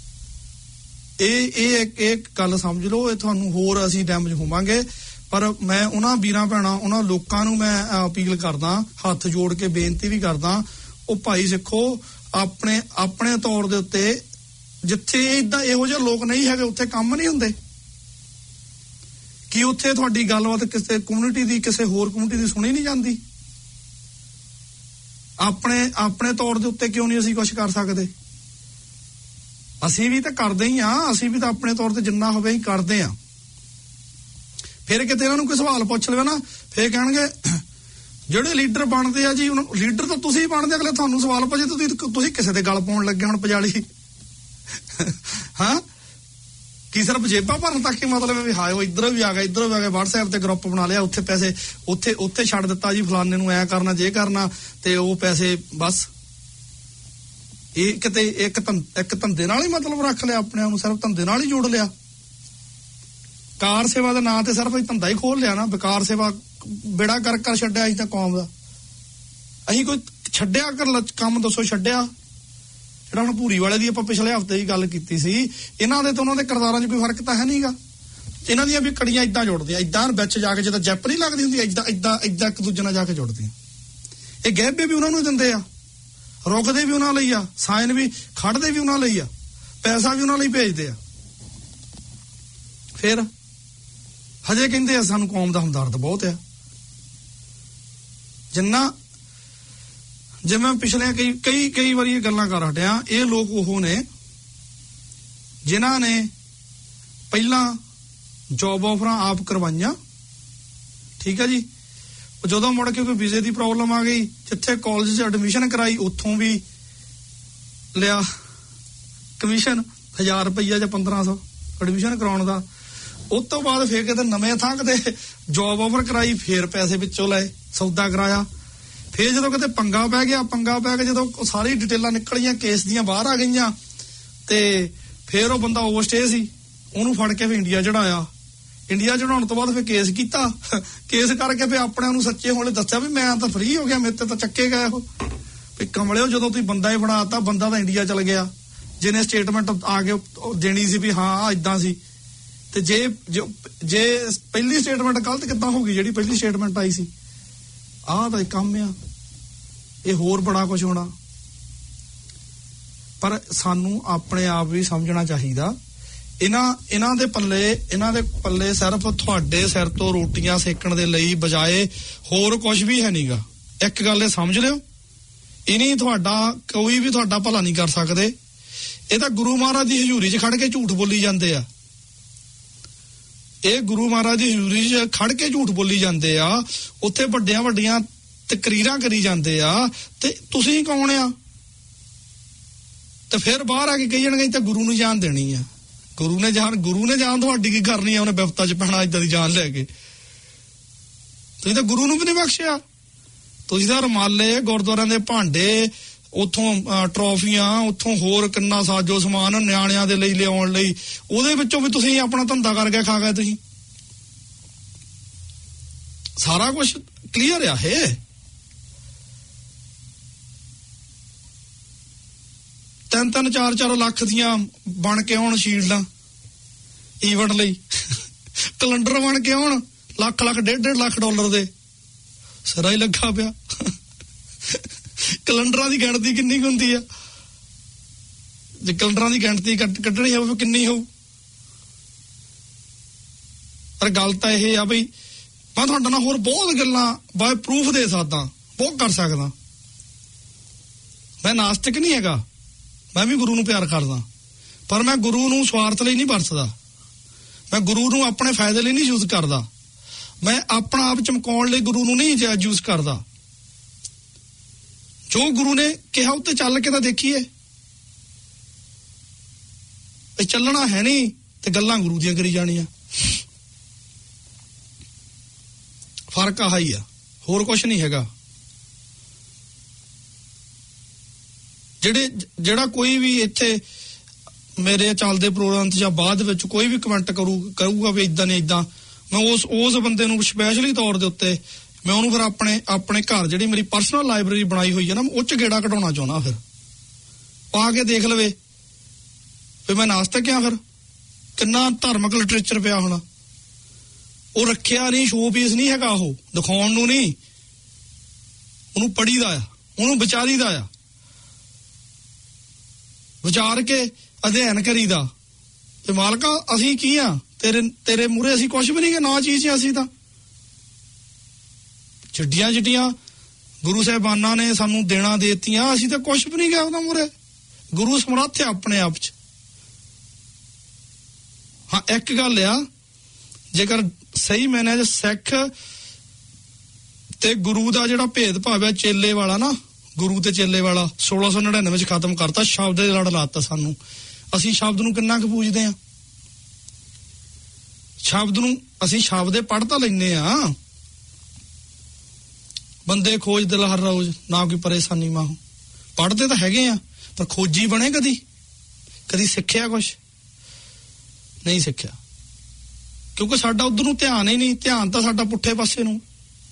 ਇਹ ਇਹ ਇੱਕ ਗੱਲ ਸਮਝ ਲਓ, ਇਹ ਤੁਹਾਨੂੰ ਹੋਰ ਅਸੀਂ ਡੈਮੇਜ ਹੋਵਾਂਗੇ। ਪਰ ਮੈਂ ਉਹਨਾਂ ਵੀਰਾਂ ਭੈਣਾਂ, ਉਹਨਾਂ ਲੋਕਾਂ ਨੂੰ ਮੈਂ ਅਪੀਲ ਕਰਦਾ, ਹੱਥ ਜੋੜ ਕੇ ਬੇਨਤੀ ਵੀ ਕਰਦਾ, ਉਹ ਭਾਈ ਸਿੱਖੋ, ਆਪਣੇ ਆਪਣੇ ਤੌਰ ਦੇ ਉੱਤੇ ਜਿੱਥੇ ਏਦਾਂ ਇਹੋ ਜਿਹੇ ਲੋਕ ਨਹੀਂ ਹੈਗੇ, ਉੱਥੇ ਕੰਮ ਨਹੀਂ ਹੁੰਦੇ। ਕਿ ਉੱਥੇ ਤੁਹਾਡੀ ਗੱਲਬਾਤ ਕਿਸੇ ਕਮਿਊਨਿਟੀ ਦੀ, ਕਿਸੇ ਹੋਰ ਕਮਿਊਨਿਟੀ ਦੀ ਸੁਣੀ ਨਹੀਂ ਜਾਂਦੀ? ਆਪਣੇ ਆਪਣੇ ਤੌਰ ਦੇ ਉੱਤੇ ਕਿਉਂ ਨਹੀਂ ਅਸੀਂ ਕੁਝ ਕਰ ਸਕਦੇ? ਅਸੀਂ ਵੀ ਤਾਂ ਕਰਦੇ ਹੀ ਆ, ਅਸੀਂ ਵੀ ਤਾਂ ਆਪਣੇ ਤੌਰ ਤੇ ਜਿੰਨਾ ਹੋਵੇ ਹੀ ਕਰਦੇ ਆ। ਫਿਰ ਕਿਤੇ ਇਹਨਾਂ ਨੂੰ ਕੋਈ ਸਵਾਲ ਪੁੱਛ ਲਵੇ ਨਾ, ਫਿਰ ਕਹਿਣਗੇ ਜਿਹੜੇ ਲੀਡਰ ਬਣਦੇ ਆ ਜੀ, ਉਹਨਾਂ ਲੀਡਰ ਤਾਂ ਤੁਸੀਂ ਬਣਦੇ, ਅਗਲੇ ਤੁਹਾਨੂੰ ਸਵਾਲ ਪੁੱਛੇ ਤੁਸੀਂ ਤੁਸੀਂ ਕਿਸੇ ਦੇ ਗੱਲ ਪਾਉਣ ਲੱਗੇ ਹੁਣ ਪਜਾਲੀ। ਹਾਂ, ਕੀ ਸਿਰਫ ਜੇਬਾਂ ਭਰਨ ਤੱਕ ਹੀ ਮਤਲਬ ਹੈ ਵੀ ਹਾਏ ਉਹ ਇੱਧਰੋਂ ਵੀ ਆ ਗਿਆ, ਇੱਧਰੋਂ ਵੀ ਆ ਗਿਆ, WhatsApp ਤੇ ਗਰੁੱਪ ਬਣਾ ਲਿਆ, ਉੱਥੇ ਪੈਸੇ ਉੱਥੇ ਉੱਥੇ ਛੱਡ ਦਿੱਤਾ ਜੀ, ਫਲਾਨੇ ਨੂੰ ਐ ਕਰਨਾ ਜੇ ਕਰਨਾ, ਤੇ ਉਹ ਪੈਸੇ ਬਸ। ਇਹ ਕਿਤੇ ਇੱਕ ਇੱਕ ਧੰਦੇ ਨਾਲ ਹੀ ਮਤਲਬ ਰੱਖ ਲਿਆ ਆਪਣੇ ਆਪ ਨੂੰ, ਸਿਰਫ ਧੰਦੇ ਨਾਲ ਹੀ ਜੋੜ ਲਿਆ। ਕਾਰ ਸੇਵਾ ਦੇ ਨਾਂ ਤੇ ਸਿਰਫ ਅਸੀਂ ਧੰਦਾ ਹੀ ਖੋਲ ਲਿਆ ਨਾ। ਬੇਕਾਰ ਸੇਵਾ ਬੇੜਾ ਕਰ ਕਰ ਛੱਡਿਆ ਅਸੀਂ ਤਾਂ ਕੌਮ ਦਾ। ਅਸੀਂ ਕੋਈ ਛੱਡਿਆ ਕਰ ਕੰਮ ਦੱਸੋ ਛੱਡਿਆ? ਜਿਹੜਾ ਹੁਣ ਭੂਰੀ ਵਾਲੇ ਦੀ ਆਪਾਂ ਪਿਛਲੇ ਹਫ਼ਤੇ ਹੀ ਗੱਲ ਕੀਤੀ ਸੀ, ਇਹਨਾਂ ਦੇ ਤੇ ਉਹਨਾਂ ਦੇ ਕਿਰਦਾਰਾਂ 'ਚ ਕੋਈ ਫਰਕ ਤਾਂ ਹੈ ਨਹੀਂਗਾ। ਇਹਨਾਂ ਦੀਆਂ ਵੀ ਕੜੀਆਂ ਏਦਾਂ ਜੁੜਦੀਆਂ, ਏਦਾਂ ਵਿੱਚ ਜਾ ਕੇ ਜਿੱਦਾਂ ਜੈਪ ਨਹੀਂ ਲੱਗਦੀ ਹੁੰਦੀ, ਏਦਾਂ ਏਦਾਂ ਏਦਾਂ ਇੱਕ ਦੂਜੇ ਨਾਲ ਜਾ ਕੇ ਜੁੜਦੀਆਂ। ਇਹ ਗਹਿਬੇ ਵੀ ਉਹਨਾਂ ਨੂੰ ਦਿੰਦੇ ਆ, ਰੁਕਦੇ ਵੀ ਉਹਨਾਂ ਲਈ ਆ, ਸਾਈਨ ਵੀ ਖੜਦੇ ਵੀ ਉਹਨਾਂ ਲਈ ਆ, ਪੈਸਾ ਵੀ ਉਹਨਾਂ ਲਈ ਭੇਜਦੇ ਆ। ਫਿਰ ਹਜੇ ਕਹਿੰਦੇ ਆ ਸਾਨੂੰ ਕੌਮ ਦਾ ਹਮਦਰਦ ਬਹੁਤ ਆ। ਜਿੰਨਾ ਜਿਵੇਂ ਪਿਛਲੇ ਕਈ ਕਈ ਕਈ ਵਾਰੀ ਇਹ ਗੱਲਾਂ ਕਰ ਹਟਿਆ, ਇਹ ਲੋਕ ਉਹ ਨੇ ਜਿਨ੍ਹਾਂ ਨੇ ਪਹਿਲਾਂ ਜੌਬ ਆਫਰਾਂ ਆਪ ਕਰਵਾਈਆਂ, ਠੀਕ ਹੈ ਜੀ। ਜਦੋਂ ਮੁੜ ਕੇ ਕੋਈ ਵੀਜ਼ੇ ਦੀ ਪ੍ਰੋਬਲਮ ਆ ਗਈ, ਜਿੱਥੇ ਕਾਲਜ 'ਚ ਐਡਮਿਸ਼ਨ ਕਰਾਈ, ਉੱਥੋਂ ਵੀ ਲਿਆ ਕਮਿਸ਼ਨ ਹਜ਼ਾਰ ਰੁਪਈਆ ਜਾਂ ਪੰਦਰਾਂ ਸੌ ਐਡਮਿਸ਼ਨ ਕਰਾਉਣ ਦਾ। ਉਸ ਤੋਂ ਬਾਅਦ ਫੇਰ ਕਿਤੇ ਨਵੇਂ ਥਾਂ ਕਿਤੇ ਜੌਬ ਆਫਰ ਕਰਾਈ, ਫੇਰ ਪੈਸੇ ਵਿੱਚੋਂ ਲਏ, ਸੌਦਾ ਕਰਾਇਆ। ਫੇਰ ਜਦੋਂ ਕਿਤੇ ਪੰਗਾ ਪੈ ਗਿਆ, ਪੰਗਾ ਪੈ ਕੇ ਜਦੋਂ ਸਾਰੀ ਡਿਟੇਲਾਂ ਨਿਕਲੀਆਂ, ਕੇਸ ਦੀਆਂ ਬਾਹਰ ਆ ਗਈਆਂ, ਤੇ ਫੇਰ ਉਹ ਬੰਦਾ ਓਵਰਸਟੇ ਸੀ, ਉਹਨੂੰ ਫੜ ਕੇ ਫੇਰ ਇੰਡੀਆ ਚੜਾਇਆ। ਇੰਡੀਆ ਚੜਾਉਣ ਤੋਂ ਬਾਅਦ ਫੇਰ ਕੇਸ ਕੀਤਾ, ਕੇਸ ਕਰਕੇ ਫੇਰ ਆਪਣਿਆਂ ਨੂੰ ਸੱਚੇ ਹੋਣੇ ਦੱਸਿਆ ਵੀ ਮੈਂ ਤਾਂ ਫ੍ਰੀ ਹੋ ਗਿਆ, ਮੇਰੇ ਤੇ ਤਾਂ ਚੱਕੇ ਗਏ ਉਹ। ਵੀ ਕਮਲਿਓ, ਜਦੋਂ ਤੁਸੀਂ ਬੰਦਾ ਹੀ ਬਣਾਤਾ, ਬੰਦਾ ਤਾਂ ਇੰਡੀਆ ਚਲ ਗਿਆ, ਜਿਹਨੇ ਸਟੇਟਮੈਂਟ ਆ ਕੇ ਦੇਣੀ ਸੀ ਵੀ ਹਾਂ ਏਦਾਂ ਸੀ। ਤੇ ਜੇ ਜੇ ਪਹਿਲੀ ਸਟੇਟਮੈਂਟ ਗਲਤ ਕਿੱਦਾਂ ਹੋ ਗਈ ਜਿਹੜੀ ਪਹਿਲੀ ਸਟੇਟਮੈਂਟ ਆਈ ਸੀ? ਆਹ ਤਾਂ ਕੰਮ ਆ, ਇਹ ਹੋਰ ਬੜਾ ਕੁਝ ਹੋਣਾ। ਪਰ ਸਾਨੂੰ ਆਪਣੇ ਆਪ ਵੀ ਸਮਝਣਾ ਚਾਹੀਦਾ, ਇਹਨਾਂ ਇਹਨਾਂ ਦੇ ਪੱਲੇ ਇਹਨਾਂ ਦੇ ਪੱਲੇ ਸਿਰਫ ਤੁਹਾਡੇ ਸਿਰ ਤੋਂ ਰੋਟੀਆਂ ਸੇਕਣ ਦੇ ਲਈ ਬਜਾਏ ਹੋਰ ਕੁਝ ਵੀ ਹੈ ਨਹੀਂਗਾ। ਇੱਕ ਗੱਲ ਇਹ ਸਮਝ ਲਿਓ, ਇਹ ਨਹੀਂ ਤੁਹਾਡਾ ਕੋਈ ਵੀ ਤੁਹਾਡਾ ਭਲਾ ਨਹੀਂ ਕਰ ਸਕਦੇ। ਇਹ ਤਾਂ ਗੁਰੂ ਮਹਾਰਾਜ ਦੀ ਹਜ਼ੂਰੀ 'ਚ ਖੜ ਕੇ ਝੂਠ ਬੋਲੀ ਜਾਂਦੇ ਆ। ਇਹ ਗੁਰੂ ਮਹਾਰਾਜ ਦੀ ਹਜ਼ੂਰੀ 'ਚ ਖੜ ਕੇ ਝੂਠ ਬੋਲੀ ਜਾਂਦੇ ਆ, ਉੱਥੇ ਵੱਡੀਆਂ ਵੱਡੀਆਂ ਤਕਰੀਰਾਂ ਕਰੀ ਜਾਂਦੇ ਆ, ਤੇ ਤੁਸੀਂ ਕੌਣ ਆ? ਤੇ ਫਿਰ ਬਾਹਰ ਆ ਕੇ ਕਹੀ ਜਾਣਗੇ ਤਾਂ ਗੁਰੂ ਨੂੰ ਜਾਨ ਦੇਣੀ ਆ। ਗੁਰੂ ਨੇ ਜਾਨ ਗੁਰੂ ਨੇ ਜਾਨ ਤੁਹਾਡੀ ਕੀ ਕਰਨੀ ਆ? ਉਹਨੇ ਬਿਪਤਾ 'ਚ ਪੈਣਾ ਏਦਾਂ ਦੀ ਜਾਨ ਲੈ ਕੇ। ਤੁਸੀਂ ਤਾਂ ਗੁਰੂ ਨੂੰ ਵੀ ਨਹੀਂ ਬਖਸ਼ਿਆ। ਤੁਸੀਂ ਤਾਂ ਰਮਾਲੇ, ਗੁਰਦੁਆਰਿਆਂ ਦੇ ਭਾਂਡੇ, ਉੱਥੋਂ ਟਰੋਫੀਆਂ, ਉੱਥੋਂ ਹੋਰ ਕਿੰਨਾ ਸਾਜੋ ਸਮਾਨ ਨਿਆਣਿਆਂ ਦੇ ਲਈ ਲਿਆਉਣ ਲਈ, ਉਹਦੇ ਵਿੱਚੋਂ ਵੀ ਤੁਸੀਂ ਆਪਣਾ ਧੰਦਾ ਕਰਕੇ ਖਾ ਗਏ। ਤੁਸੀਂ ਸਾਰਾ ਕੁਝ ਕਲੀਅਰ ਆ। ਇਹ ਤਿੰਨ ਤਿੰਨ ਚਾਰ ਚਾਰ ਲੱਖ ਦੀਆਂ ਬਣ ਕੇ ਆਉਣ ਸ਼ੀਲਡਾਂ ਈਵੈਂਟ ਲਈ, ਕੈਲੰਡਰ ਬਣ ਕੇ ਆਉਣ ਲੱਖ ਲੱਖ ਡੇਢ ਡੇਢ ਲੱਖ ਡਾਲਰ ਦੇ, ਸਿਰਾ ਹੀ ਲੱਗਾ ਪਿਆ। ਕੈਲੰਡਰਾਂ ਦੀ ਗਿਣਤੀ ਕਿੰਨੀ ਕੁ ਹੁੰਦੀ ਆ? ਜੇ ਕੈਲੰਡਰਾਂ ਦੀ ਗਿਣਤੀ ਕੱਢਣੀ ਹੋਵੇ ਕਿੰਨੀ ਹੋਊ? ਪਰ ਗੱਲ ਤਾਂ ਇਹ ਆ ਬਈ ਮੈਂ ਤੁਹਾਡੇ ਨਾਲ ਹੋਰ ਬਹੁਤ ਗੱਲਾਂ ਬਾਏ ਪ੍ਰੂਫ ਦੇ ਸਕਦਾ, ਬਹੁਤ ਕਰ ਸਕਦਾ। ਮੈਂ ਨਾਸਤਿਕ ਨਹੀਂ ਹੈਗਾ, ਮੈਂ ਵੀ ਗੁਰੂ ਨੂੰ ਪਿਆਰ ਕਰਦਾ, ਪਰ ਮੈਂ ਗੁਰੂ ਨੂੰ ਸਵਾਰਥ ਲਈ ਨਹੀਂ ਵਰਤਦਾ। ਮੈਂ ਗੁਰੂ ਨੂੰ ਆਪਣੇ ਫਾਇਦੇ ਲਈ ਨਹੀਂ ਯੂਜ਼ ਕਰਦਾ। ਮੈਂ ਆਪਣਾ ਆਪ ਚਮਕਾਉਣ ਲਈ ਗੁਰੂ ਨੂੰ ਨਹੀਂ ਯੂਜ਼ ਕਰਦਾ। ਜੋ ਗੁਰੂ ਨੇ ਕਿਹਾ ਉੱਤੇ ਚੱਲ ਕੇ ਤਾਂ ਦੇਖੀਏ। ਇਹ ਚੱਲਣਾ ਹੈ ਨਹੀਂ ਤੇ ਗੱਲਾਂ ਗੁਰੂ ਦੀਆਂ ਕਰੀ ਜਾਣੀਆਂ। ਫਰਕ ਆਹ ਹੀ ਆ, ਹੋਰ ਕੁਛ ਨਹੀਂ ਹੈਗਾ। ਜਿਹੜੇ ਜਿਹੜਾ ਕੋਈ ਵੀ ਇੱਥੇ ਮੇਰੇ ਚੱਲਦੇ ਪ੍ਰੋਗਰਾਮ ਜਾਂ ਬਾਅਦ ਵਿੱਚ ਕੋਈ ਵੀ ਕਮੈਂਟ ਕਰੂ ਕਰੂਗਾ ਵੀ ਇਦਾਂ ਨੇ ਇਦਾਂ, ਮੈਂ ਉਸ ਉਸ ਬੰਦੇ ਨੂੰ ਸਪੈਸ਼ਲੀ ਤੌਰ ਦੇ ਉੱਤੇ ਮੈਂ ਉਹਨੂੰ ਫਿਰ ਆਪਣੇ ਆਪਣੇ ਘਰ ਜਿਹੜੀ ਮੇਰੀ ਪਰਸਨਲ ਲਾਇਬ੍ਰੇਰੀ ਬਣਾਈ ਹੋਈ ਹੈ ਨਾ, ਉਹ 'ਚ ਗੇੜਾ ਕਢਾਉਣਾ ਚਾਹੁੰਦਾ। ਫਿਰ ਪਾ ਕੇ ਦੇਖ ਲਵੇ ਵੀ ਮੈਂ ਨਾਸਤਿਕ ਆ। ਫਿਰ ਕਿੰਨਾ ਧਾਰਮਿਕ ਲਿਟਰੇਚਰ ਪਿਆ ਹੋਣਾ। ਉਹ ਰੱਖਿਆ ਨਹੀਂ, ਸ਼ੋ ਪੀਸ ਨਹੀਂ ਹੈਗਾ, ਉਹ ਦਿਖਾਉਣ ਨੂੰ ਨਹੀਂ, ਉਹਨੂੰ ਪੜ੍ਹੀਦਾ ਆ, ਉਹਨੂੰ ਵਿਚਾਰੀਦਾ ਆ, ਵਿਚਾਰ ਕੇ ਅਧਿਐਨ ਕਰੀਦਾ। ਤੇ ਮਾਲਕਾ ਅਸੀਂ ਕੀ ਆ ਤੇਰੇ ਤੇਰੇ ਮੂਹਰੇ? ਅਸੀਂ ਕੁਛ ਵੀ ਨਹੀਂ ਗੇ, ਨਾ ਚੀਜ਼ ਅਸੀਂ ਤਾਂ ਚਿੱਡੀਆਂ ਚਿੱਡੀਆਂ ਗੁਰੂ ਸਾਹਿਬਾਨਾਂ ਨੇ ਸਾਨੂੰ ਦੇਣਾ ਦੇਤੀਆਂ, ਅਸੀਂ ਤਾਂ ਕੁਛ ਵੀ ਨਹੀਂ ਗੇ ਉਹਦਾ ਮੂਹਰੇ। ਗੁਰੂ ਸਮਰੱਥ ਆ ਆਪਣੇ ਆਪ 'ਚ। ਹਾਂ ਇੱਕ ਗੱਲ ਆ, ਜੇਕਰ ਸਹੀ ਮੈਨੇ ਜੇ ਸਿੱਖ ਤੇ ਗੁਰੂ ਦਾ ਜਿਹੜਾ ਭੇਦ ਭਾਵ ਹੈ ਚੇਲੇ ਵਾਲਾ ਨਾ, ਗੁਰੂ ਤੇ ਚੇਲੇ ਵਾਲਾ ਸੋਲਾਂ ਸੌ ਨੜਿਨਵੇਂ ਚ ਖਤਮ ਕਰਤਾ। ਸ਼ਬਦ ਦੇ ਲੜ ਲਾਤਾ ਸਾਨੂੰ। ਅਸੀਂ ਸ਼ਬਦ ਨੂੰ ਕਿੰਨਾ ਕੁ ਪੂਜਦੇ ਆ? ਸ਼ਬਦ ਨੂੰ ਅਸੀਂ ਸ਼ਬਦੇ ਪੜ੍ਹ ਤਾਂ ਲੈਂਦੇ ਆ। ਬੰਦੇ ਖੋਜ ਦਿਲ ਹਰ ਰੋਜ਼, ਨਾ ਕੋਈ ਪਰੇਸ਼ਾਨੀ ਮਾਹੂ। ਪੜ੍ਹਦੇ ਤਾਂ ਹੈਗੇ ਆ, ਪਰ ਖੋਜੀ ਬਣੇ ਕਦੀ? ਕਦੀ ਸਿੱਖਿਆ ਕੁਛ? ਨਹੀਂ ਸਿੱਖਿਆ, ਕਿਉਂਕਿ ਸਾਡਾ ਉਧਰ ਨੂੰ ਧਿਆਨ ਹੀ ਨਹੀਂ। ਧਿਆਨ ਤਾਂ ਸਾਡਾ ਪੁੱਠੇ ਪਾਸੇ ਨੂੰ।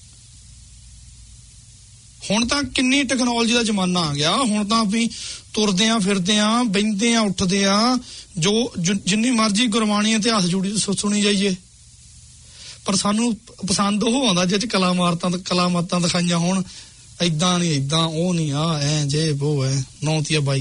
ਹੁਣ ਤਾਂ ਕਿੰਨੀ ਟੈਕਨੋਲੋਜੀ ਦਾ ਜ਼ਮਾਨਾ ਆ ਗਿਆ। ਹੁਣ ਤਾਂ ਵੀ ਤੁਰਦੇ ਆ, ਫਿਰਦੇ ਆ, ਬਹਿੰਦੇ ਆ, ਉੱਠਦੇ ਆ, ਜੋ ਜਿੰਨੀ ਮਰਜ਼ੀ ਗੁਰਬਾਣੀ ਇਤਿਹਾਸ ਜੁੜੀ ਸੁਣੀ ਜਾਈਏ, ਪਰ ਸਾਨੂੰ ਪਸੰਦ ਉਹ ਆਉਂਦਾ ਜਿਹ ਚ ਕਲਾ ਮਾਰਤਾਂ ਕਲਾਮਾਤਾਂ ਦਿਖਾਈਆਂ ਹੋਣ। ਏਦਾਂ ਨਹੀਂ, ਏਦਾਂ ਉਹ ਨਹੀਂ, ਆ ਐ ਜੇ ਉਹ ਐ ਨੌਤੀਆ ਬਾਈ।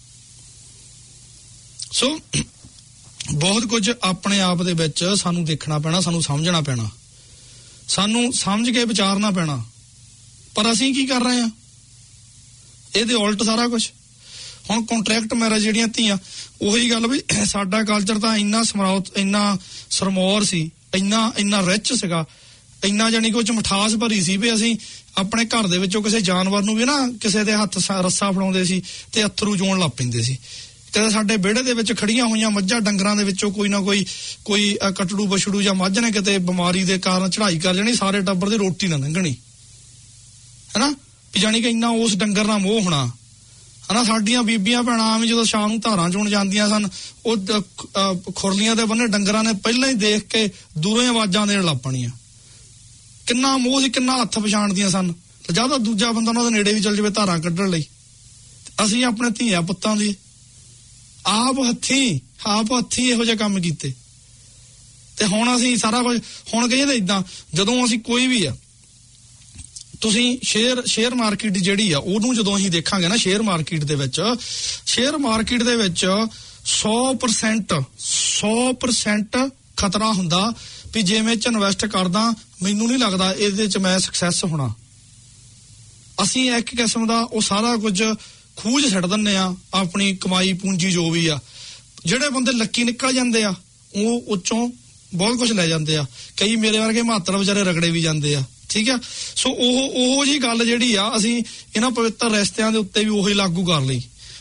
ਸੋ ਬਹੁਤ ਕੁਝ ਆਪਣੇ ਆਪ ਦੇ ਵਿੱਚ ਸਾਨੂੰ ਦੇਖਣਾ ਪੈਣਾ, ਸਾਨੂੰ ਸਮਝਣਾ ਪੈਣਾ, ਸਾਨੂੰ ਸਮਝ ਕੇ ਵਿਚਾਰਨਾ ਪੈਣਾ। ਪਰ ਅਸੀਂ ਕੀ ਕਰ ਰਹੇ ਹਾਂ? ਇਹਦੇ ਉਲਟ ਸਾਰਾ ਕੁਝ। ਹੁਣ ਕੰਟਰੈਕਟ ਮੈਰਿਜ ਜਿਹੜੀਆਂ ਧੀਆਂ, ਉਹੀ ਗੱਲ ਵੀ ਸਾਡਾ ਕਲਚਰ ਤਾਂ ਇੰਨਾ ਸਮਰੌਤ, ਇੰਨਾ ਸਰਮੌਰ ਸੀ, ਇੰਨਾ ਇੰਨਾ ਰਿਚ ਸੀਗਾ, ਇੰਨਾ ਜਾਨੀ ਕਿ ਉਹ ਚ ਮਿਠਾਸ ਭਰੀ ਸੀ ਵੀ ਅਸੀਂ ਆਪਣੇ ਘਰ ਦੇ ਵਿੱਚੋਂ ਕਿਸੇ ਜਾਨਵਰ ਨੂੰ ਵੀ ਨਾ ਕਿਸੇ ਦੇ ਹੱਥ ਰੱਸਾ ਫੜਾਉਂਦੇ ਸੀ ਤੇ ਅੱਥਰੂ ਜੋਣ ਲੱਗ ਪੈਂਦੇ ਸੀ। ਤੇ ਸਾਡੇ ਵਿਹੜੇ ਦੇ ਵਿੱਚ ਖੜੀਆਂ ਹੋਈਆਂ ਮੱਝਾਂ ਡੰਗਰਾਂ ਦੇ ਵਿੱਚੋਂ ਕੋਈ ਨਾ ਕੋਈ ਕੋਈ ਕਟੜੂ ਬਛੜੂ ਜਾਂ ਮੱਝ ਨੇ ਕਿਤੇ ਬਿਮਾਰੀ ਦੇ ਕਾਰਨ ਚੜਾਈ ਕਰ ਲੈਣੀ, ਸਾਰੇ ਟੱਬਰ ਦੀ ਰੋਟੀ ਨਾ ਲੰਘਣੀ, ਹਨਾ ਵੀ ਜਾਣੀ ਕਿ ਇੰਨਾ ਉਸ ਡੰਗਰ ਨਾਲ ਮੋਹ ਹੋਣਾ, ਹਨਾ। ਸਾਡੀਆਂ ਬੀਬੀਆਂ ਭੈਣਾਂ ਵੀ ਜਦੋਂ ਸ਼ਾਮ ਨੂੰ ਧਾਰਾਂ ਚੋਣ ਜਾਂਦੀਆਂ ਸਨ, ਉਹ ਖੁਰਲੀਆਂ ਦੇ ਬੰਨੇ ਡੰਗਰਾਂ ਨੇ ਪਹਿਲਾਂ ਹੀ ਦੇਖ ਕੇ ਦੂਰੋਂ ਹੀ ਆਵਾਜ਼ਾਂ ਦੇਣ ਲੱਗ ਪਣੀਆਂ। ਕਿੰਨਾ ਮੋਹ ਸੀ, ਕਿੰਨਾ ਹੱਥ ਪਛਾਣਦੀਆਂ ਸਨ। ਜਿਆਦਾ ਦੂਜਾ ਬੰਦਾ ਉਹਨਾਂ ਦੇ ਨੇੜੇ ਵੀ ਚੱਲ ਜਾਵੇ ਧਾਰਾਂ ਕੱਢਣ ਲਈ। ਅਸੀਂ ਆਪਣੇ ਧੀਆਂ ਪੁੱਤਾਂ ਦੀ ਆਪ ਹੱਥੀਂ ਆਪ ਹੱਥੀਂ ਇਹੋ ਜਿਹੇ ਕੰਮ ਕੀਤੇ। ਤੇ ਹੁਣ ਅਸੀਂ ਸਾਰਾ ਕੁਝ ਹੁਣ ਕਹੀਏ ਤਾਂ ਏਦਾਂ, ਜਦੋਂ ਅਸੀਂ ਕੋਈ ਵੀ ਆ, ਤੁਸੀਂ ਸ਼ੇਅਰ ਸ਼ੇਅਰ ਮਾਰਕੀਟ ਜਿਹੜੀ ਆ ਉਹਨੂੰ ਜਦੋਂ ਅਸੀਂ ਦੇਖਾਂਗੇ ਨਾ, ਸ਼ੇਅਰ ਮਾਰਕੀਟ ਦੇ ਵਿੱਚ ਸ਼ੇਅਰ ਮਾਰਕੀਟ ਦੇ ਵਿੱਚ ਸੌ ਪਰਸੈਂਟ ਸੌ ਪਰਸੈਂਟ ਖਤਰਾ ਹੁੰਦਾ ਵੀ ਜੇ ਮੈਂ ਇਹ ਚ ਇਨਵੈਸਟ ਕਰਦਾ, ਮੈਨੂੰ ਨਹੀਂ ਲੱਗਦਾ ਇਹਦੇ ਚ ਮੈਂ ਸਕਸੈਸ ਹੋਣਾ। ਅਸੀਂ ਇੱਕ ਕਿਸਮ ਦਾ ਉਹ ਸਾਰਾ ਕੁਝ ਖੂਜ ਛੱਡ ਦਿੰਦੇ ਆ, ਆਪਣੀ ਕਮਾਈ ਪੂੰਜੀ ਜੋ ਵੀ ਆ। ਜਿਹੜੇ ਬੰਦੇ ਲੱਕੀ ਨਿਕਲ ਜਾਂਦੇ ਆ ਉਹ ਉੱਚੋਂ ਬਹੁਤ ਕੁਝ ਲੈ ਜਾਂਦੇ ਆ। ਕਈ ਮੇਰੇ ਵਰਗੇ ਮਾਤਰ ਵਿਚਾਰੇ ਰਗੜੇ ਵੀ ਜਾਂਦੇ ਆ, ਠੀਕ ਆ। ਸੋ ਉਹ ਉਹ ਜੀ ਗੱਲ ਜਿਹੜੀ ਆ ਅਸੀਂ ਇਹਨਾਂ ਪਵਿੱਤਰ ਰਿਸ਼ਤਿਆਂ ਦੇ ਉੱਤੇ ਵੀ ਉਹੀ ਲਾਗੂ ਕਰ ਲਈ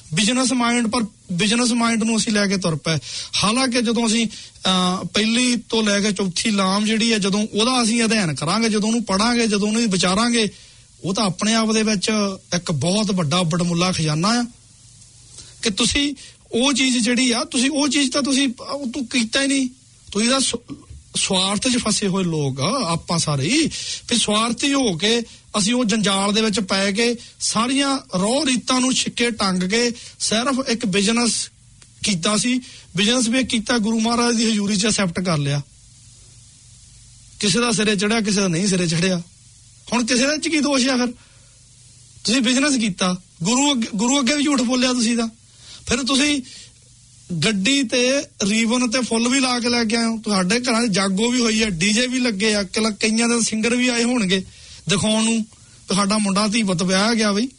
ਬਿਜ਼ਨਸ ਮਾਈਂਡ, ਪਰ ਬਿਜ਼ਨਸ ਮਾਈਂਡ ਨੂੰ ਅਸੀਂ ਲੈ ਕੇ ਤੁਰ ਪਏ। ਹਾਲਾਂਕਿ ਜਦੋਂ ਅਸੀਂ ਪਹਿਲੀ ਤੋਂ ਲੈ ਕੇ ਚੌਥੀ ਲਾਮ ਜਿਹੜੀ ਹੈ, ਜਦੋਂ ਉਹਦਾ ਅਸੀਂ ਅਧਿਐਨ ਕਰਾਂਗੇ, ਜਦੋਂ ਉਹਨੂੰ ਪੜਾਂਗੇ, ਜਦੋਂ ਉਹਨੂੰ ਵਿਚਾਰਾਂਗੇ, ਉਹ ਤਾਂ ਆਪਣੇ ਆਪ ਦੇ ਵਿੱਚ ਇੱਕ ਬਹੁਤ ਵੱਡਾ ਬੜਮੁੱਲਾ ਖਜ਼ਾਨਾ ਆ ਕਿ ਤੁਸੀਂ ਉਹ ਚੀਜ਼ ਜਿਹੜੀ ਆ, ਤੁਸੀਂ ਉਹ ਚੀਜ਼ ਤਾਂ ਤੁਸੀਂ ਤੂੰ ਕੀਤਾ ਹੀ ਨਹੀਂ। ਤੁਸੀਂ ਤਾਂ ਸਵਾਰਥ 'ਚ ਫਸੇ ਹੋਏ ਲੋਕ ਆਪਾਂ ਸਾਰੇ ਹੀ, ਵੀ ਸਵਾਰਥੀ ਹੋ ਕੇ ਅਸੀਂ ਉਹ ਜੰਜਾਲ ਦੇ ਵਿੱਚ ਪੈ ਕੇ ਸਾਰੀਆਂ ਰੋਹ ਰੀਤਾਂ ਨੂੰ ਛਿੱਕੇ ਟੰਗ ਕੇ ਸਿਰਫ ਇੱਕ ਬਿਜ਼ਨਸ ਕੀਤਾ ਸੀ। ਬਿਜ਼ਨਸ ਵੀ ਕੀਤਾ, ਗੁਰੂ ਮਹਾਰਾਜ ਦੀ ਹਜ਼ੂਰੀ 'ਚ ਐਕਸੈਪਟ ਕਰ ਲਿਆ। ਕਿਸੇ ਦਾ ਸਿਰੇ ਚੜਿਆ, ਕਿਸੇ ਦਾ ਨਹੀਂ ਸਿਰੇ ਚੜਿਆ। ਹੁਣ ਕਿਸੇ ਦੇ 'ਚ ਕੀ ਦੋਸ਼ ਆ? ਫਿਰ ਤੁਸੀਂ ਬਿਜ਼ਨਸ ਕੀਤਾ, ਗੁਰੂ ਗੁਰੂ ਅੱਗੇ ਵੀ ਝੂਠ ਬੋਲਿਆ ਤੁਸੀਂ ਤਾਂ। ਫਿਰ ਤੁਸੀਂ ਗੱਡੀ ਤੇ ਰੀਬਨ ਤੇ ਫੁੱਲ ਵੀ ਲਾ ਕੇ ਲੈ ਕੇ ਆਏ ਹੋ। ਤੁਹਾਡੇ ਘਰਾਂ 'ਚ ਜਾਗੋ ਵੀ ਹੋਈ ਆ, ਡੀਜੇ ਵੀ ਲੱਗੇ ਆ, ਕਈਆਂ ਦੇ ਸਿੰਗਰ ਵੀ ਆਏ ਹੋਣਗੇ ਦਿਖਾਉਣ ਨੂੰ ਤੁਹਾਡਾ ਮੁੰਡਾ ਧੀ ਪੁੱਤ ਵਿਆਹ ਗਿਆ ਬਈ।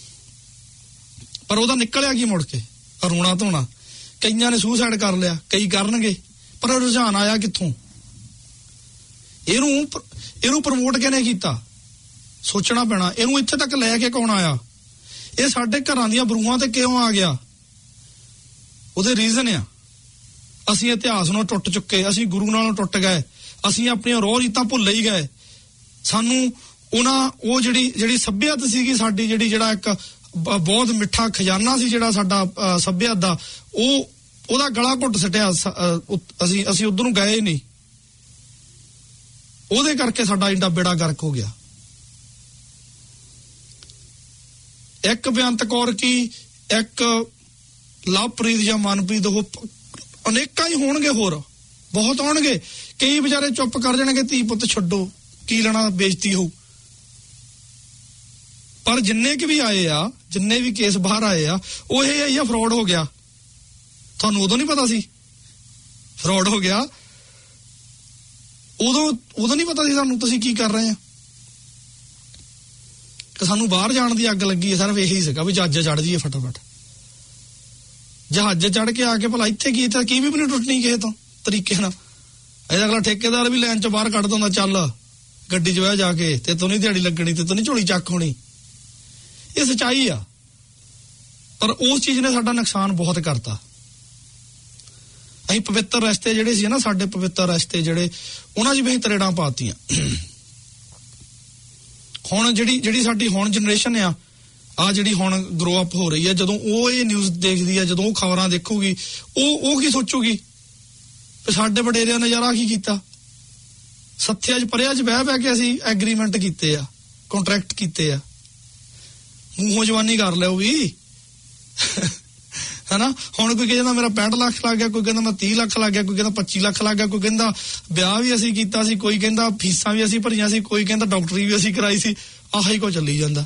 ਪਰ ਉਹਦਾ ਨਿਕਲਿਆ ਕੀ ਮੁੜ ਕੇ? ਰੋਣਾ ਧੋਣਾ। ਕਈਆਂ ਨੇ ਸੁਸਾਈਡ ਕਰ ਲਿਆ, ਕਈ ਕਰਨਗੇ, ਪਰ ਰੁਝਾਨ ਆਇਆ ਕਿੱਥੋਂ? ਇਹਨੂੰ ਇਹਨੂੰ ਪ੍ਰਮੋਟ ਕਿਹਨੇ ਕੀਤਾ? ਸੋਚਣਾ ਪੈਣਾ। ਇਹਨੂੰ ਇੱਥੇ ਤੱਕ ਲੈ ਕੇ ਕੌਣ ਆਇਆ? ਇਹ ਸਾਡੇ ਘਰਾਂ ਦੀਆਂ ਬਰੂਹਾਂ ਤੇ ਕਿਉਂ ਆ ਗਿਆ? ਉਹਦੇ ਰੀਜ਼ਨ ਆ, ਅਸੀਂ ਇਤਿਹਾਸ ਨੂੰ ਟੁੱਟ ਚੁੱਕੇ, ਅਸੀਂ ਗੁਰੂ ਨਾਲੋਂ ਟੁੱਟ ਗਏ, ਅਸੀਂ ਆਪਣੀਆਂ ਰੋਹ ਰੀਤਾਂ ਭੁੱਲ ਹੀ ਗਏ। ਸਾਨੂੰ ਉਹਨਾਂ ਉਹ ਜਿਹੜੀ ਜਿਹੜੀ ਸੱਭਿਅਤ ਸੀਗੀ ਸਾਡੀ, ਜਿਹੜੀ ਜਿਹੜਾ ਇੱਕ ਬਹੁਤ ਮਿੱਠਾ ਖਜ਼ਾਨਾ ਸੀ ਜਿਹੜਾ ਸਾਡਾ ਸੱਭਿਅਤ ਦਾ, ਉਹ ਉਹਦਾ ਗਲਾ ਘੁੱਟ ਸਟਿਆ। ਅਸੀਂ ਅਸੀਂ ਉਧਰ ਨੂੰ ਗਏ ਨਹੀਂ, ਉਹਦੇ ਕਰਕੇ ਸਾਡਾ ਇੰਨਾ ਬੇੜਾ ਗਰਕ ਹੋ ਗਿਆ। ਇੱਕ ਬੇਅੰਤ ਕੌਰ ਕੀ, ਇੱਕ ਲਵਪ੍ਰੀਤ ਜਾਂ ਮਨਪ੍ਰੀਤ, ਉਹ ਅਨੇਕਾਂ ਹੀ ਹੋਣਗੇ, ਹੋਰ ਬਹੁਤ ਆਉਣਗੇ। ਕਈ ਵਿਚਾਰੇ ਚੁੱਪ ਕਰ ਜਾਣਗੇ, ਧੀ ਪੁੱਤ ਛੱਡੋ, ਕੀ ਲੈਣਾ, ਬੇਇੱਜ਼ਤੀ ਹੋਊ। ਪਰ ਜਿੰਨੇ ਕਿ ਵੀ ਆਏ ਆ, ਜਿੰਨੇ ਵੀ ਕੇਸ ਬਾਹਰ ਆਏ ਆ, ਉਹ ਇਹ ਹੀ ਆ, ਫਰਾਡ ਹੋ ਗਿਆ। ਤੁਹਾਨੂੰ ਉਦੋਂ ਨਹੀਂ ਪਤਾ ਸੀ ਫਰਾਡ ਹੋ ਗਿਆ? ਉਦੋਂ ਉਦੋਂ ਨਹੀਂ ਪਤਾ ਸੀ ਸਾਨੂੰ ਤੁਸੀਂ ਕੀ ਕਰ ਰਹੇ ਆ? ਕਿ ਸਾਨੂੰ ਬਾਹਰ ਜਾਣ ਦੀ ਅੱਗ ਲੱਗੀ ਹੈ, ਸਿਰਫ ਇਹੀ ਸੀਗਾ ਵੀ ਜਹਾਜ਼ ਚੜ ਜਾਈਏ ਫਟਾਫਟ। ਜਹਾਜ਼ ਚੜ ਕੇ ਆ ਕੇ ਭਲਾ ਇੱਥੇ ਕੀ, ਤਾਂ ਕੀ ਵੀ ਨਹੀਂ ਟੁੱਟਣੀ ਕਿਸੇ ਤੋਂ ਤਰੀਕੇ ਨਾਲ। ਇਹਦਾ ਅਗਲਾ ਠੇਕੇਦਾਰ ਵੀ ਲਾਈਨ ਚੋਂ ਬਾਹਰ ਕੱਢ ਦਿੰਦਾ, ਚੱਲ ਗੱਡੀ 'ਚ ਬਹਿ ਜਾ ਕੇ, ਤੇ ਤੂੰ ਨਹੀਂ ਦਿਹਾੜੀ ਲੱਗਣੀ, ਤੇ ਤੂੰ ਨਹੀਂ ਝੋਲੀ ਚੱਕ ਹੋਣੀ। ਇਹ ਸੱਚਾਈ ਆ। ਪਰ ਉਸ ਚੀਜ਼ ਨੇ ਸਾਡਾ ਨੁਕਸਾਨ ਬਹੁਤ ਕਰਤਾ। ਅਸੀਂ ਪਵਿੱਤਰ ਰਸਤੇ ਜਿਹੜੇ ਸੀ ਨਾ, ਸਾਡੇ ਪਵਿੱਤਰ ਰਸਤੇ ਜਿਹੜੇ, ਉਹਨਾਂ 'ਚ ਵੀ ਅਸੀਂ ਤਰੇੜਾਂ ਪਾਤੀਆਂ। ਹੁਣ ਜਿਹੜੀ ਜਿਹੜੀ ਸਾਡੀ ਹੁਣ ਜਨਰੇਸ਼ਨ ਆ, ਆ ਜਿਹੜੀ ਹੁਣ ਗਰੋ ਅਪ ਹੋ ਰਹੀ ਹੈ, ਜਦੋਂ ਉਹ ਇਹ ਨਿਊਜ਼ ਦੇਖਦੀ ਹੈ, ਜਦੋਂ ਉਹ ਖਬਰਾਂ ਦੇਖੂਗੀ, ਉਹ ਉਹ ਕੀ ਸੋਚੂਗੀ? ਸਾਡੇ ਵਡੇਰਿਆਂ ਨੇ ਯਾਰ ਆ ਕੀ ਕੀਤਾ? ਸੱਥਿਆ 'ਚ ਪਰਿਆ 'ਚ ਬਹਿ ਬਹਿ ਕੇ ਅਸੀਂ ਐਗਰੀਮੈਂਟ ਕੀਤੇ ਆ, ਕੰਟਰੈਕਟ ਕੀਤੇ ਆ, ਮੂੰਹੋਂ ਜਵਾਨੀ ਕਰ ਲਿਓ ਵੀ ਹਨਾ। ਹੁਣ ਕੋਈ ਕਹਿੰਦਾ ਮੇਰਾ ਪੈਂਹਠ ਲੱਖ ਲੱਗ ਗਿਆ, ਕੋਈ ਕਹਿੰਦਾ ਮੈਂ ਤੀਹ ਲੱਖ ਲੱਗ ਗਿਆ, ਕੋਈ ਕਹਿੰਦਾ ਪੱਚੀ ਲੱਖ ਲੱਗ ਗਿਆ, ਕੋਈ ਕਹਿੰਦਾ ਵਿਆਹ ਵੀ ਅਸੀਂ ਕੀਤਾ ਸੀ, ਕੋਈ ਕਹਿੰਦਾ ਫੀਸਾਂ ਵੀ ਅਸੀਂ ਭਰੀਆਂ ਸੀ, ਕੋਈ ਕਹਿੰਦਾ ਡਾਕਟਰੀ ਵੀ ਅਸੀਂ ਕਰਾਈ ਸੀ। ਆਹੀ ਕੋ ਚੱਲੀ ਜਾਂਦਾ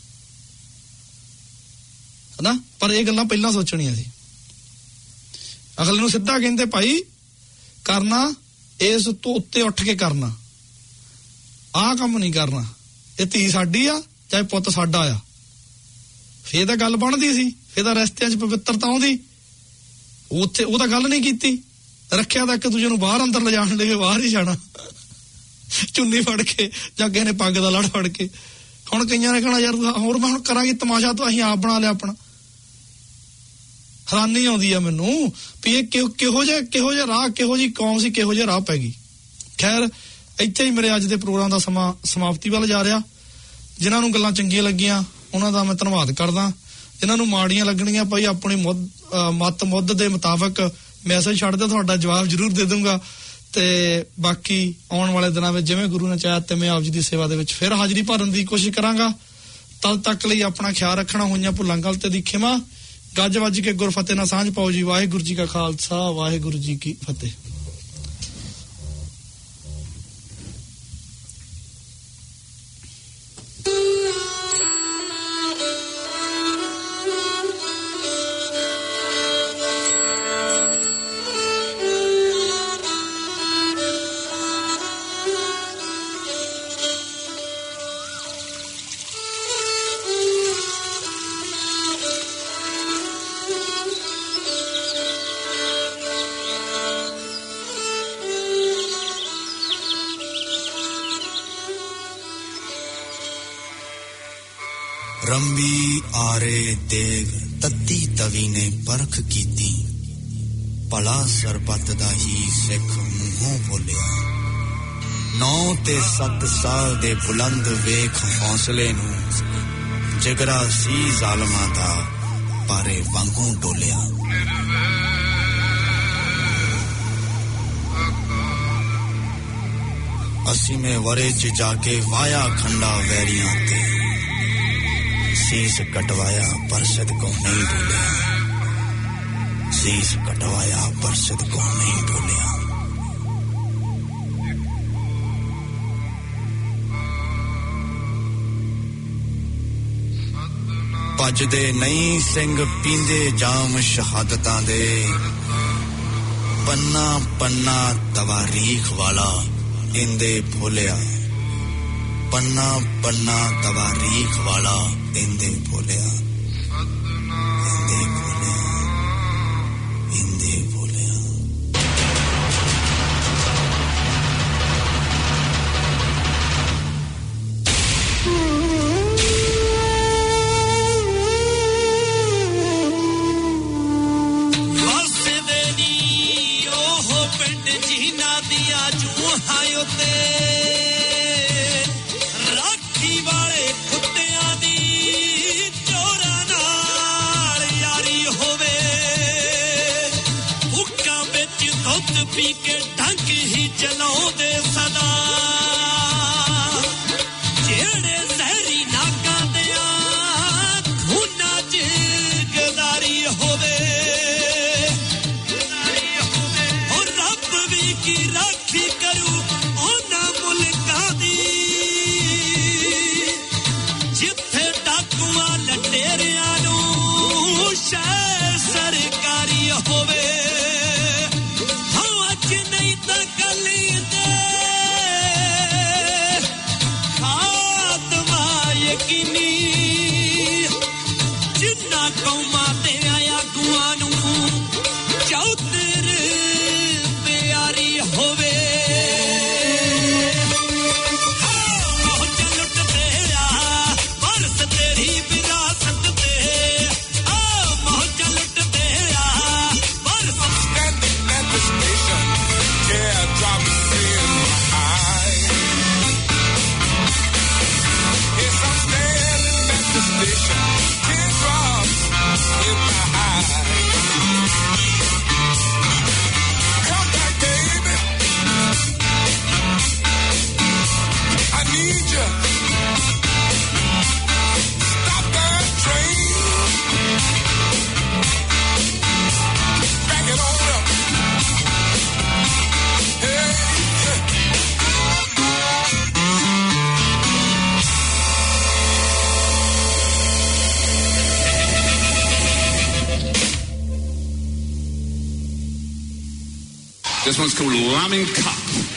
ਹਨਾ। ਪਰ ਇਹ ਗੱਲਾਂ ਪਹਿਲਾਂ ਸੋਚਣੀਆਂ ਸੀ। ਅਗਲੇ ਨੂੰ ਸਿੱਧਾ ਕਹਿੰਦੇ ਭਾਈ ਕਰਨਾ ਇਸ ਤੋਂ ਉੱਤੇ ਉੱਠ ਕੇ ਕਰਨਾ, ਆਹ ਕੰਮ ਨਹੀਂ ਕਰਨਾ। ਇਹ ਧੀ ਸਾਡੀ ਆ ਚਾਹੇ ਪੁੱਤ ਸਾਡਾ ਆ, ਫੇਰ ਤਾਂ ਗੱਲ ਬਣਦੀ ਸੀ, ਫੇਰ ਤਾਂ ਰਸਤਿਆਂ 'ਚ ਪਵਿੱਤਰਤਾ ਆਉਂਦੀ। ਉੱਥੇ ਉਹ ਤਾਂ ਗੱਲ ਨਹੀਂ ਕੀਤੀ। ਰੱਖਿਆ ਤਾਂ ਇੱਕ ਦੂਜੇ ਨੂੰ ਬਾਹਰ ਅੰਦਰ ਲਿਜਾਣ ਲਈ, ਬਾਹਰ ਹੀ ਜਾਣਾ ਚੁੰਨੀ ਫੜ ਕੇ ਜਾਂ ਕਿਸੇ ਨੇ ਪੱਗ ਦਾ ਲੜ ਫੜ ਕੇ। ਹੁਣ ਕਈਆਂ ਨੇ ਕਹਿਣਾ ਯਾਰ ਹੋਰ ਮੈਂ ਹੁਣ ਕਰਾਂਗੀ ਤਮਾਸ਼ਾ, ਤਾਂ ਅਸੀਂ ਆਪ ਬਣਾ ਲਿਆ ਆਪਣਾ। ਹੈਰਾਨੀ ਆਉਂਦੀ ਆ ਮੈਨੂੰ ਵੀ ਇਹ ਕਿਹੋ ਜਿਹਾ ਕਿਹੋ ਜਿਹਾ ਰਾਹ, ਕਿਹੋ ਜਿਹੀ ਕੌਮ ਸੀ, ਕਿਹੋ ਜਿਹਾ ਰਾਹ ਪੈ ਗਈ। ਖੈਰ ਇੱਥੇ ਹੀ ਮੇਰੇ ਅੱਜ ਦੇ ਪ੍ਰੋਗਰਾਮ ਦਾ ਸਮਾਂ ਸਮਾਪਤੀ ਵੱਲ ਜਾ ਰਿਹਾ। ਜਿਨ੍ਹਾਂ ਨੂੰ ਗੱਲਾਂ ਚੰਗੀਆਂ ਲੱਗੀਆਂ ਉਹਨਾਂ ਦਾ ਮੈਂ ਧੰਨਵਾਦ ਕਰਦਾ। ਜਿਨ੍ਹਾਂ ਨੂੰ ਮਾੜੀਆਂ ਲੱਗਣੀਆਂ ਭਾਈ ਆਪਣੀ ਮੱਤ ਮੁੱਦ ਦੇ ਮੁਤਾਬਕ ਮੈਸੇਜ ਛੱਡ ਦਿਓ, ਤੁਹਾਡਾ ਜਵਾਬ ਜ਼ਰੂਰ ਦੇ ਦੂੰਗਾ। ਤੇ ਬਾਕੀ ਆਉਣ ਵਾਲੇ ਦਿਨਾਂ ਵਿੱਚ ਜਿਵੇਂ ਗੁਰੂ ਨੇ ਚਾਹਿਆ ਤੇ ਮੈਂ ਆਪ ਜੀ ਦੀ ਸੇਵਾ ਦੇ ਵਿੱਚ ਫਿਰ ਹਾਜ਼ਰੀ ਭਰਨ ਦੀ ਕੋਸ਼ਿਸ਼ ਕਰਾਂਗਾ। ਤਦ ਤੱਕ ਲਈ ਆਪਣਾ ਖਿਆਲ ਰੱਖਣਾ। ਹੋਈਆਂ ਭੁੱਲਾਂ ਗਲਤੀ ਦੀ ਖਿਮਾ। ਗੱਜ ਵੱਜ ਕੇ ਗੁਰਫਤਿਹ ਨਾਲ ਸਾਂਝ ਪਾਓ ਜੀ। ਵਾਹਿਗੁਰੂ ਜੀ ਕਾ ਖਾਲਸਾ, ਵਾਹਿਗੁਰੂ ਜੀ ਕੀ ਫਤਿਹ। रंबी आरे देग तत्ती तवी ने परख कीती भला सरबत दा ही सिख मूहों बोलिया नौ ते सत साल दे बुलंद वेख हौसले नू जिगरा सी जालमा दा पारे वांगू डोलिया असी में वरे च जाके वाया खंडा वैरियां ते शीश कटवाया पर सदको नहीं बोलिया शीश कटवाया पर सदको नहीं बोलिया भजदे नहीं सिंह पींदे जाम शहादतां दे पन्ना पन्ना तवारीख वाला इंदे भोलिया पन्ना पन्ना तवारीख वाला इंदे भोलिया इंदे भोलिया इंदे भोलिया वासे देनी ओहो पिंड जीना दिया जू हायो ते पी के ढंग ही चलाओ सदा जेड़े जहरी नागा दिया खूना च गदारी होवे और रब भी की राखी करू ओना मुल्कां दी जिथे डाकुआ लटेरियां नू शह सरकारी होवे This one's called Lamin Cup.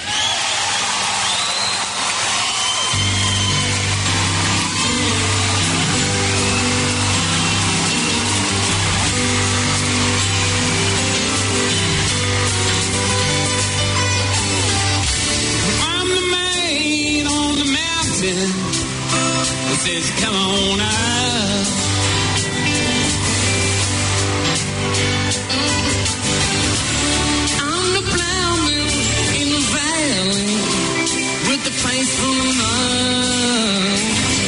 I'm the man on the mountain that says, come on up. Faithful enough.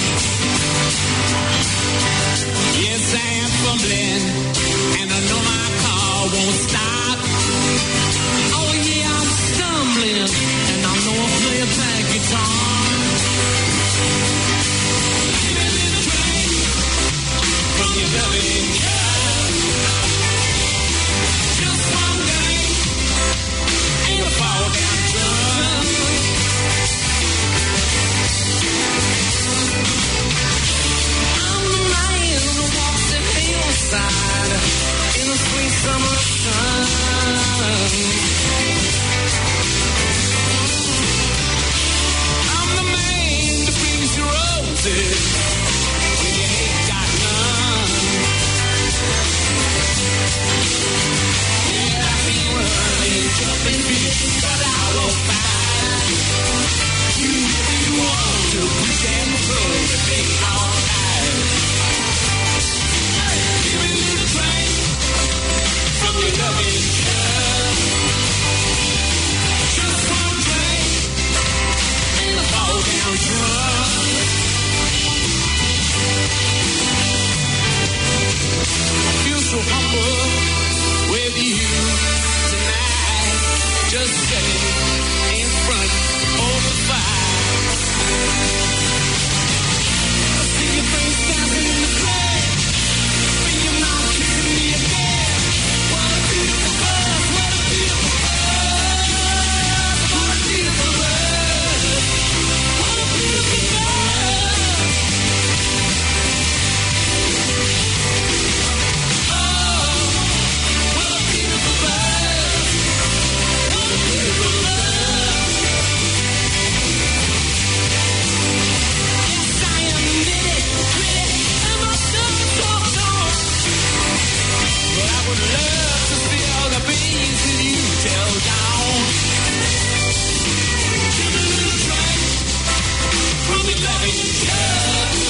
Yes, I am fumbling, and I know my car won't stop. Oh yeah, I'm stumbling, and I know I play a bad guitar. Living in a train from your loving cup. Just one day, ain't a fall down drum. In the sweet summer sun, I'm the man that brings you roses.